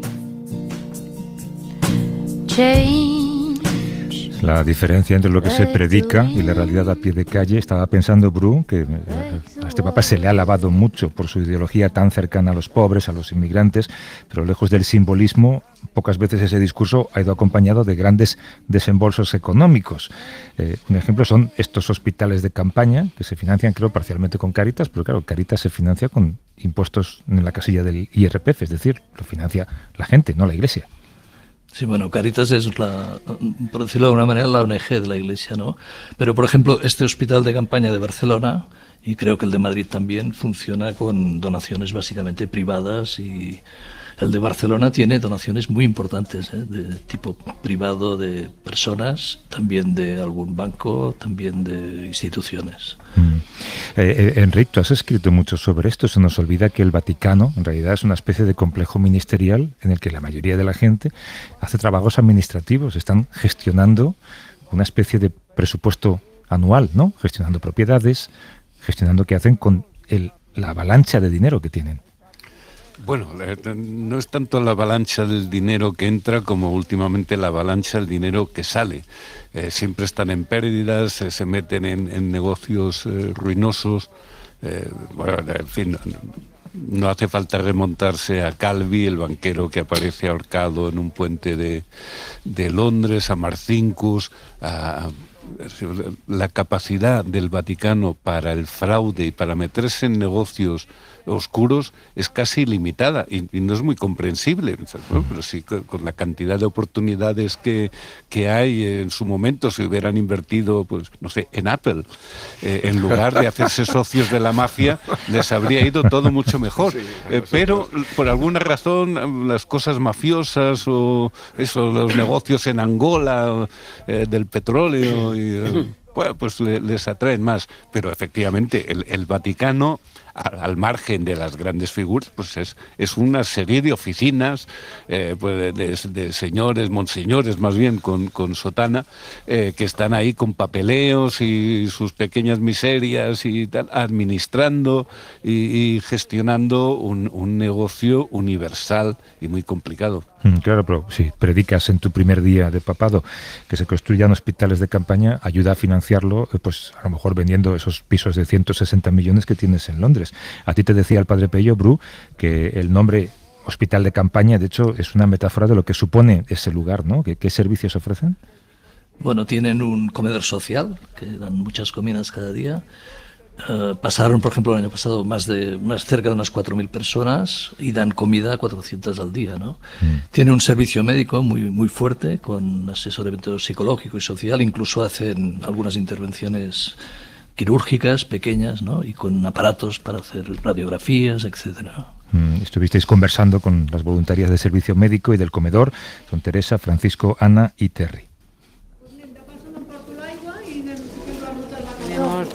La diferencia entre lo que se predica y la realidad a pie de calle. Estaba pensando, Bru, que a este Papa se le ha alabado mucho por su ideología tan cercana a los pobres, a los inmigrantes, pero lejos del simbolismo, pocas veces ese discurso ha ido acompañado de grandes desembolsos económicos. Eh, un ejemplo son estos hospitales de campaña que se financian, creo, parcialmente con Cáritas, pero claro, Cáritas se financia con impuestos en la casilla del I R P F, es decir, lo financia la gente, no la Iglesia. Sí, bueno, Cáritas es, la, por decirlo de alguna manera, la O N G de la Iglesia, ¿no? Pero, por ejemplo, este hospital de campaña de Barcelona, y creo que el de Madrid también, funciona con donaciones básicamente privadas, y el de Barcelona tiene donaciones muy importantes, ¿eh? De tipo privado, de personas, también de algún banco, también de instituciones. Mm. Eh, Enric, tú has escrito mucho sobre esto. Se nos olvida que el Vaticano en realidad es una especie de complejo ministerial en el que la mayoría de la gente hace trabajos administrativos, están gestionando una especie de presupuesto anual, ¿no? Gestionando propiedades, gestionando qué hacen con el, la avalancha de dinero que tienen. Bueno, no es tanto la avalancha del dinero que entra como últimamente la avalancha del dinero que sale. Eh, siempre están en pérdidas, eh, se meten en, en negocios eh, ruinosos. Eh, bueno, en fin, no, no hace falta remontarse a Calvi, el banquero que aparece ahorcado en un puente de, de Londres, a Marcinkus, a... La capacidad del Vaticano para el fraude y para meterse en negocios oscuros es casi ilimitada y, y no es muy comprensible. Bueno, pero sí, con, con la cantidad de oportunidades que, que hay en su momento, si hubieran invertido, pues no sé, en Apple, eh, en lugar de hacerse socios de la mafia, les habría ido todo mucho mejor. Eh, pero por alguna razón las cosas mafiosas o eso, los negocios en Angola eh, del petróleo, y, eh, bueno, pues le, les atraen más. Pero efectivamente el, el Vaticano, al margen de las grandes figuras, pues es, es una serie de oficinas, eh, pues de, de señores, monseñores más bien, con, con sotana, eh, que están ahí con papeleos y sus pequeñas miserias y tal, administrando y, y gestionando un, un negocio universal y muy complicado. Claro, pero si predicas en tu primer día de papado que se construyan hospitales de campaña, ayuda a financiarlo, pues a lo mejor vendiendo esos pisos de ciento sesenta millones que tienes en Londres. A ti te decía el padre Pello, Bru, que el nombre hospital de campaña, de hecho, es una metáfora de lo que supone ese lugar, ¿no? ¿Qué, qué servicios ofrecen? Bueno, tienen un comedor social, que dan muchas comidas cada día. Uh, pasaron, por ejemplo, el año pasado más de más cerca de unas cuatro mil personas y dan comida a cuatrocientas al día, ¿no? Mm. Tiene un servicio médico muy muy fuerte con asesoramiento psicológico y social, incluso hacen algunas intervenciones quirúrgicas pequeñas, ¿no? Y con aparatos para hacer radiografías, etcétera. Mm, estuvisteis conversando con las voluntarias del servicio médico y del comedor, son Teresa, Francisco, Ana y Terry.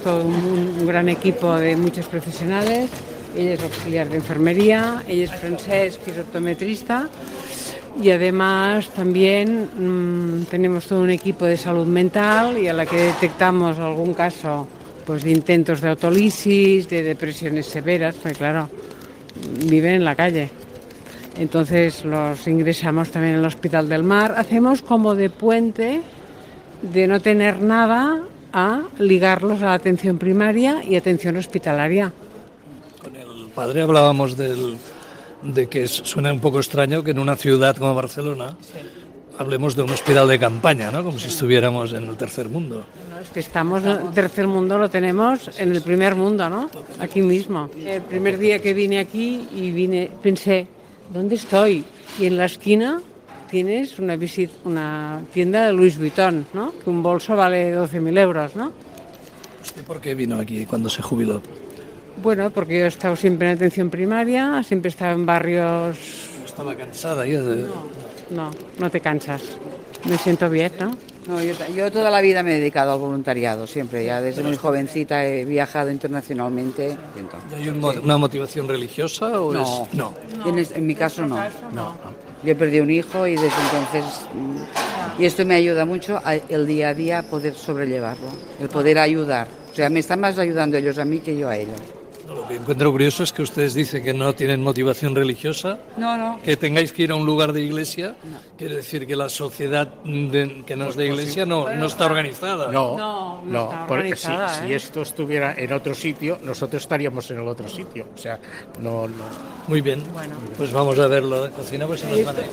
todo un, un gran equipo de muchos profesionales. Ella es auxiliar de enfermería, ella es Francesc, que es optometrista, y además también mmm, tenemos todo un equipo de salud mental, y a la que detectamos algún caso pues, de intentos de autolisis, de depresiones severas, pues claro, viven en la calle. Entonces los ingresamos también en el Hospital del Mar. Hacemos como de puente de no tener nada a ligarlos a la atención primaria y atención hospitalaria. Padre, hablábamos del, de que suena un poco extraño que en una ciudad como Barcelona sí. hablemos de un hospital de campaña, ¿no? Como si estuviéramos en el tercer mundo. No, es que estamos en el tercer mundo, lo tenemos en el primer mundo, ¿no? Aquí mismo. El primer día que vine aquí y vine, pensé, ¿dónde estoy? Y en la esquina tienes una, visit, una tienda de Louis Vuitton, ¿no? Que un bolso vale doce mil euros, ¿no? ¿Usted por qué vino aquí cuando se jubiló? Bueno, porque yo he estado siempre en atención primaria, siempre he estado en barrios... ¿Estaba cansada ya de...? No, no, no te cansas. Me siento bien, ¿no? No, yo, yo toda la vida me he dedicado al voluntariado, siempre, ya desde muy jovencita he viajado internacionalmente. ¿Hay un, una motivación religiosa o no, es...? No, en, en mi caso no. no. Yo he perdido un hijo y desde entonces... Y esto me ayuda mucho a, el día a día poder sobrellevarlo, el poder ayudar. O sea, me están más ayudando ellos a mí que yo a ellos. Lo que encuentro curioso es que ustedes dicen que no tienen motivación religiosa, no, no. que tengáis que ir a un lugar de iglesia, no. Quiere decir que la sociedad de, que no es de iglesia no, no está organizada. No, no, no, no está porque si, ¿eh? si esto estuviera en otro sitio, nosotros estaríamos en el otro sitio. O sea, no, no. Muy bien, bueno. Pues vamos a verlo de cocina, pues se nos van a ir.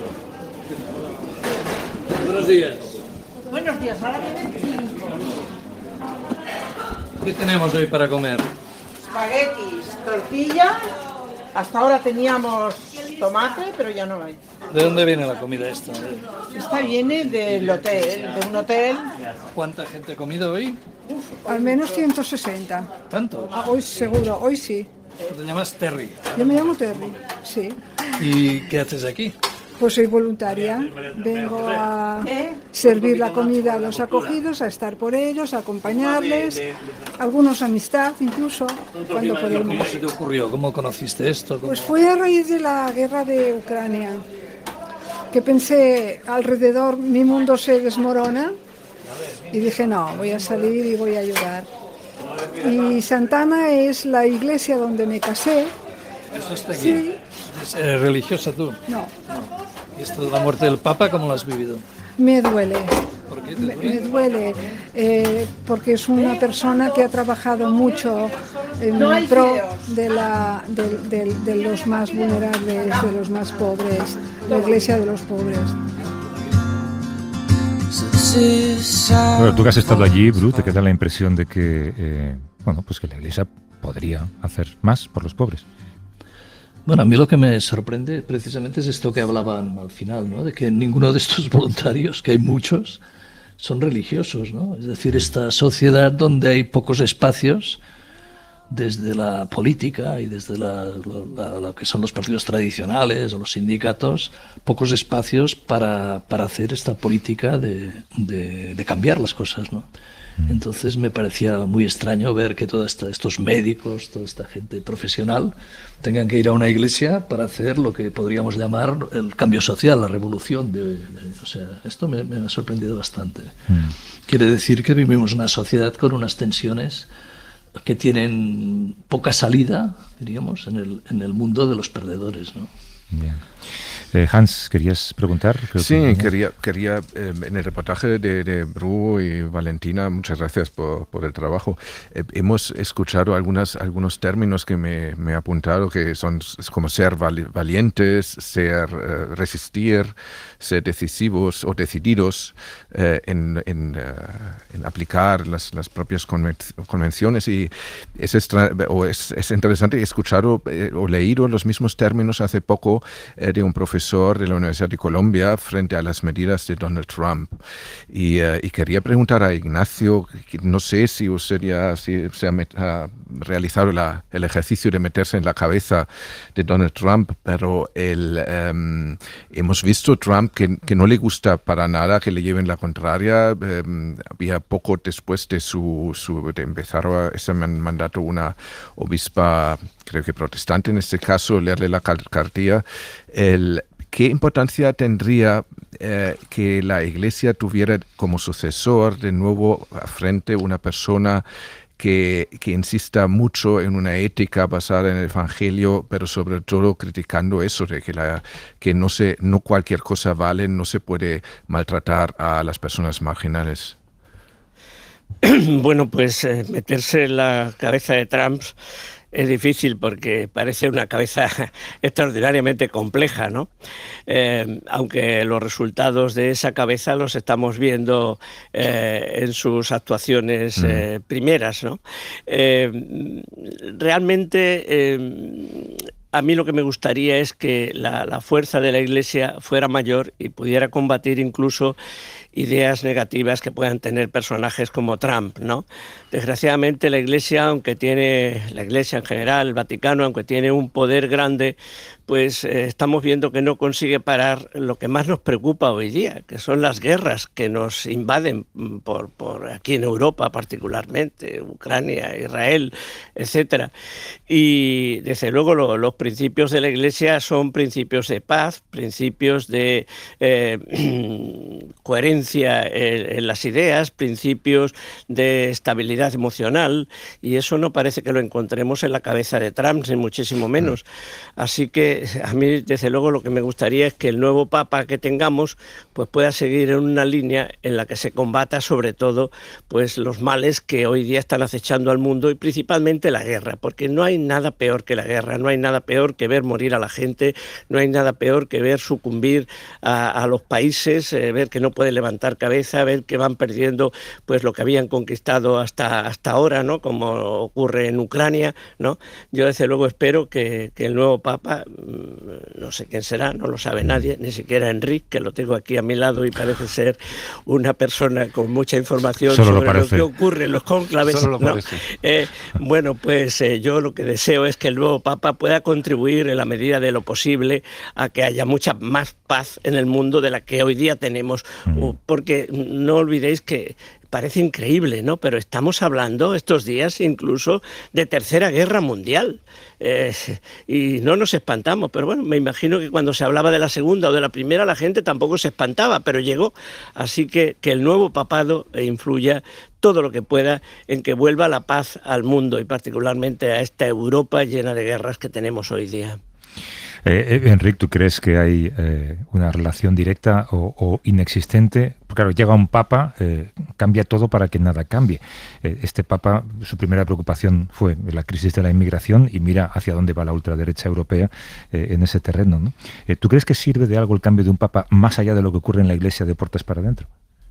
Buenos días. Buenos días, ahora tienen cinco. ¿Qué tenemos hoy para comer? Espaguetis, tortilla. Hasta ahora teníamos tomate, pero ya no hay. ¿De dónde viene la comida esta? Esta viene del hotel, de un hotel. ¿Cuánta gente ha comido hoy? Uf, al menos ciento sesenta. ¿Tanto? Ah, hoy seguro, hoy sí. ¿Te llamas Terry? Yo me llamo Terry, sí. ¿Y qué haces aquí? Pues soy voluntaria, vengo a servir la comida a los acogidos, a estar por ellos, a acompañarles, algunos amistad incluso, cuando podemos. ¿Cómo se te ocurrió? ¿Cómo conociste esto? ¿Cómo? Pues fue a raíz de la guerra de Ucrania, que pensé alrededor, mi mundo se desmorona, y dije no, voy a salir y voy a ayudar. Y Santana es la iglesia donde me casé. ¿Eso está aquí? Sí. ¿Eres religiosa tú? No. no. ¿Y esto de la muerte del Papa cómo lo has vivido? Me duele. ¿Por qué te duele? Me, me duele eh, porque es una persona que ha trabajado mucho en no pro de, la, de, de, de los más vulnerables, de los más pobres, la iglesia de los pobres. Bueno, tú que has estado allí, Bru, ¿te queda la impresión de que, eh, bueno, pues que la iglesia podría hacer más por los pobres? Bueno, a mí lo que me sorprende precisamente es esto que hablaban al final, ¿no? De que ninguno de estos voluntarios, que hay muchos, son religiosos, ¿no? Es decir, esta sociedad donde hay pocos espacios, desde la política y desde la, la, lo que son los partidos tradicionales o los sindicatos, pocos espacios para, para hacer esta política de, de, de cambiar las cosas, ¿no? Entonces me parecía muy extraño ver que todos estos médicos, toda esta gente profesional tengan que ir a una iglesia para hacer lo que podríamos llamar el cambio social, la revolución. De, de, o sea, esto me, me ha sorprendido bastante. Mm. Quiere decir que vivimos una sociedad con unas tensiones que tienen poca salida, diríamos, en el, en el mundo de los perdedores, ¿no? Bien. Eh, Hans, ¿querías preguntar? Creo sí, que... quería, quería eh, en el reportaje de, de Bru y Valentina, muchas gracias por, por el trabajo. Eh, hemos escuchado algunas, algunos términos que me, me he apuntado, que son como ser valientes, ser eh, resistir, ser decisivos o decididos eh, en, en, uh, en aplicar las, las propias convenciones. Y es, extra, o es, es interesante, he escuchado eh, o leído los mismos términos hace poco eh, de un profesor profesor de la Universidad de Colombia frente a las medidas de Donald Trump. Y, uh, y quería preguntar a Ignacio, no sé si usted ya si se ha, met, ha realizado la, el ejercicio de meterse en la cabeza de Donald Trump, pero el, um, hemos visto Trump que, que no le gusta para nada que le lleven la contraria. Um, había poco después de, su, su, de empezar ese mandato una obispa, creo que protestante en este caso, leerle la cartilla. El, ¿Qué importancia tendría eh, que la Iglesia tuviera como sucesor de nuevo frente una persona que, que insista mucho en una ética basada en el Evangelio, pero sobre todo criticando eso de que, la, que no, se, no cualquier cosa vale, no se puede maltratar a las personas marginales? Bueno, pues eh, meterse en la cabeza de Trump es difícil porque parece una cabeza extraordinariamente compleja, ¿no? Eh, aunque los resultados de esa cabeza los estamos viendo eh, en sus actuaciones eh, primeras, ¿no? Eh, realmente eh, a mí lo que me gustaría es que la, la fuerza de la Iglesia fuera mayor y pudiera combatir incluso ideas negativas que puedan tener personajes como Trump, ¿no? Desgraciadamente la Iglesia, aunque tiene, la Iglesia en general, el Vaticano, aunque tiene un poder grande, pues eh, estamos viendo que no consigue parar lo que más nos preocupa hoy día, que son las guerras que nos invaden por, por aquí en Europa particularmente, Ucrania, Israel, etcétera. Y desde luego lo, los principios de la Iglesia son principios de paz, principios de eh, coherencia en, en las ideas, principios de estabilidad emocional, y eso no parece que lo encontremos en la cabeza de Trump, ni muchísimo menos. Así que a mí, desde luego, lo que me gustaría es que el nuevo Papa que tengamos pues pueda seguir en una línea en la que se combata sobre todo pues los males que hoy día están acechando al mundo y principalmente la guerra, porque no hay nada peor que la guerra, no hay nada peor que ver morir a la gente, no hay nada peor que ver sucumbir a, a los países, eh, ver que no pueden levantar cabeza, ver que van perdiendo pues lo que habían conquistado hasta, hasta ahora, ¿no? Como ocurre en Ucrania, ¿no? Yo desde luego espero que, que el nuevo Papa, no sé quién será, no lo sabe nadie, ni siquiera Enrique, que lo tengo aquí a mi lado y parece ser una persona con mucha información Solo sobre lo, lo que ocurre en los cónclaves. Solo lo ¿no? parece. Eh, bueno, pues eh, yo lo que deseo es que el nuevo Papa pueda contribuir en la medida de lo posible a que haya mucha más paz en el mundo de la que hoy día tenemos, uh, porque no olvidéis que parece increíble, ¿no? Pero estamos hablando estos días incluso de Tercera Guerra Mundial. Eh, y no nos espantamos, pero bueno, me imagino que cuando se hablaba de la Segunda o de la Primera la gente tampoco se espantaba, pero llegó. Así que que el nuevo papado influya todo lo que pueda en que vuelva la paz al mundo y particularmente a esta Europa llena de guerras que tenemos hoy día. Eh, Enrique, ¿tú crees que hay eh, una relación directa o, o inexistente? Claro, llega un papa, eh, cambia todo para que nada cambie. Eh, este papa, su primera preocupación fue la crisis de la inmigración y mira hacia dónde va la ultraderecha europea eh, en ese terreno, ¿no? Eh, ¿Tú crees que sirve de algo el cambio de un papa más allá de lo que ocurre en la Iglesia de puertas para adentro?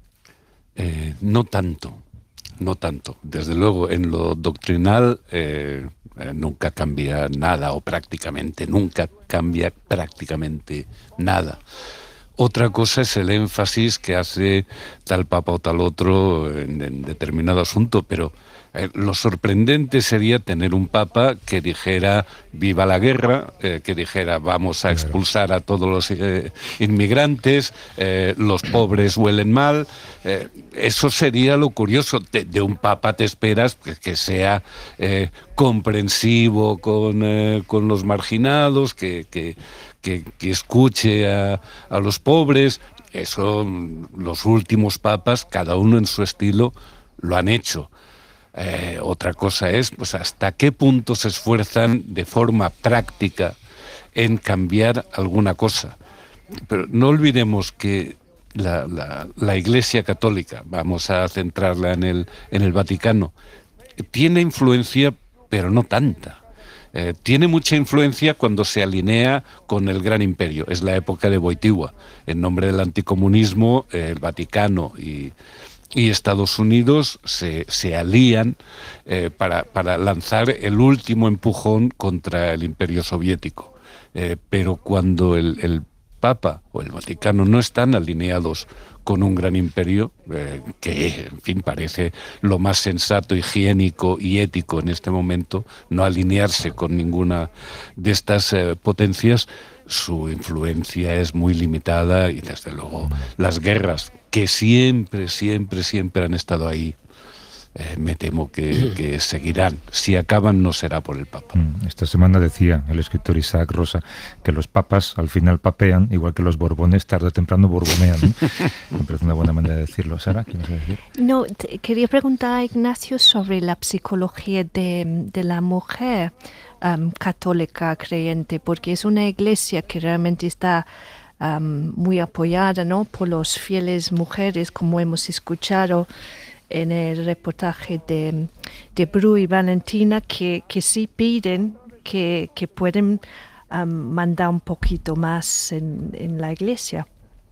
Eh, no tanto, no tanto. Desde luego, en lo doctrinal eh, eh, nunca cambia nada, o prácticamente nunca cambia prácticamente nada. Otra cosa es el énfasis que hace tal papa o tal otro en, en determinado asunto, pero eh, lo sorprendente sería tener un papa que dijera viva la guerra, eh, que dijera vamos a expulsar a todos los eh, inmigrantes, eh, los pobres huelen mal. Eh, eso sería lo curioso. De, de un papa te esperas que, que sea eh, comprensivo con, eh, con los marginados, que... que Que, que escuche a, a los pobres. Eso los últimos papas, cada uno en su estilo, lo han hecho. Eh, otra cosa es pues hasta qué punto se esfuerzan de forma práctica en cambiar alguna cosa. Pero no olvidemos que la, la, la Iglesia Católica, vamos a centrarla en el, en el Vaticano, tiene influencia, pero no tanta. Eh, tiene mucha influencia cuando se alinea con el Gran Imperio. Es la época de Wojtyła. En nombre del anticomunismo, eh, el Vaticano y, y Estados Unidos se, se alían eh, para, para lanzar el último empujón contra el Imperio Soviético. Eh, pero cuando el, el Papa o el Vaticano no están alineados con un gran imperio, eh, que, en fin, parece lo más sensato, higiénico y ético en este momento, no alinearse con ninguna de estas eh, potencias, su influencia es muy limitada y, desde luego, las guerras, que siempre, siempre, siempre han estado ahí, Eh, me temo que, que seguirán. Si acaban, no será por el Papa. Esta semana decía el escritor Isaac Rosa que los papas al final papean, igual que los borbones tarde o temprano borbonean, ¿no? Me parece una buena manera de decirlo. Sara, ¿qué vas a decir? No, te, quería preguntar a Ignacio sobre la psicología de, de la mujer um, católica creyente, porque es una iglesia que realmente está um, muy apoyada, ¿no?, por los fieles mujeres, como hemos escuchado en el reportaje de, de Bru y Valentina, que, que sí piden que, que pueden um, mandar un poquito más en, en la iglesia.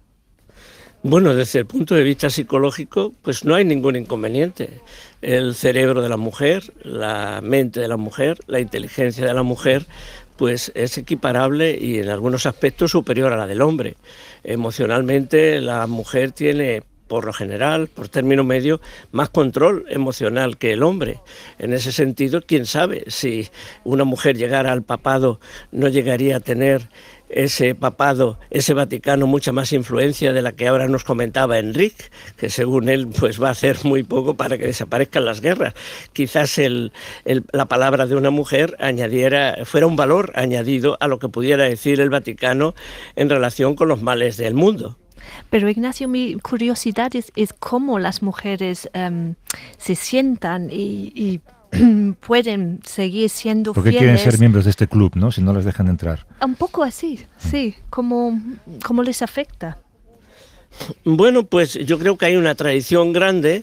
Bueno, desde el punto de vista psicológico, pues no hay ningún inconveniente. El cerebro de la mujer, la mente de la mujer, la inteligencia de la mujer, pues es equiparable y en algunos aspectos superior a la del hombre. Emocionalmente, la mujer tiene, por lo general, por término medio, más control emocional que el hombre. En ese sentido, quién sabe si una mujer llegara al papado, no llegaría a tener ese papado, ese Vaticano, mucha más influencia de la que ahora nos comentaba Enrique, que según él pues va a hacer muy poco para que desaparezcan las guerras. Quizás el, el, la palabra de una mujer añadiera, fuera un valor añadido a lo que pudiera decir el Vaticano en relación con los males del mundo. Pero Ignacio, mi curiosidad es, es cómo las mujeres um, se sientan y, y pueden seguir siendo Porque fieles. quieren ser miembros de este club, ¿no?, si no las dejan entrar. Un poco así, sí. ¿Cómo, cómo les afecta? Bueno, pues yo creo que hay una tradición grande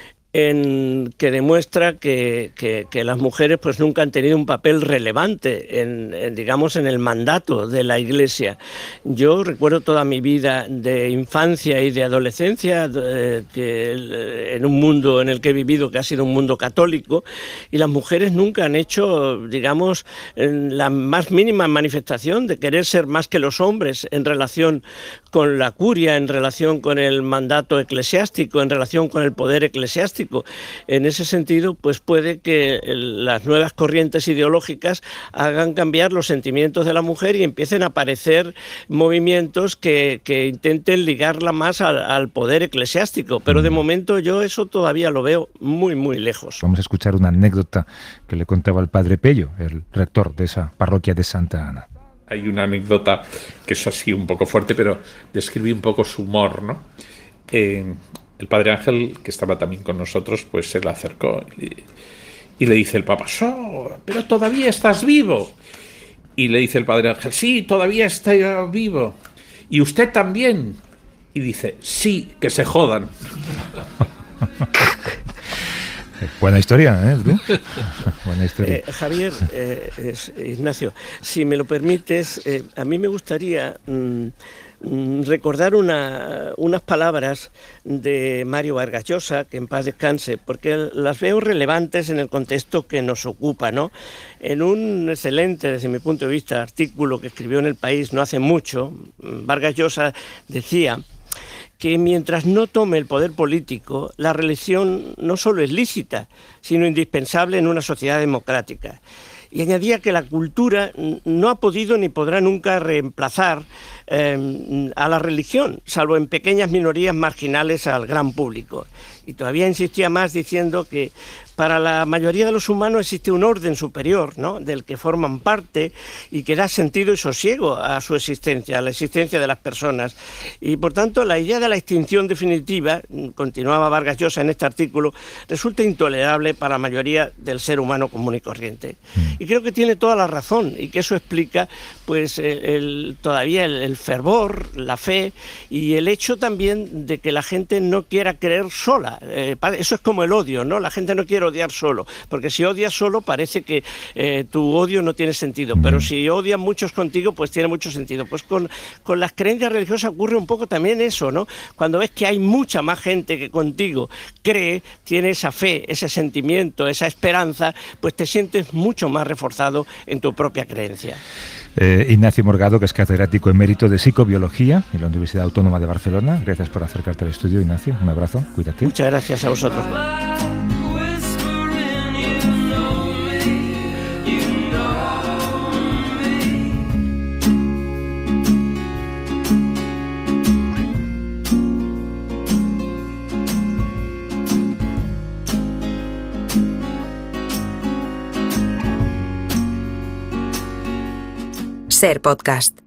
en que demuestra que, que, que las mujeres pues nunca han tenido un papel relevante en, en, digamos, en el mandato de la Iglesia. Yo recuerdo toda mi vida de infancia y de adolescencia eh, que, en un mundo en el que he vivido, que ha sido un mundo católico, y las mujeres nunca han hecho, digamos, la más mínima manifestación de querer ser más que los hombres en relación con la curia, en relación con el mandato eclesiástico, en relación con el poder eclesiástico. En ese sentido, pues puede que las nuevas corrientes ideológicas hagan cambiar los sentimientos de la mujer y empiecen a aparecer movimientos que, que intenten ligarla más al, al poder eclesiástico. Pero de momento yo eso todavía lo veo muy, muy lejos. Vamos a escuchar una anécdota que le contaba el padre Pello, el rector de esa parroquia de Santa Ana. Hay una anécdota que es así un poco fuerte, pero describe un poco su humor, ¿no? Eh, el padre Ángel, que estaba también con nosotros, pues se le acercó y, y le dice el Papa: "So, pero todavía estás vivo". Y le dice el padre Ángel: "Sí, todavía estoy vivo. ¿Y usted también?". Y dice: "Sí, que se jodan". Buena historia, ¿eh? Buena historia. Eh, Javier, eh, es, Ignacio, si me lo permites, eh, a mí me gustaría mmm, recordar una, unas palabras de Mario Vargas Llosa, que en paz descanse, porque las veo relevantes en el contexto que nos ocupa, ¿no? En un excelente, desde mi punto de vista, artículo que escribió en El País no hace mucho, Vargas Llosa decía que mientras no tome el poder político, la religión no solo es lícita, sino indispensable en una sociedad democrática. Y añadía que la cultura no ha podido ni podrá nunca reemplazar eh, a la religión, salvo en pequeñas minorías marginales al gran público. Y todavía insistía más diciendo que para la mayoría de los humanos existe un orden superior, ¿no?, del que forman parte y que da sentido y sosiego a su existencia, a la existencia de las personas. Y por tanto la idea de la extinción definitiva, continuaba Vargas Llosa en este artículo, resulta intolerable para la mayoría del ser humano común y corriente. Y creo que tiene toda la razón y que eso explica pues el, el, todavía el, el fervor, la fe y el hecho también de que la gente no quiera creer sola. Eh, eso es como el odio, ¿no? La gente no quiere odiar solo, porque si odias solo parece que eh, tu odio no tiene sentido, pero si odian muchos contigo, pues tiene mucho sentido. Pues con, con las creencias religiosas ocurre un poco también eso, ¿no? Cuando ves que hay mucha más gente que contigo cree, tiene esa fe, ese sentimiento, esa esperanza, pues te sientes mucho más reforzado en tu propia creencia. Eh, Ignacio Morgado, que es catedrático emérito de psicobiología en la Universidad Autónoma de Barcelona. Gracias por acercarte al estudio, Ignacio. Un abrazo, cuídate. Muchas gracias a vosotros. Ser Podcast.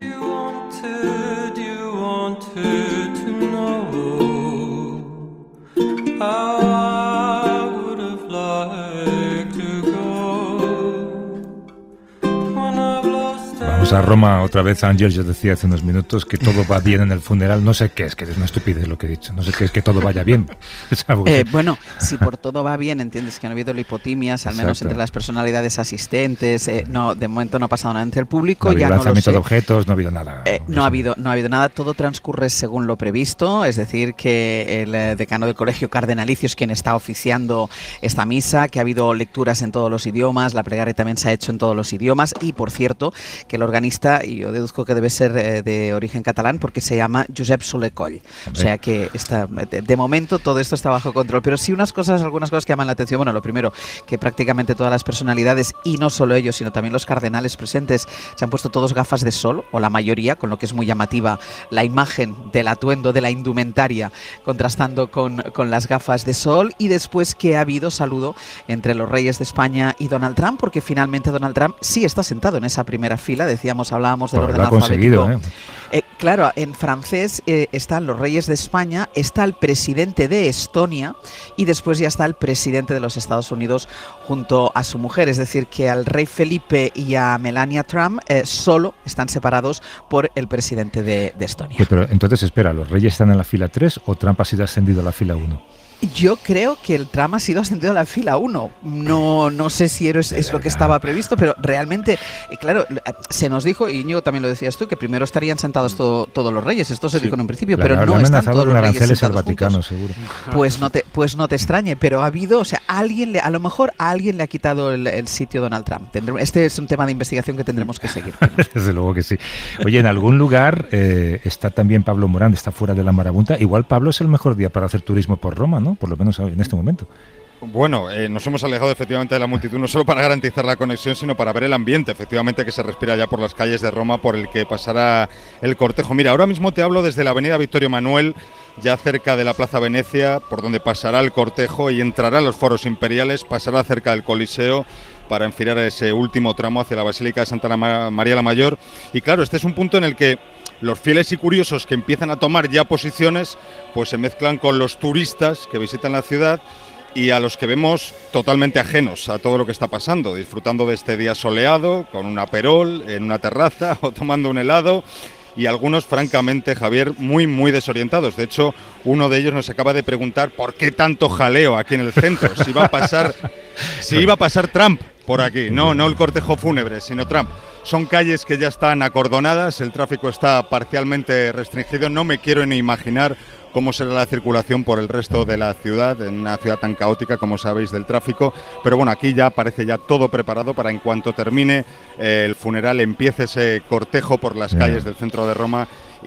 Vamos a Roma otra vez. Ángel, yo decía hace unos minutos que todo va bien en el funeral. No sé qué es, que es una estupidez lo que he dicho. No sé qué es que todo vaya bien. Eh, bueno, si por todo va bien, entiendes que no ha habido lipotimias, al menos Exacto. entre las personalidades asistentes. Eh, no, de momento no ha pasado nada entre el público. No ha habido ya lanzamiento no lo de objetos, no ha habido nada. Eh, no, ha habido, no ha habido nada. Todo transcurre según lo previsto. Es decir, que el eh, decano del Colegio Cardenalicio es quien está oficiando esta misa, que ha habido lecturas en todos los idiomas, la plegaria también se ha hecho en todos los idiomas y, por cierto, que el organista, y yo deduzco que debe ser eh, de origen catalán porque se llama Josep Soler Coll. O sea que está, de, de momento todo esto está bajo control. Pero sí unas cosas, algunas cosas que llaman la atención. Bueno, lo primero, que prácticamente todas las personalidades, y no solo ellos, sino también los cardenales presentes, se han puesto todos gafas de sol, o la mayoría, con lo que es muy llamativa la imagen del atuendo, de la indumentaria, contrastando con, con las gafas de sol. Y después que ha habido saludo entre los reyes de España y Donald Trump, porque finalmente Donald Trump sí está sentado en esa primera fila. Decíamos, hablábamos del pues orden lo ha alfabético. conseguido, ¿eh? Eh, claro, en francés eh, están los reyes de España, está el presidente de Estonia y después ya está el presidente de los Estados Unidos junto a su mujer. Es decir, que al rey Felipe y a Melania Trump eh, solo están separados por el presidente de, de Estonia. Pero entonces, espera, ¿los reyes están en la fila tres o Trump ha sido ascendido a la fila uno? Yo creo que el Trump ha sido ascendido a la fila uno. No, no sé si es, es lo que estaba previsto, pero realmente, eh, claro, se nos dijo, y Íñigo también lo decías tú, que primero estarían sentados todo, todos los reyes. Esto se sí. dijo en un principio, la, pero la, no la están todos los reyes sentados al Vaticano, juntos. Seguro. Pues no te, pues no te extrañe, pero ha habido, o sea, alguien le, a lo mejor a alguien le ha quitado el, el sitio Donald Trump. Tendremos, este es un tema de investigación que tendremos que seguir. Desde luego que sí. Oye, en algún lugar eh, está también Pablo Morán, está fuera de la marabunta. Igual Pablo es el mejor día para hacer turismo por Roma, ¿no? Por lo menos en este momento. Bueno, eh, nos hemos alejado efectivamente de la multitud, no solo para garantizar la conexión, sino para ver el ambiente, efectivamente, que se respira ya por las calles de Roma, por el que pasará el cortejo. Mira, ahora mismo te hablo desde la avenida Vittorio Emanuel, ya cerca de la Plaza Venecia, por donde pasará el cortejo y entrará a los foros imperiales, pasará cerca del Coliseo para enfilar ese último tramo hacia la Basílica de Santa María la Mayor. Y claro, este es un punto en el que los fieles y curiosos que empiezan a tomar ya posiciones, pues se mezclan con los turistas que visitan la ciudad y a los que vemos totalmente ajenos a todo lo que está pasando, disfrutando de este día soleado, con un aperol, en una terraza o tomando un helado, y algunos, francamente, Javier, muy, muy desorientados. De hecho, uno de ellos nos acaba de preguntar por qué tanto jaleo aquí en el centro, si iba a pasar, si iba a pasar Trump por aquí, no, no el cortejo fúnebre, sino Trump. Son calles que ya están acordonadas, el tráfico está parcialmente restringido, no me quiero ni imaginar cómo será la circulación por el resto de la ciudad, en una ciudad tan caótica como sabéis del tráfico, pero bueno, aquí ya parece ya todo preparado para en cuanto termine eh, el funeral, empiece ese cortejo por las calles del centro de Roma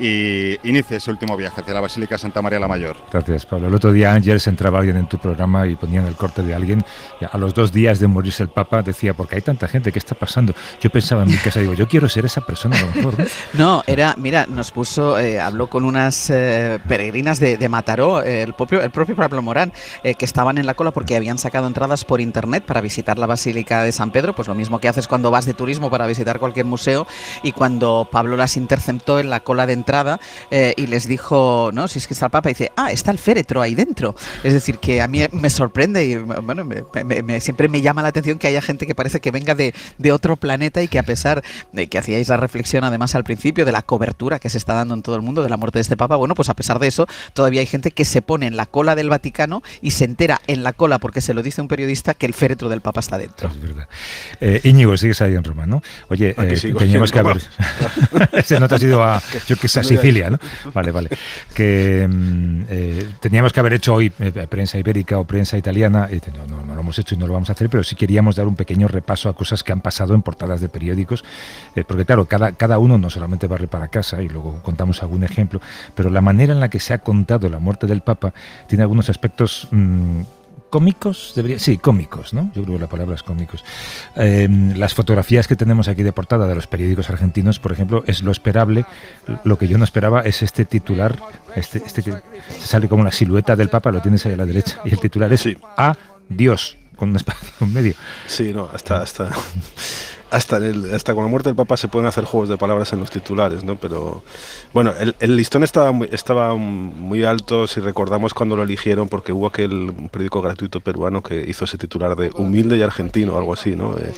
y inicie ese último viaje hacia la Basílica Santa María la Mayor. Gracias, Pablo. El otro día, Ángel, entraba alguien en tu programa y ponían el corte de alguien. A los dos días de morirse el Papa decía, porque hay tanta gente, ¿qué está pasando? Yo pensaba en mi casa, digo, yo quiero ser esa persona a lo mejor, ¿no? No, era, mira, nos puso, eh, habló con unas eh, peregrinas de, de Mataró, eh, el, propio, el propio Pablo Morán, eh, que estaban en la cola porque habían sacado entradas por internet para visitar la Basílica de San Pedro, pues lo mismo que haces cuando vas de turismo para visitar cualquier museo, y cuando Pablo las interceptó en la cola de entrada eh, y les dijo, no, si es que está el Papa, y dice, ah, está el féretro ahí dentro. Es decir, que a mí me sorprende y bueno, me, me, me, siempre me llama la atención que haya gente que parece que venga de, de otro planeta y que a pesar de que hacíais la reflexión además al principio de la cobertura que se está dando en todo el mundo de la muerte de este Papa, bueno, pues a pesar de eso todavía hay gente que se pone en la cola del Vaticano y se entera en la cola porque se lo dice un periodista que el féretro del Papa está dentro. Es verdad. Eh, Íñigo, sigues ahí en Roma, ¿no? Oye, eh, teníamos que haber... Se no te has ido a, yo qué sé, esa Sicilia, ¿no? Vale, vale. Que eh, teníamos que haber hecho hoy eh, prensa ibérica o prensa italiana, eh, no, no, no lo hemos hecho y no lo vamos a hacer, pero sí queríamos dar un pequeño repaso a cosas que han pasado en portadas de periódicos, eh, porque claro, cada, cada uno no solamente barre para casa y luego contamos algún ejemplo, pero la manera en la que se ha contado la muerte del Papa tiene algunos aspectos mmm, cómicos, debería, sí, cómicos, ¿no? Yo creo que la palabra es cómicos. Eh, las fotografías que tenemos aquí de portada de los periódicos argentinos, por ejemplo, es lo esperable. Lo que yo no esperaba es este titular, este, este que sale como la silueta del Papa, lo tienes ahí a la derecha, y el titular es sí. Adiós, con un espacio en medio. Sí, no, hasta, hasta, hasta, el, hasta con la muerte del Papa se pueden hacer juegos de palabras en los titulares, ¿no? Pero bueno, el, el listón estaba muy, estaba muy alto, si recordamos cuando lo eligieron, porque hubo aquel periódico gratuito peruano que hizo ese titular de humilde y argentino, algo así, ¿no? Eh,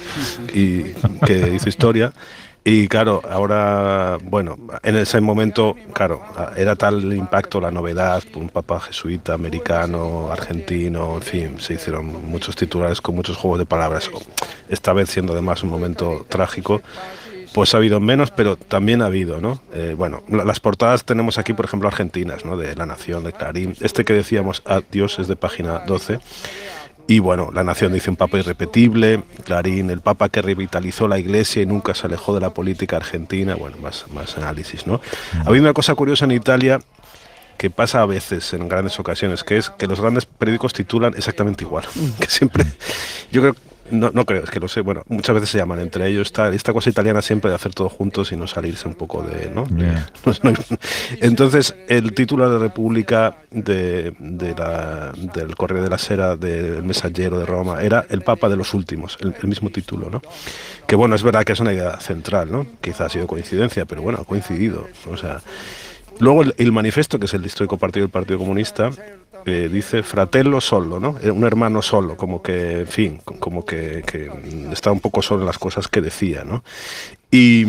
y que hizo historia. Y claro, ahora, bueno, en ese momento, claro, era tal el impacto, la novedad, un papa jesuita, americano, argentino, en fin, se hicieron muchos titulares con muchos juegos de palabras. Esta vez siendo además un momento trágico, pues ha habido menos, pero también ha habido, ¿no? Eh, bueno, las portadas tenemos aquí, por ejemplo, argentinas, ¿no? De La Nación, de Clarín. Este que decíamos, Adiós, es de página doce. Y bueno, La Nación dice un papa irrepetible, Clarín, el papa que revitalizó la iglesia y nunca se alejó de la política argentina, bueno, más, más análisis, ¿no? Ha habido una cosa curiosa en Italia que pasa a veces, en grandes ocasiones, que es que los grandes periódicos titulan exactamente igual, que siempre, yo creo, no, no creo, es que lo sé, bueno, muchas veces se llaman entre ellos, esta, esta cosa italiana siempre de hacer todo juntos y no salirse un poco de, ¿no? Yeah. Entonces, el título de República de, de la, del Corriere della Sera, del Messaggero de Roma, era el Papa de los últimos, el, el mismo título, ¿no? Que bueno, es verdad que es una idea central, ¿no? Quizás ha sido coincidencia, pero bueno, ha coincidido, o sea... Luego el, el manifiesto, que es el histórico partido del Partido Comunista, eh, dice fratello solo, ¿no? Un hermano solo, como que, en fin, como que, que está un poco solo en las cosas que decía, ¿no? Y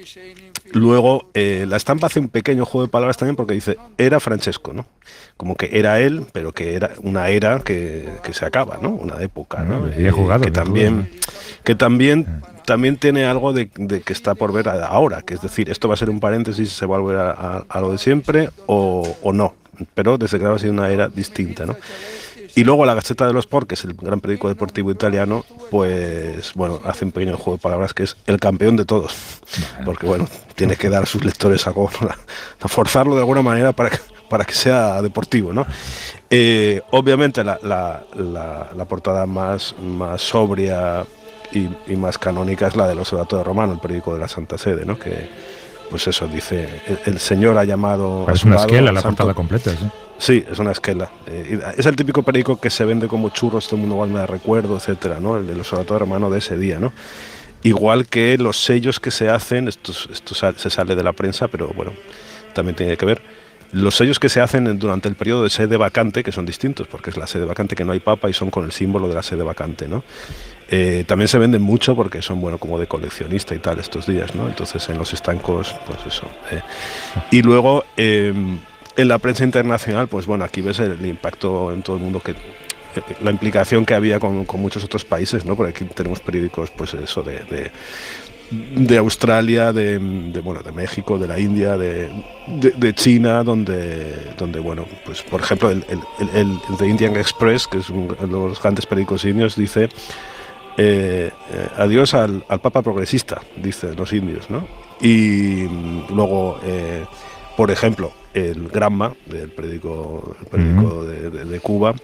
luego eh, la estampa hace un pequeño juego de palabras también porque dice, era Francesco, ¿no? Como que era él, pero que era una era que, que se acaba, ¿no? Una época, ¿no? Eh, jugado, que también, que también, también tiene algo de, de que está por ver ahora, que es decir, esto va a ser un paréntesis, se va a volver a, a, a lo de siempre o, o no, pero desde que ha sido una era distinta, ¿no? Y luego la Gazzetta dello Sport, que es el gran periódico deportivo italiano, pues bueno, hace un pequeño juego de palabras que es el campeón de todos. Porque bueno, tiene que dar a sus lectores algo, a forzarlo de alguna manera para que, para que sea deportivo, ¿no? Eh, obviamente la, la, la, la portada más, más sobria y, y más canónica es la del Osservatore Romano, el periódico de la Santa Sede, ¿no? Que pues eso dice, el, el Señor ha llamado... Es una esquela, la portada completa, ¿sí? Sí, es una esquela. Eh, es el típico periódico que se vende como churros, todo el mundo guarda de recuerdo, etcétera, ¿no? El del Observatorio Romano de ese día, ¿no? Igual que los sellos que se hacen, esto, esto se sale de la prensa, pero bueno, también tiene que ver. Los sellos que se hacen durante el periodo de sede vacante, que son distintos, porque es la sede vacante que no hay papa y son con el símbolo de la sede vacante, ¿no? Eh, también se venden mucho porque son, bueno, como de coleccionista y tal estos días, ¿no? Entonces en los estancos, pues eso. Eh. Y luego... Eh, en la prensa internacional, pues bueno, aquí ves el impacto en todo el mundo, que la implicación que había con, con muchos otros países, ¿no? Porque aquí tenemos periódicos, pues eso, de, de, de Australia, de, de, bueno, de México, de la India, de, de, de China, donde, donde, bueno, pues por ejemplo, el, el, el, el The Indian Express, que es uno de los grandes periódicos indios, dice... Eh, eh, adiós al, al Papa progresista, dicen los indios, ¿no? Y luego, eh, por ejemplo, el Granma, del periódico, el periódico uh-huh. de, de, de Cuba,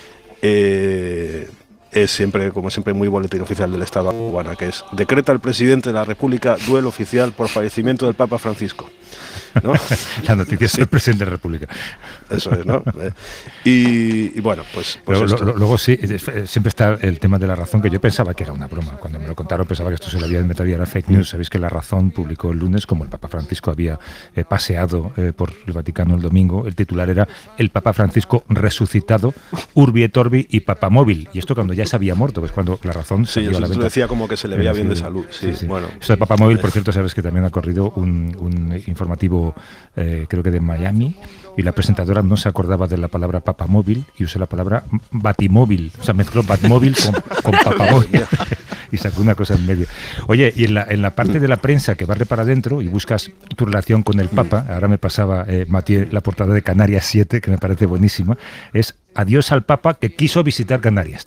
eh, es siempre, como siempre, muy boletín oficial del Estado cubano, que es: decreta el presidente de la República duelo oficial por fallecimiento del Papa Francisco, ¿no? La noticia es el presidente de la República. Eso es, ¿no? Y, y bueno, pues... pues luego, lo, luego sí, siempre está el tema de La Razón, que yo pensaba que era una broma. Cuando me lo contaron pensaba que esto se lo había inventado y era fake news. Sabéis que La Razón publicó el lunes, como el Papa Francisco había eh, paseado eh, por el Vaticano el domingo, el titular era: el Papa Francisco resucitado, urbi et orbi y papamóvil. Y esto cuando ya se había muerto, pues cuando La Razón sí, salió a la venta. Decía como que se le veía bien de salud. Sí, sí, sí. Bueno. Esto de papamóvil, por cierto, sabes que también ha corrido un, un informativo, eh, creo que de Miami, y la presentadora no se acordaba de la palabra papamóvil y usó la palabra batimóvil, o sea, mezcló batmóvil con, con papamóvil. y sacó una cosa en medio. Oye, y en la, en la parte de la prensa que barre para adentro y buscas tu relación con el Papa, ahora me pasaba eh, Matías la portada de Canarias siete, que me parece buenísima, es adiós al Papa que quiso visitar Canarias.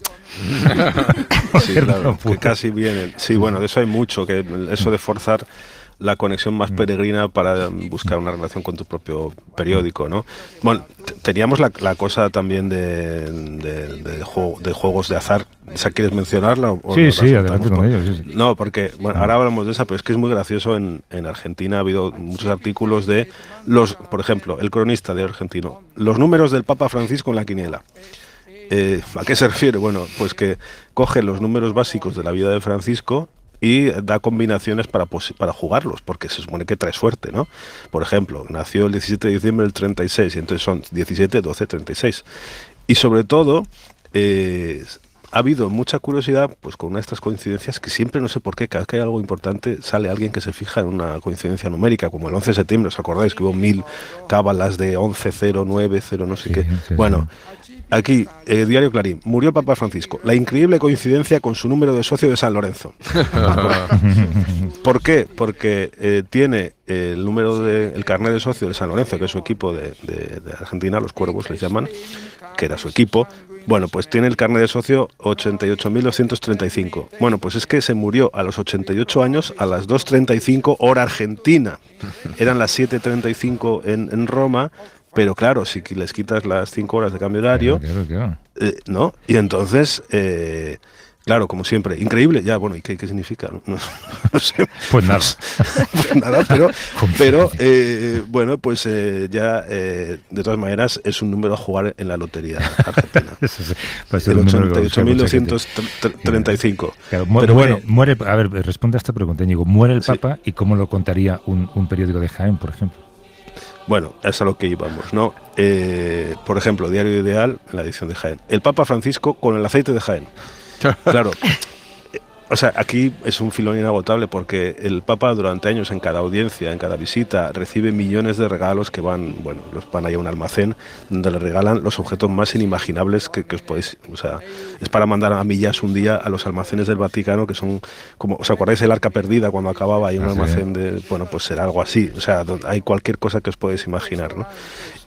Sí, claro, que casi vienen. Sí, bueno, de eso hay mucho, que eso de forzar la conexión más peregrina para buscar una relación con tu propio periódico, ¿no? Bueno, teníamos la, la cosa también de, de, de, juego, de juegos de azar. ¿Esa quieres mencionarla? O sí, sí, adelante con ellos. Sí, sí. No, porque, bueno, ahora hablamos de esa, pero es que es muy gracioso. En, en Argentina ha habido muchos artículos de los, por ejemplo, el cronista de argentino, los números del Papa Francisco en la quiniela. Eh, ¿A qué se refiere? Bueno, pues que coge los números básicos de la vida de Francisco y da combinaciones para, para jugarlos, porque se supone que trae suerte, ¿no? Por ejemplo, nació el diecisiete de diciembre del treinta y seis, y entonces son diecisiete, doce, treinta y seis. Y sobre todo, eh, ha habido mucha curiosidad pues con una de estas coincidencias que siempre, no sé por qué, cada vez que hay algo importante, sale alguien que se fija en una coincidencia numérica, como el once de septiembre, ¿os acordáis que hubo mil cábalas de once, cero, nueve, cero, no sé sí, qué? Sí, bueno... Sí. Aquí, eh, Diario Clarín, murió Papa Francisco. La increíble coincidencia con su número de socio de San Lorenzo. ¿Por qué? Porque eh, tiene el número de, el carnet de socio de San Lorenzo, que es su equipo de, de, de Argentina, los Cuervos les llaman, que era su equipo. Bueno, pues tiene el carnet de socio ochenta y ocho mil doscientos treinta y cinco. Bueno, pues es que se murió a los ochenta y ocho años a las dos treinta y cinco hora argentina. Eran las siete treinta y cinco en, en Roma. Pero claro, si les quitas las cinco horas de cambio horario, claro, claro, claro. Eh, ¿no? Y entonces, eh, claro, como siempre, increíble, ya, bueno, ¿y qué, qué significa? No, no, no sé. Pues nada. Pues nada, pero, pero eh, bueno, pues eh, ya, eh, de todas maneras, es un número a jugar en la lotería argentina. El ochenta y ocho mil doscientos treinta y cinco. Claro, mu pero muere, bueno, muere, a ver, responde a esta pregunta, Íñigo. ¿Muere el Papa sí. y cómo lo contaría un, un periódico de Jaén, por ejemplo? Bueno, es a lo que íbamos, ¿no? Eh, por ejemplo, Diario Ideal, en la edición de Jaén. El Papa Francisco con el aceite de Jaén. Claro. O sea, aquí es un filón inagotable porque el Papa durante años en cada audiencia, en cada visita, recibe millones de regalos que van, bueno, los van ahí a un almacén donde le regalan los objetos más inimaginables que, que os podéis, o sea, es para mandar a millas un día a los almacenes del Vaticano que son como, ¿os acordáis el Arca Perdida cuando acababa ahí un ah, almacén sí. de, bueno, pues será algo así, o sea, hay cualquier cosa que os podéis imaginar, ¿no?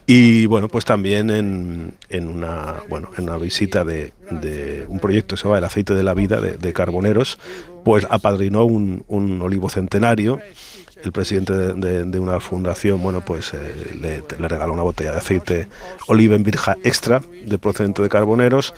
Y bueno, pues también en, en una bueno en una visita de, de un proyecto que se llama El aceite de la vida de, de Carboneros, pues apadrinó un, un olivo centenario. El presidente de, de, de una fundación, bueno, pues eh, le, le regaló una botella de aceite oliva en virja extra de procedente de Carboneros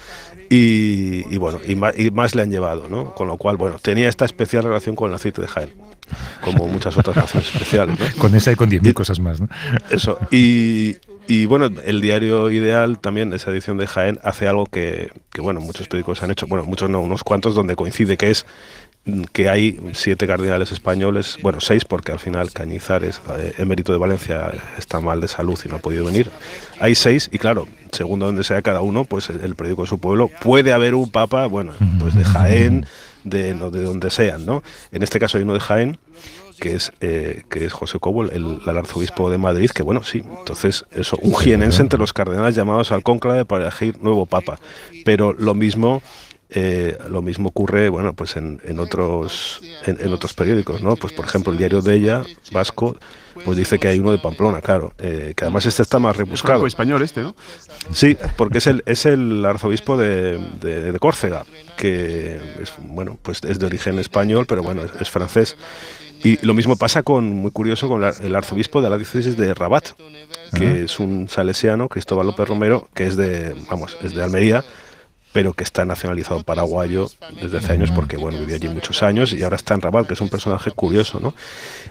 y, y bueno, y más, y más le han llevado, ¿no? Con lo cual, bueno, tenía esta especial relación con el aceite de Jaén, como muchas otras naciones especiales, ¿no? Con esa y con diez mil cosas más, ¿no? Eso, y... Y bueno, el Diario Ideal también, esa edición de Jaén, hace algo que, que bueno, muchos periódicos han hecho, bueno, muchos no, unos cuantos, donde coincide que es que hay siete cardenales españoles, bueno, seis, porque al final Cañizares, eh, emérito de Valencia, está mal de salud y no ha podido venir. Hay seis, y claro, según donde sea cada uno, pues el, el periódico de su pueblo, puede haber un papa, bueno, pues de Jaén, de, no, de donde sean, ¿no? En este caso hay uno de Jaén, que es eh, que es José Cobo, el, el arzobispo de Madrid, que bueno, sí, entonces eso, un jienense entre los cardenales llamados al cónclave para elegir nuevo papa, pero lo mismo eh, lo mismo ocurre, bueno, pues en, en otros en, en otros periódicos, ¿no? Pues por ejemplo el Diario de Ella, vasco, pues dice que hay uno de Pamplona, claro, eh, que además este está más rebuscado. Es español este, ¿no? Sí, porque es el es el arzobispo de, de, de Córcega, que es, bueno, pues es de origen español, pero bueno, es, es francés. Y lo mismo pasa con, muy curioso, con la, el arzobispo de la diócesis de Rabat, que uh-huh. es un salesiano, Cristóbal López Romero, que es de, vamos, es de Almería, pero que está nacionalizado paraguayo desde hace años porque, bueno, vivió allí muchos años y ahora está en Rabat, que es un personaje curioso, ¿no?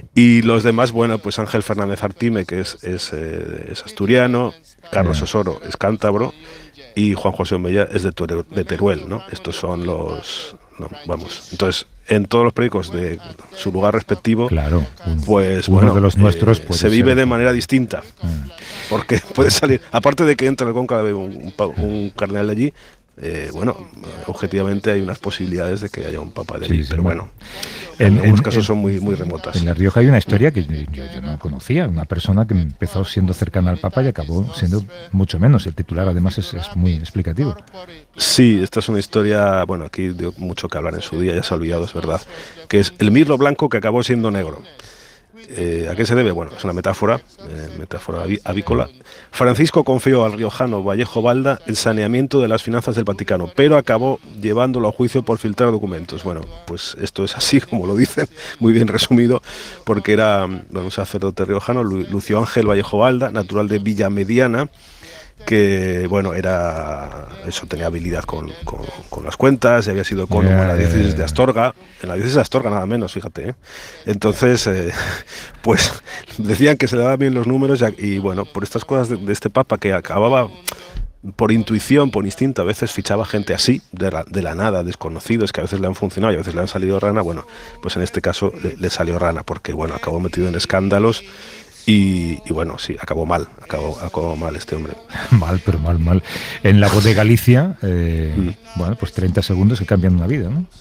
Y los demás, bueno, pues Ángel Fernández Artime, que es, es, eh, es asturiano, Carlos Osoro es cántabro y Juan José Omeya es de, Teruel, de Teruel, ¿no? Estos son los... No, vamos, entonces... en todos los periódicos de su lugar respectivo, claro, un, pues uno bueno, de los nuestros eh, se vive ser. de manera distinta, mm. porque puede salir, aparte de que entra el cónclave un, un, un cardenal de allí, eh, bueno, objetivamente hay unas posibilidades de que haya un papa de Sí, élite, sí, pero bueno. bueno, en, En- algunos en- casos en- son muy, muy remotas. En La Rioja hay una historia que yo, yo no conocía, una persona que empezó siendo cercana al Papa y acabó siendo mucho menos. El titular además es, es muy explicativo. Sí, esta es una historia, bueno, aquí dio mucho que hablar en su día, ya se ha olvidado, es verdad, que es el mirlo blanco que acabó siendo negro. Eh, ¿A qué se debe? Bueno, es una metáfora, eh, metáfora aví- avícola. Francisco confió al riojano Vallejo Balda el saneamiento de las finanzas del Vaticano, pero acabó llevándolo a juicio por filtrar documentos. Bueno, pues esto es así como lo dicen, muy bien resumido, porque era bueno, un sacerdote riojano, Lu- Lucio Ángel Vallejo Balda, natural de Villamediana, que bueno, era eso, tenía habilidad con, con, con las cuentas, y había sido ecónomo Ya, en la ya, diócesis ya. de Astorga, en la diócesis de Astorga nada menos, fíjate, ¿eh? Entonces, eh, pues decían que se le daban bien los números y, y, bueno, por estas cosas de, de este papa que acababa por intuición, por instinto, a veces fichaba gente así, de la, de la nada, desconocidos, que a veces le han funcionado y a veces le han salido rana, bueno, pues en este caso le, le salió rana, porque bueno, acabó metido en escándalos. Y, y bueno, sí, acabó mal, acabó, acabó mal este hombre. Mal, pero mal, mal. En La Voz de Galicia, eh, bueno, pues treinta segundos que cambian una vida, ¿no?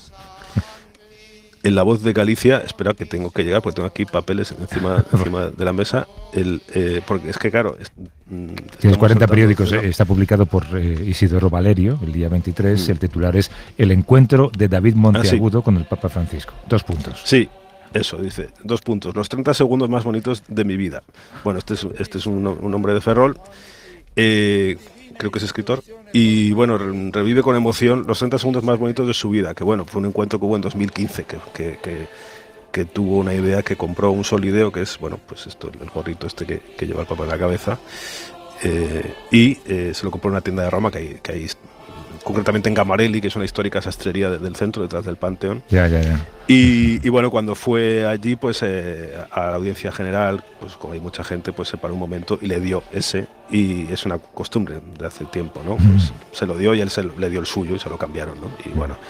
En La Voz de Galicia, espera que tengo que llegar, porque tengo aquí papeles encima, encima de la mesa, el, eh, porque es que claro... Es, mm, Tienes estamos cuarenta saltando, periódicos, ¿no? eh, está publicado por eh, Isidoro Valerio, el día veintitrés, el titular es El encuentro de David Monteagudo con el Papa Francisco. Dos puntos. Sí, eso, dice, dos puntos, los treinta segundos más bonitos de mi vida. Bueno, este es, este es un, un hombre de Ferrol, eh, creo que es escritor, y bueno, re- revive con emoción los treinta segundos más bonitos de su vida, que bueno, fue un encuentro que hubo en dos mil quince, que, que, que, que tuvo una idea, que compró un solideo, que es, bueno, pues esto, el gorrito este que, que lleva el Papa en la cabeza, eh, y eh, se lo compró en una tienda de Roma, que hay, que hay concretamente en Gamarelli, que es una histórica sastrería de- del centro, detrás del Panteón. Ya, ya, ya. Y, y bueno, cuando fue allí, pues eh, a la audiencia general, pues como hay mucha gente, pues se paró un momento y le dio ese, y es una costumbre de hace tiempo, ¿no? Pues se lo dio y él se lo- le dio el suyo y se lo cambiaron, ¿no? Y bueno,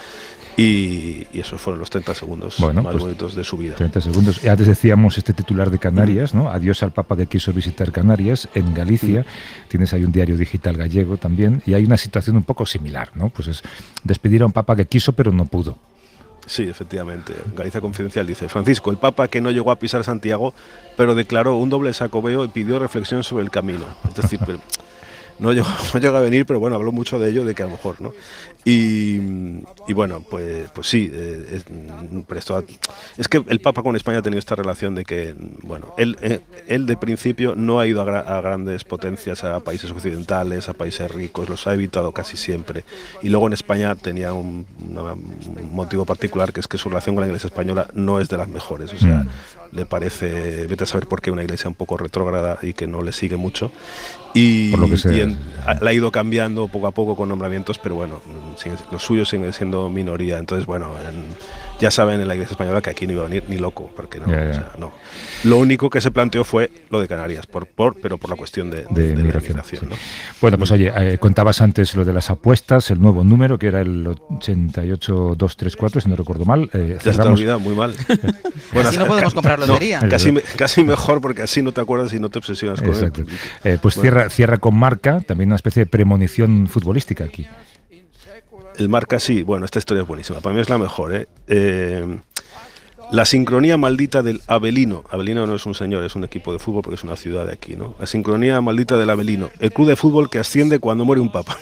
y, y esos fueron los treinta segundos Bueno, más pues, bonitos de su vida. treinta segundos. Y antes decíamos este titular de Canarias, ¿no? Adiós al Papa que quiso visitar Canarias. En Galicia tienes ahí un diario digital gallego también, y hay una situación un poco similar, ¿no? Pues es despedir a un Papa que quiso pero no pudo. Sí, efectivamente. Galicia Confidencial dice: Francisco, el Papa que no llegó a pisar Santiago, pero declaró un doble sacobeo y pidió reflexión sobre el camino. Es decir, pero no llegó, no llegó a venir, pero bueno, habló mucho de ello, de que a lo mejor, ¿no? Y, y bueno, pues, pues sí, eh, es, pero esto ha- es que el Papa con España ha tenido esta relación de que, bueno, él, eh, él de principio no ha ido a, gra- a grandes potencias, a países occidentales, a países ricos, los ha evitado casi siempre. Y luego en España tenía un, una- un motivo particular, que es que su relación con la Iglesia española no es de las mejores, o sea, le parece, vete a saber por qué, una iglesia un poco retrógrada y que no le sigue mucho. Y, Por lo que sea. y en- a- la ha ido cambiando poco a poco con nombramientos, pero bueno, sigue- los suyos siguen siendo minoría. Entonces, bueno, en- ya saben en la Iglesia Española que aquí no iba a venir ni loco, porque no, Ya, ya. o sea, no. Lo único que se planteó fue lo de Canarias, por, por, pero por la cuestión de, De de la migración, migración, ¿no? Bueno, pues oye, eh, contabas antes lo de las apuestas, el nuevo número, que era el ochenta y ocho dos treinta y cuatro, si no recuerdo mal. Eh, Ya se te ha cerramos- olvidado, muy mal. Así no podemos comprar lotería. casi, me- casi mejor, porque así no te acuerdas y no te obsesionas con Exacto. él. Eh, pues Bueno. cierra, cierra con Marca, también una especie de premonición futbolística aquí. El Marca sí, bueno, esta historia es buenísima, para mí es la mejor, ¿eh? Eh, la sincronía maldita del Avelino. Avelino no es un señor, es un equipo de fútbol porque es una ciudad de aquí, ¿no? La sincronía maldita del Avelino, el club de fútbol que asciende cuando muere un papa.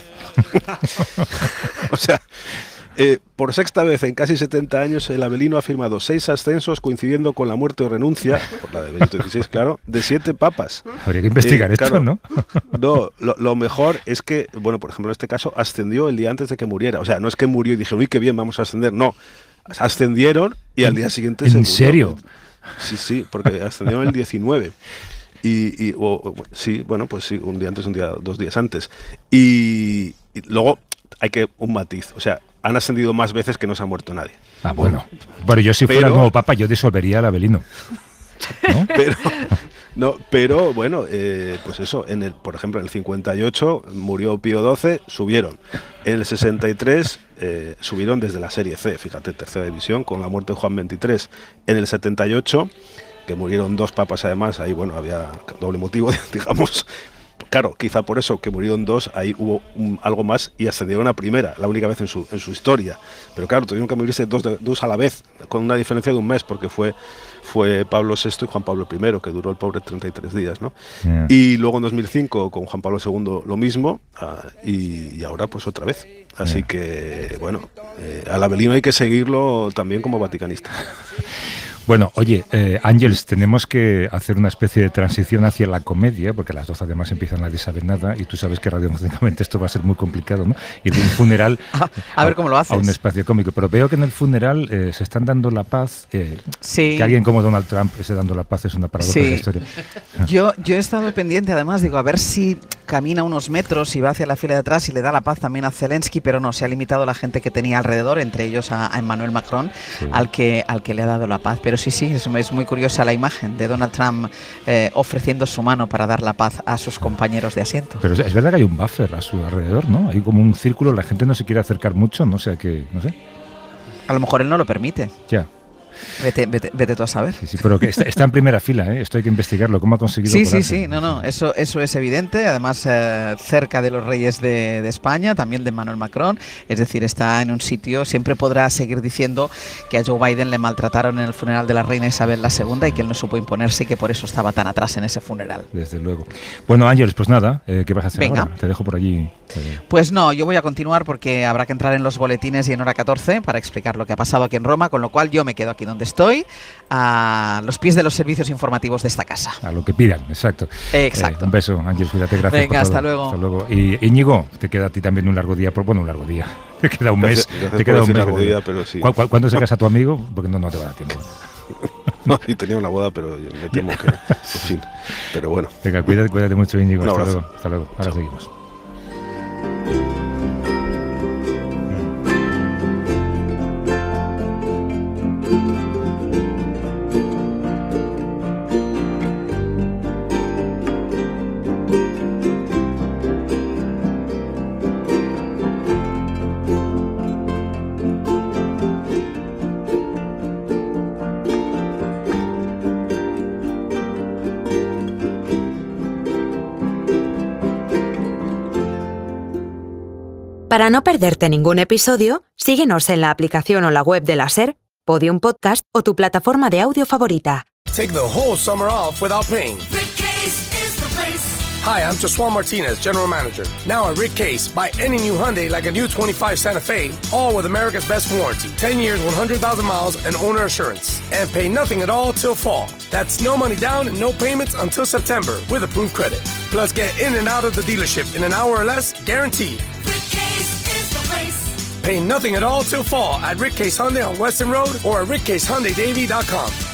O sea, eh, por sexta vez en casi setenta años, el Avelino ha firmado seis ascensos coincidiendo con la muerte o renuncia, por la de Benito dieciséis, claro, de siete papas. Habría que investigar Eh, esto, claro, ¿no? No, lo, lo mejor es que, bueno, por ejemplo, en este caso, ascendió el día antes de que muriera. O sea, no es que murió y dije, uy, qué bien, vamos a ascender. No, ascendieron y al día siguiente ¿En se murió. serio? Sí, sí, porque ascendieron el diecinueve. Y, y o- o- sí, bueno, pues sí, un día antes, un día, dos días antes. Y, y luego hay que un matiz, o sea, han ascendido más veces que no se ha muerto nadie. Ah, bueno. Bueno, yo si fuera Pero- el nuevo Papa, yo disolvería al Avelino. Pero, no, pero bueno, eh, pues eso, en el, por ejemplo, en el cincuenta y ocho murió Pío doce, subieron. En el sesenta y tres eh, subieron desde la Serie C, fíjate, tercera división, con la muerte de Juan veintitrés. En el setenta y ocho, que murieron dos papas además, ahí bueno, había doble motivo, digamos, claro, quizá por eso que murió en dos, ahí hubo un, algo más y ascendió a una primera, la única vez en su, en su historia. Pero claro, tuvieron que morirse dos, dos a la vez, con una diferencia de un mes, porque fue, fue Pablo sexto y Juan Pablo primero, que duró el pobre treinta y tres días, ¿no? Yeah. Y luego en dos mil cinco con Juan Pablo segundo lo mismo, uh, y, y ahora pues otra vez. Así yeah. que, bueno, eh, al Avelino hay que seguirlo también como vaticanista. Bueno, oye, eh, Ángeles, tenemos que hacer una especie de transición hacia la comedia, porque a las doce además empieza Nadie sabe nada, y tú sabes que radiofónicamente esto va a ser muy complicado, ¿no? Ir de un funeral a, a ver cómo lo haces. A un espacio cómico. Pero veo que en el funeral eh, se están dando la paz. Eh, sí. Que alguien como Donald Trump esté dando la paz es una paradoja sí. de la historia. Yo, yo he estado pendiente, además, digo, a ver si camina unos metros y va hacia la fila de atrás y le da la paz también a Zelensky, pero no, se ha limitado la gente que tenía alrededor, entre ellos a, a Emmanuel Macron, sí. al, que, al que le ha dado la paz. Pero sí, sí, es, es muy curiosa la imagen de Donald Trump eh, ofreciendo su mano para dar la paz a sus compañeros de asiento. Pero es verdad que hay un buffer a su alrededor, ¿no? Hay como un círculo, la gente no se quiere acercar mucho, no sé, que, no sé. A lo mejor él no lo permite. Ya. Vete, vete, vete tú a saber. Sí, sí, pero que está, está en primera fila, ¿eh? Esto hay que investigarlo. ¿Cómo ha conseguido? Sí, sí, sí. No, no. Eso, eso es evidente. Además, eh, cerca de los reyes de, de España, también de Emmanuel Macron. Es decir, está en un sitio. Siempre podrá seguir diciendo que a Joe Biden le maltrataron en el funeral de la reina Isabel la segunda y que él no supo imponerse y que por eso estaba tan atrás en ese funeral. Desde luego. Bueno, Ángeles, pues nada. Eh, ¿Qué vas a hacer Venga. ahora? Te dejo por allí. Pues no, yo voy a continuar porque habrá que entrar en los boletines y en hora catorce para explicar lo que ha pasado aquí en Roma, con lo cual yo me quedo aquí donde estoy, a los pies de los servicios informativos de esta casa. A lo que pidan, exacto. Exacto. Eh, un beso, Ángeles, cuídate, gracias. Venga, hasta luego. hasta luego. Y Íñigo, te queda a ti también un largo día, por, bueno, un largo día. Te queda un mes. Gracias, gracias te queda un mes. Largo día, pero sí. ¿Cu cu ¿Cuándo se casa tu amigo? Porque no, no te va a dar tiempo. No, y tenía una boda, pero yo me temo que, en fin, pero bueno. Venga, cuídate, cuídate mucho, Íñigo. Un hasta abrazo. luego, hasta luego. Ahora Chao. Seguimos. Para no perderte ningún episodio, síguenos en la aplicación o la web de la SER, Podium Podcast o tu plataforma de audio favorita. Take the whole summer off without paying. Rick Case is the place. Hi, I'm Joshua Martinez, General Manager. Now at Rick Case, buy any new Hyundai like a new twenty-five Santa Fe, all with America's best warranty. ten years, one hundred thousand miles, and owner assurance. And pay nothing at all till fall. That's no money down and no payments until September with approved credit. Plus, get in and out of the dealership in an hour or less, guaranteed. Rick Case is the place. Pay nothing at all till fall at Rick Case Hyundai on Weston Road or at rick case hyundai davy dot com.